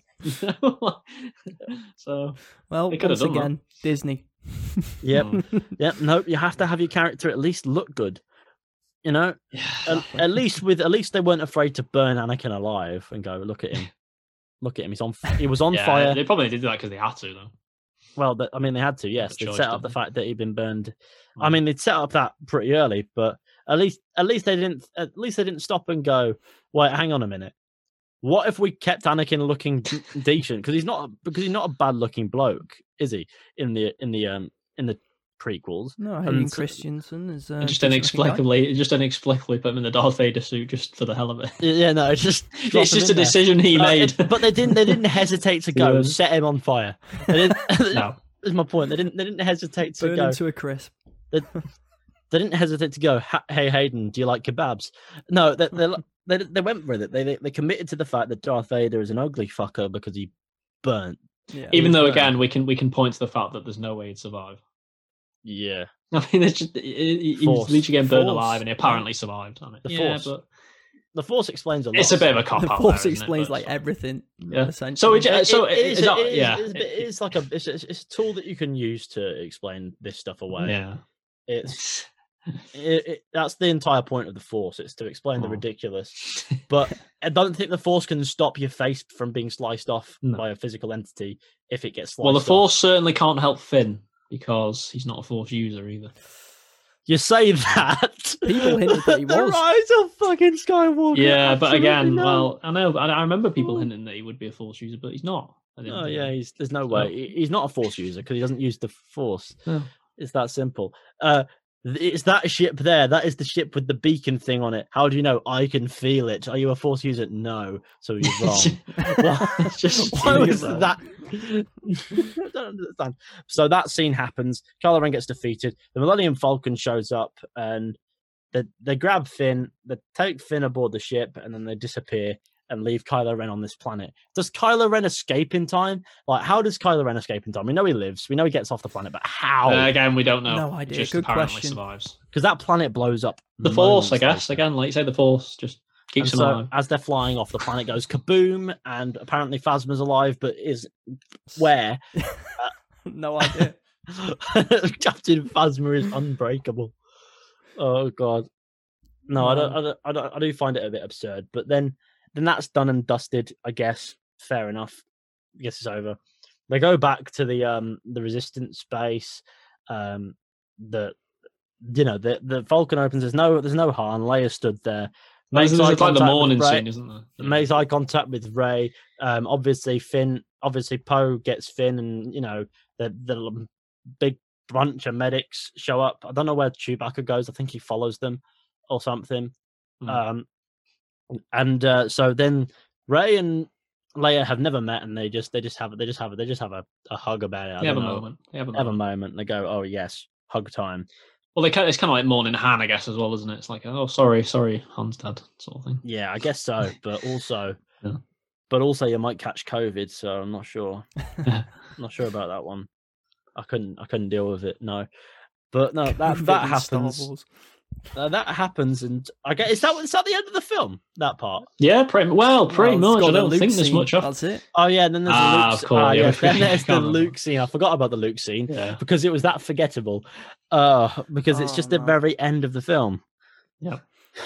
So, well, once again, Disney. Yep. Nope. You have to have your character at least look good. At least they weren't afraid to burn Anakin alive and go, look at him. He was on fire. They probably did that because they had to, though. Well, they had to. Yes, they set up the fact that he'd been burned. I mean, they'd set up that pretty early, but at least they didn't stop and go, wait, hang on a minute. What if we kept Anakin looking decent? Because he's not a bad looking bloke, is he? In the prequels. No, Hayden Christensen is just inexplicably put him in the Darth Vader suit just for the hell of it. Yeah, no, it's just a decision he made. But they didn't hesitate to go and set him on fire. They didn't, no, that's my point. They didn't hesitate to burn go into a crisp. They didn't hesitate to go, hey Hayden, do you like kebabs? No, they went with it. They committed to the fact that Darth Vader is an ugly fucker because he burnt. Yeah, even though again we can point to the fact that there's no way he'd survive. Yeah, I mean, it's just he's literally getting burned alive, and he apparently survived on it. But the Force explains a lot. It's a bit of a cop out. The Force explains everything. Yeah. Essentially. It's like it's a tool that you can use to explain this stuff away. Yeah, that's the entire point of the Force. It's to explain the ridiculous. But I don't think the Force can stop your face from being sliced off by a physical entity if it gets sliced. Well, the Force certainly can't help Finn, because he's not a Force user either. You say that. People hinted that he was. The Rise of fucking Skywalker. Yeah, but again, well, I know. I remember people hinting that he would be a Force user, but he's not. Oh yeah, there's no way. He's not a Force user because he doesn't use the Force. No. It's that simple. It's that ship there. That is the ship with the beacon thing on it. How do you know? I can feel it. Are you a Force user? No. So you're wrong. Why was that? I don't understand. So that scene happens. Kylo Ren gets defeated. The Millennium Falcon shows up, and they grab Finn. They take Finn aboard the ship, and then they disappear and leave Kylo Ren on this planet. Does Kylo Ren escape in time? Like, how does Kylo Ren escape in time? We know he lives. We know he gets off the planet, but how? Again, we don't know. No idea. Just Good apparently question. Survives. Because that planet blows up. The Force, I guess. Again, like you say, the Force just keeps him alive. As they're flying off, the planet goes kaboom, and apparently Phasma's alive, but is where? No idea. Captain Phasma is unbreakable. Oh God. No, I do find it a bit absurd, but then that's done and dusted, I guess. Fair enough. I guess it's over. They go back to the Resistance base. The Falcon opens. There's no Han. Leia stood there. There's like the morning scene, isn't there? Yeah. Makes eye contact with Rey. Obviously Poe gets Finn, and the big bunch of medics show up. I don't know where Chewbacca goes. I think he follows them or something. So then Rey and Leia have never met, and they just have a hug about it. They have a moment. They have a moment. And they go, "Oh yes, hug time." Well, it's kind of like mourning Han, I guess, as well, isn't it? It's like, oh, sorry, Han's dad, sort of thing. Yeah, I guess so. But also, you might catch COVID, so I'm not sure. Not sure about that one. I couldn't deal with it. No, but no, that happens. That happens, and I guess is that the end of the film? That part? Yeah, pretty much. I don't think there's much of. That's it. Oh yeah, and then there's the Luke. Of course, then there's the Luke scene. I forgot about the Luke scene because it was that forgettable. Because it's just the very end of the film. Yeah.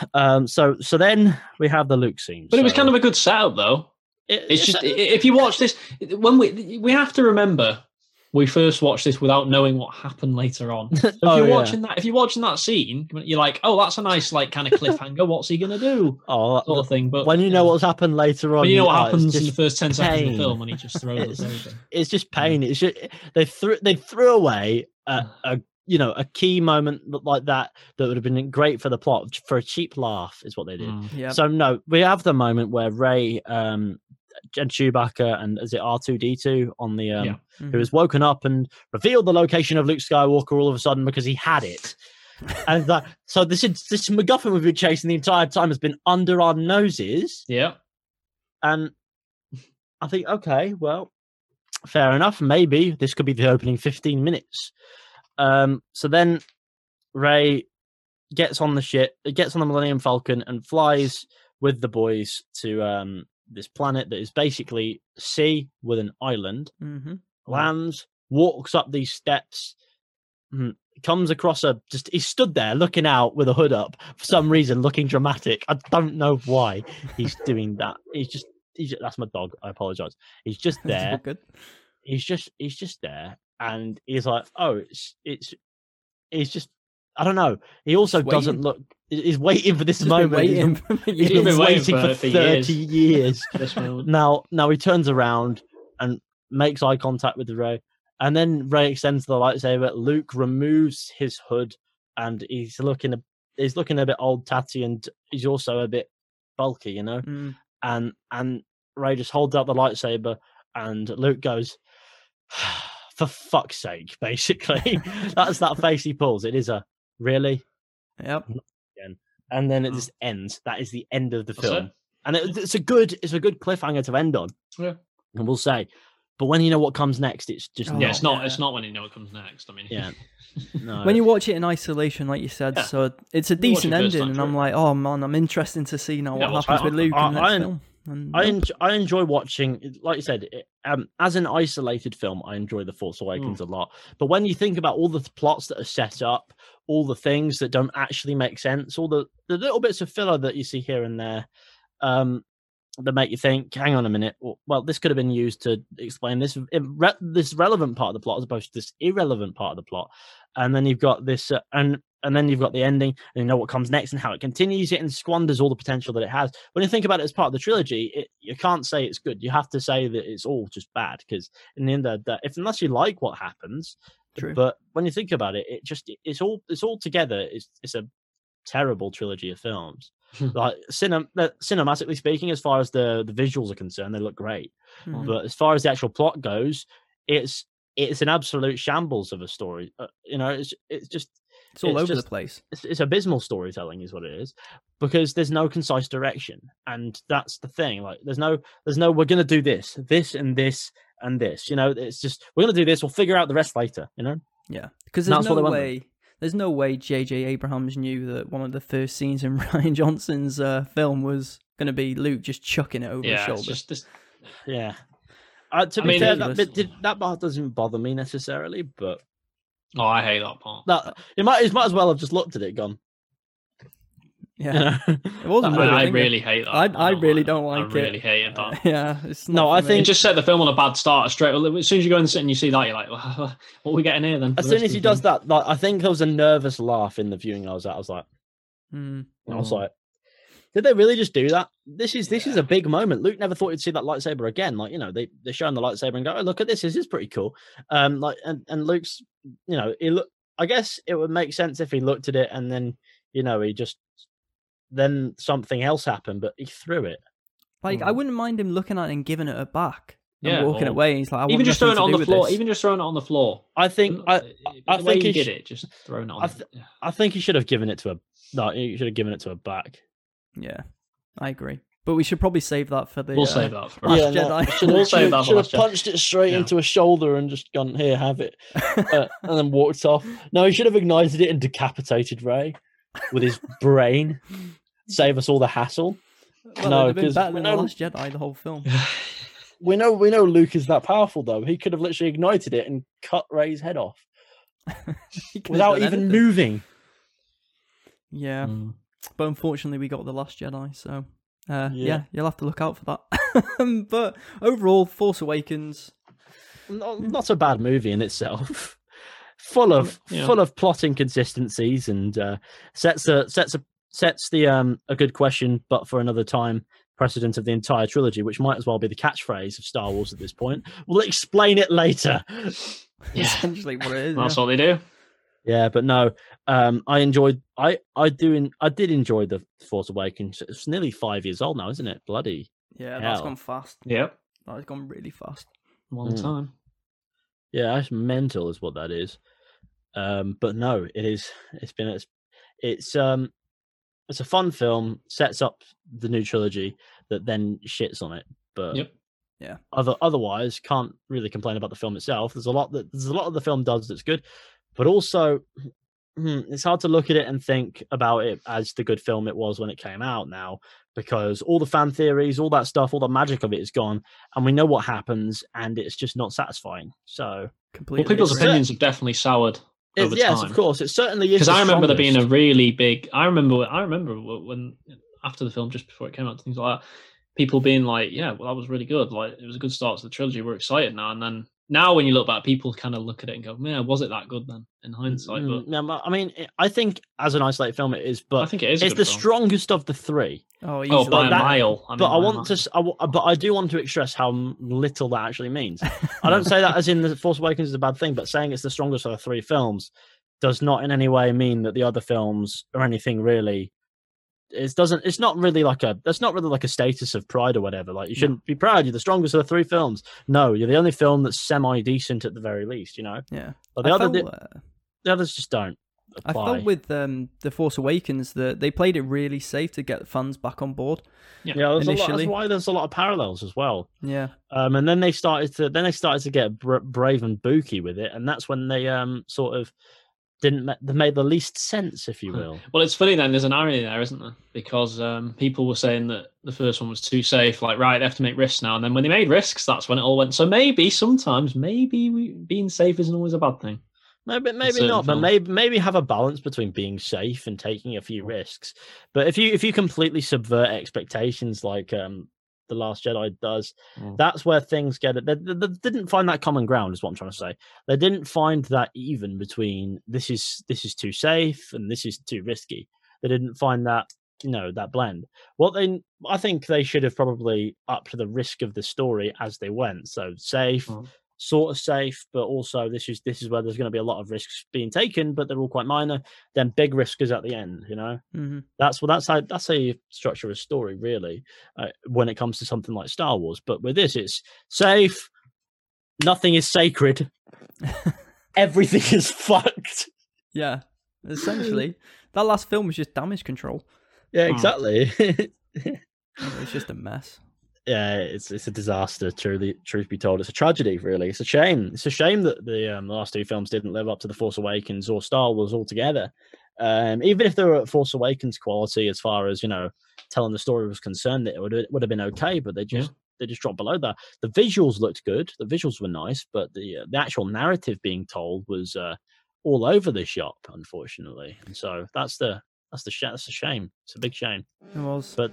So then we have the Luke scene. But it was kind of a good setup, though. It's just if you watch this, when we have to remember. We first watched this without knowing what happened later on. So if you're watching that scene, you're like, "Oh, that's a nice like kind of cliffhanger. What's he gonna do?" Sort of thing. But when you know what's happened later on, you know what happens in the first 10 seconds of the film when he just throws us over. It's just pain. It's just they threw away a key moment like that would have been great for the plot for a cheap laugh is what they did. Yep. So no, we have the moment where Rey and Chewbacca and is it R2D2 on the who has woken up and revealed the location of Luke Skywalker all of a sudden because he had it. And so this MacGuffin we've been chasing the entire time has been under our noses. Yeah. And I think, okay, well, fair enough. Maybe this could be the opening 15 minutes. So then Rey gets on the Millennium Falcon and flies with the boys to this planet that is basically sea with an island. Lands, walks up these steps, comes across he's stood there looking out with a hood up for some reason, looking dramatic. I don't know why he's doing that. He's just that's my dog. I apologize. He's just there. Good. He's just there, and he's like, oh, it's just. I don't know. He also doesn't look. He's waiting for this moment. He's been waiting for 30 years. Now he turns around and makes eye contact with Rey, and then Rey extends the lightsaber. Luke removes his hood, and he's looking a bit old, tatty, and he's also a bit bulky, you know. And Rey just holds out the lightsaber, and Luke goes, "For fuck's sake!" Basically, that's that face he pulls. It is a really, yep. And then it just ends. That is the end of the film, and it's a good cliffhanger to end on. Yeah, and we'll say. But when you know what comes next, it's just it's not when you know what comes next. I mean, no. When you watch it in isolation, like you said, so it's a decent ending, and I'm like, oh man, I'm interested to see now what happens with Luke in the next film. I enjoy watching, like you said, as an isolated film, I enjoy The Force Awakens a lot. But when you think about all the plots that are set up, all the things that don't actually make sense, all the little bits of filler that you see here and there, that make you think, hang on a minute, well, this could have been used to explain this relevant part of the plot as opposed to this irrelevant part of the plot. And then you've got this, and then you've got the ending, and you know what comes next and how it continues it and squanders all the potential that it has. When you think about it as part of the trilogy, you can't say it's good. You have to say that it's all just bad, because in the end of the day, unless you like what happens, True. But when you think about it, it's all together. It's a terrible trilogy of films. Like cinematically speaking, as far as the visuals are concerned, they look great. But as far as the actual plot goes, it's an absolute shambles of a story. It's all over the place. It's abysmal storytelling, is what it is, because there's no concise direction, and that's the thing. Like there's no we're gonna do this, and this, and this. It's just we're gonna do this. We'll figure out the rest later. Yeah, because there's no way J.J. Abrams knew that one of the first scenes in Rian Johnson's film was going to be Luke just chucking it over his shoulder. Yeah. To be fair, that part doesn't bother me necessarily, but I hate that part. It might as well have just looked at it, gone. Yeah, it wasn't. I really hate that. I really don't like it. I really hated that. Yeah, it's not I think it just set the film on a bad start straight. As soon as you go and sit and you see that, you're like, well, what are we getting here then? As soon as he does that, like, I think there was a nervous laugh in the viewing I was at. I was like, did they really just do that? This is a big moment. Luke never thought he'd see that lightsaber again. Like, they're showing the lightsaber and go, oh, look at this. This is pretty cool. And Luke's, I guess it would make sense if he looked at it and then, he just, then something else happened, but he threw it. Like, I wouldn't mind him looking at it and giving it back. Yeah, walking away. He's like, even just throwing it on the floor. Even just throwing it on the floor. I think he did it. Just throwing it on. I think he should have given it to he should have given it to her back. Yeah, I agree. But we should probably save that for the. We'll save that for Last Jedi. Should have punched it straight into a shoulder and just gone, here, have it, and then walked off. No, he should have ignited it and decapitated Rey with his brain. Save us all the hassle. Well, no, because better than the Last Jedi, the whole film. We know Luke is that powerful though. He could have literally ignited it and cut Rey's head off without even moving. Yeah, but unfortunately, we got the Last Jedi, so yeah, you'll have to look out for that. But overall, Force Awakens, not a bad movie in itself. Full of plot inconsistencies and sets the a good question, but for another time, precedent of the entire trilogy, which might as well be the catchphrase of Star Wars at this point. We'll explain it later. Essentially what it is. That's what they do. Yeah, but no, I enjoyed. I did enjoy the Force Awakens. It's nearly 5 years old now, isn't it? Bloody yeah, hell. That's gone fast. Yep, that's gone really fast. Long time. Yeah, that's mental, is what that is. But no, it is. It's a fun film. Sets up the new trilogy that then shits on it. But yeah. Otherwise, can't really complain about the film itself. There's a lot of the film does that's good. But also, it's hard to look at it and think about it as the good film it was when it came out now, because all the fan theories, all that stuff, all the magic of it is gone, and we know what happens, and it's just not satisfying. So, completely. Well, people's opinions have definitely soured over yes, time. of course, it certainly is. Because I remember there being a really big. I remember when after the film, just before it came out, things like that, people being like, "Yeah, well, that was really good. Like, it was a good start to the trilogy. We're excited now." And then now, when you look back, people kind of look at it and go, "Man, was it that good then?" In hindsight, but I mean, I think as an isolated film, it is. But I think it is. It's the strongest of the three. Oh, by a mile. But I do want to stress how little that actually means. I don't say that as in the Force Awakens is a bad thing, but saying it's the strongest of the three films does not in any way mean that the other films or anything really. It's not really like a status of pride or whatever. Like, you shouldn't be proud. You're the strongest of the three films. No, you're the only film that's semi-decent at the very least. Yeah. But the others just don't apply. I felt with the Force Awakens that they played it really safe to get fans back on board. Yeah, that's why there's a lot of parallels as well. Yeah. And then they started to get brave and booky with it, and that's when they sort of they made the least sense, if you will. Well, it's funny then. There's an irony there, isn't there? Because people were saying that the first one was too safe. Like, right, they have to make risks now. And then when they made risks, that's when it all went. So sometimes being safe isn't always a bad thing. Maybe not, but maybe have a balance between being safe and taking a few risks. But if you completely subvert expectations, like The Last Jedi does, that's where things get it. They didn't find that common ground, is what I'm trying to say. They didn't find that even between this is too safe and this is too risky. They didn't find that that blend. I think they should have probably upped the risk of the story as they went. So safe. Sort of safe, but also this is where there's going to be a lot of risks being taken, but they're all quite minor. Then big risk is at the end, That's how you structure a story, really, when it comes to something like Star Wars. But with this, it's safe. Nothing is sacred. Everything is fucked. Yeah, essentially, that last film was just damage control. Yeah, exactly. It's just a mess. Yeah, it's a disaster. Truth be told, it's a tragedy. Really, it's a shame. It's a shame that the last two films didn't live up to the Force Awakens or Star Wars altogether. Even if they were at Force Awakens quality, as far as telling the story was concerned, it would have been okay. But they just dropped below that. The visuals looked good. The visuals were nice, but the actual narrative being told was all over the shop, unfortunately. And so that's a shame. It's a big shame. It was, but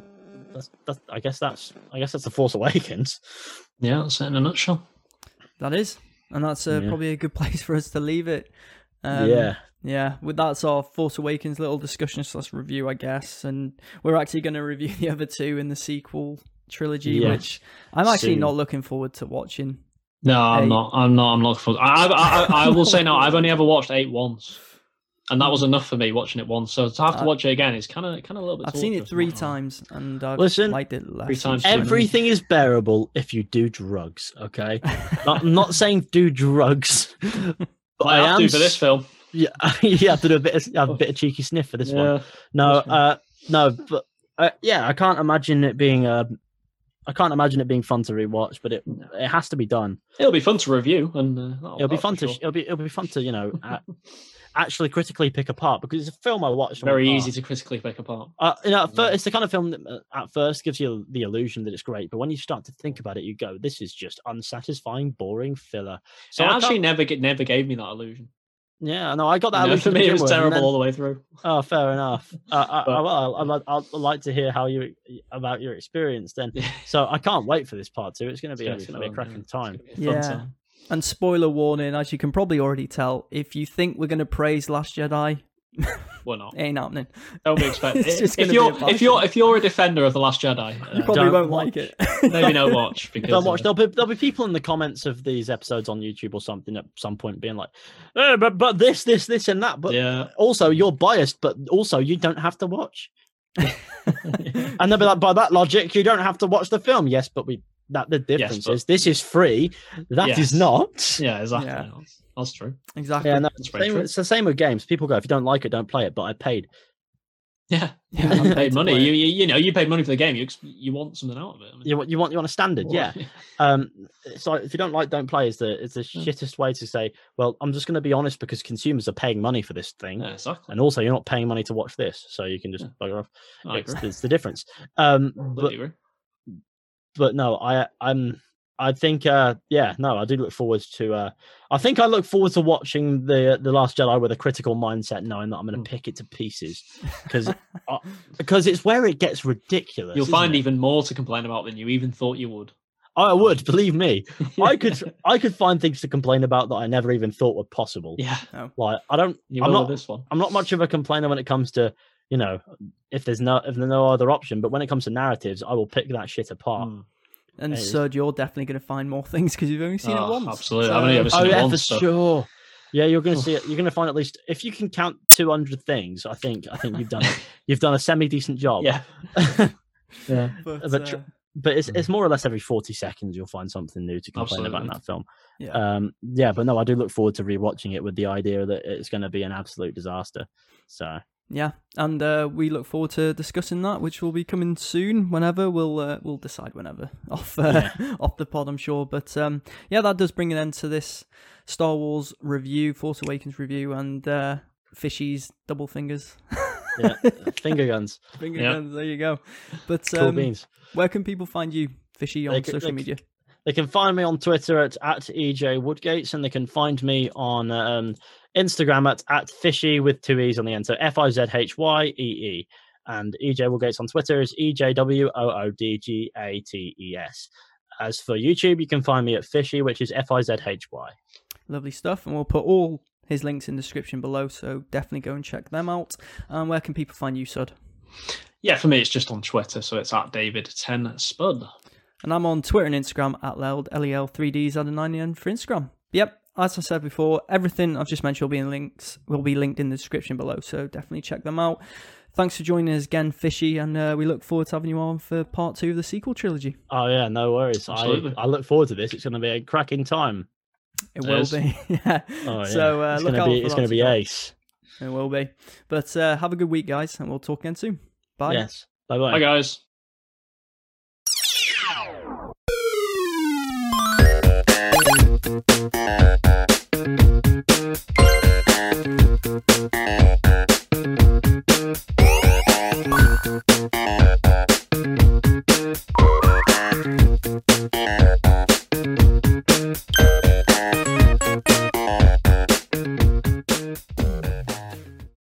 I guess that's the Force Awakens. Yeah, that's it in a nutshell. That is, and that's probably a good place for us to leave it. Yeah, that's our Force Awakens little discussion / review, I guess. And we're actually going to review the other two in the sequel trilogy, which I'm actually not looking forward to watching. No, I'm not. I'm looking forward. I will say no. I've only ever watched 8 once, and that was enough for me watching it once. So to have to watch it again is kind of a little bit. I've seen it 3 times, and I've liked it less. 3 times. Everything is bearable if you do drugs. Okay, I'm not saying do drugs, but I have to for this film. Yeah, you have to do a bit of cheeky sniff for this one. No, but I can't imagine it being fun to rewatch, but it has to be done. It'll be fun to review, and it'll be fun to actually critically pick apart, because it's a film I watched. Very easy to critically pick apart. It's the kind of film that at first gives you the illusion that it's great, but when you start to think about it, you go, "This is just unsatisfying, boring filler." So it actually never gave me that illusion. Yeah, no, I got that. For me, it was terrible all the way through. Oh, fair enough. I'd like to hear about your experience then. So I can't wait for this part 2. It's going to be a cracking time. Yeah. And spoiler warning, as you can probably already tell, if you think we're going to praise Last Jedi, we're not. Ain't happening. Don't be expecting. If you're a defender of The Last Jedi, you probably won't like it. Maybe don't watch. Because, don't watch. There'll be people in the comments of these episodes on YouTube or something at some point being like, but this and that. But also you're biased. But also you don't have to watch. And they'll be like, by that logic, you don't have to watch the film. Yes, but the difference is this is free. That is not. Yeah, exactly. Yeah. That's true. Exactly. Yeah, no, it's the same with games. People go, if you don't like it, don't play it. But I paid. Yeah, I paid money. You paid money for the game. You want something out of it. You want a standard. Yeah. So if you don't like, don't play is the shittest way to say. Well, I'm just going to be honest, because consumers are paying money for this thing, exactly. And also you're not paying money to watch this, so you can just bugger off. It's the difference. But no, I think, I do look forward to. I think I look forward to watching the Last Jedi with a critical mindset, knowing that I'm going to pick it to pieces, because it's where it gets ridiculous. You'll find even more to complain about than you even thought you would. I would, believe me. I could find things to complain about that I never even thought were possible. Yeah, like I'm not much of a complainer when it comes to, if there's no other option. But when it comes to narratives, I will pick that shit apart. And Sud, you're definitely going to find more things because you've only seen it once. Absolutely, I've only ever seen it once. For sure. Yeah, you're going to see it. You're going to find at least, if you can count 200 things. I think you've done you've done a semi decent job. Yeah. Yeah. But it's more or less every 40 seconds you'll find something new to complain about in that film. Yeah. But no, I do look forward to rewatching it with the idea that it's going to be an absolute disaster. So yeah, and we look forward to discussing that, which will be coming soon. Whenever we'll decide whenever off the pod, I'm sure. But that does bring an end to this Star Wars review, Force Awakens review, and Fishy's double fingers. Yeah, finger guns. Guns. There you go. But cool beans. Where can people find you, Fishy, on social media? They can find me on Twitter at EJ Woodgates, and they can find me on Instagram at Fishy with 2 E's on the end. So FIZHYEE. And EJ Woodgates on Twitter is EJWOODGATES. As for YouTube, you can find me at Fishy, which is FIZHY. Lovely stuff. And we'll put all his links in the description below, so definitely go and check them out. Where can people find you, Sud? Yeah, for me, it's just on Twitter, so it's at David10Spud. And I'm on Twitter and Instagram at LEL3Ds add a 90 for Instagram. Yep, as I said before, everything I've just mentioned will be linked in the description below, so definitely check them out. Thanks for joining us again, Fishy, and we look forward to having you on for part 2 of the sequel trilogy. Oh yeah, no worries. I look forward to this. It's going to be a cracking time. It will be. Yeah. Oh, yeah. So it's going to be ace. It will be. But have a good week, guys, and we'll talk again soon. Bye. Yes. Bye-bye. Bye, guys. Thank you.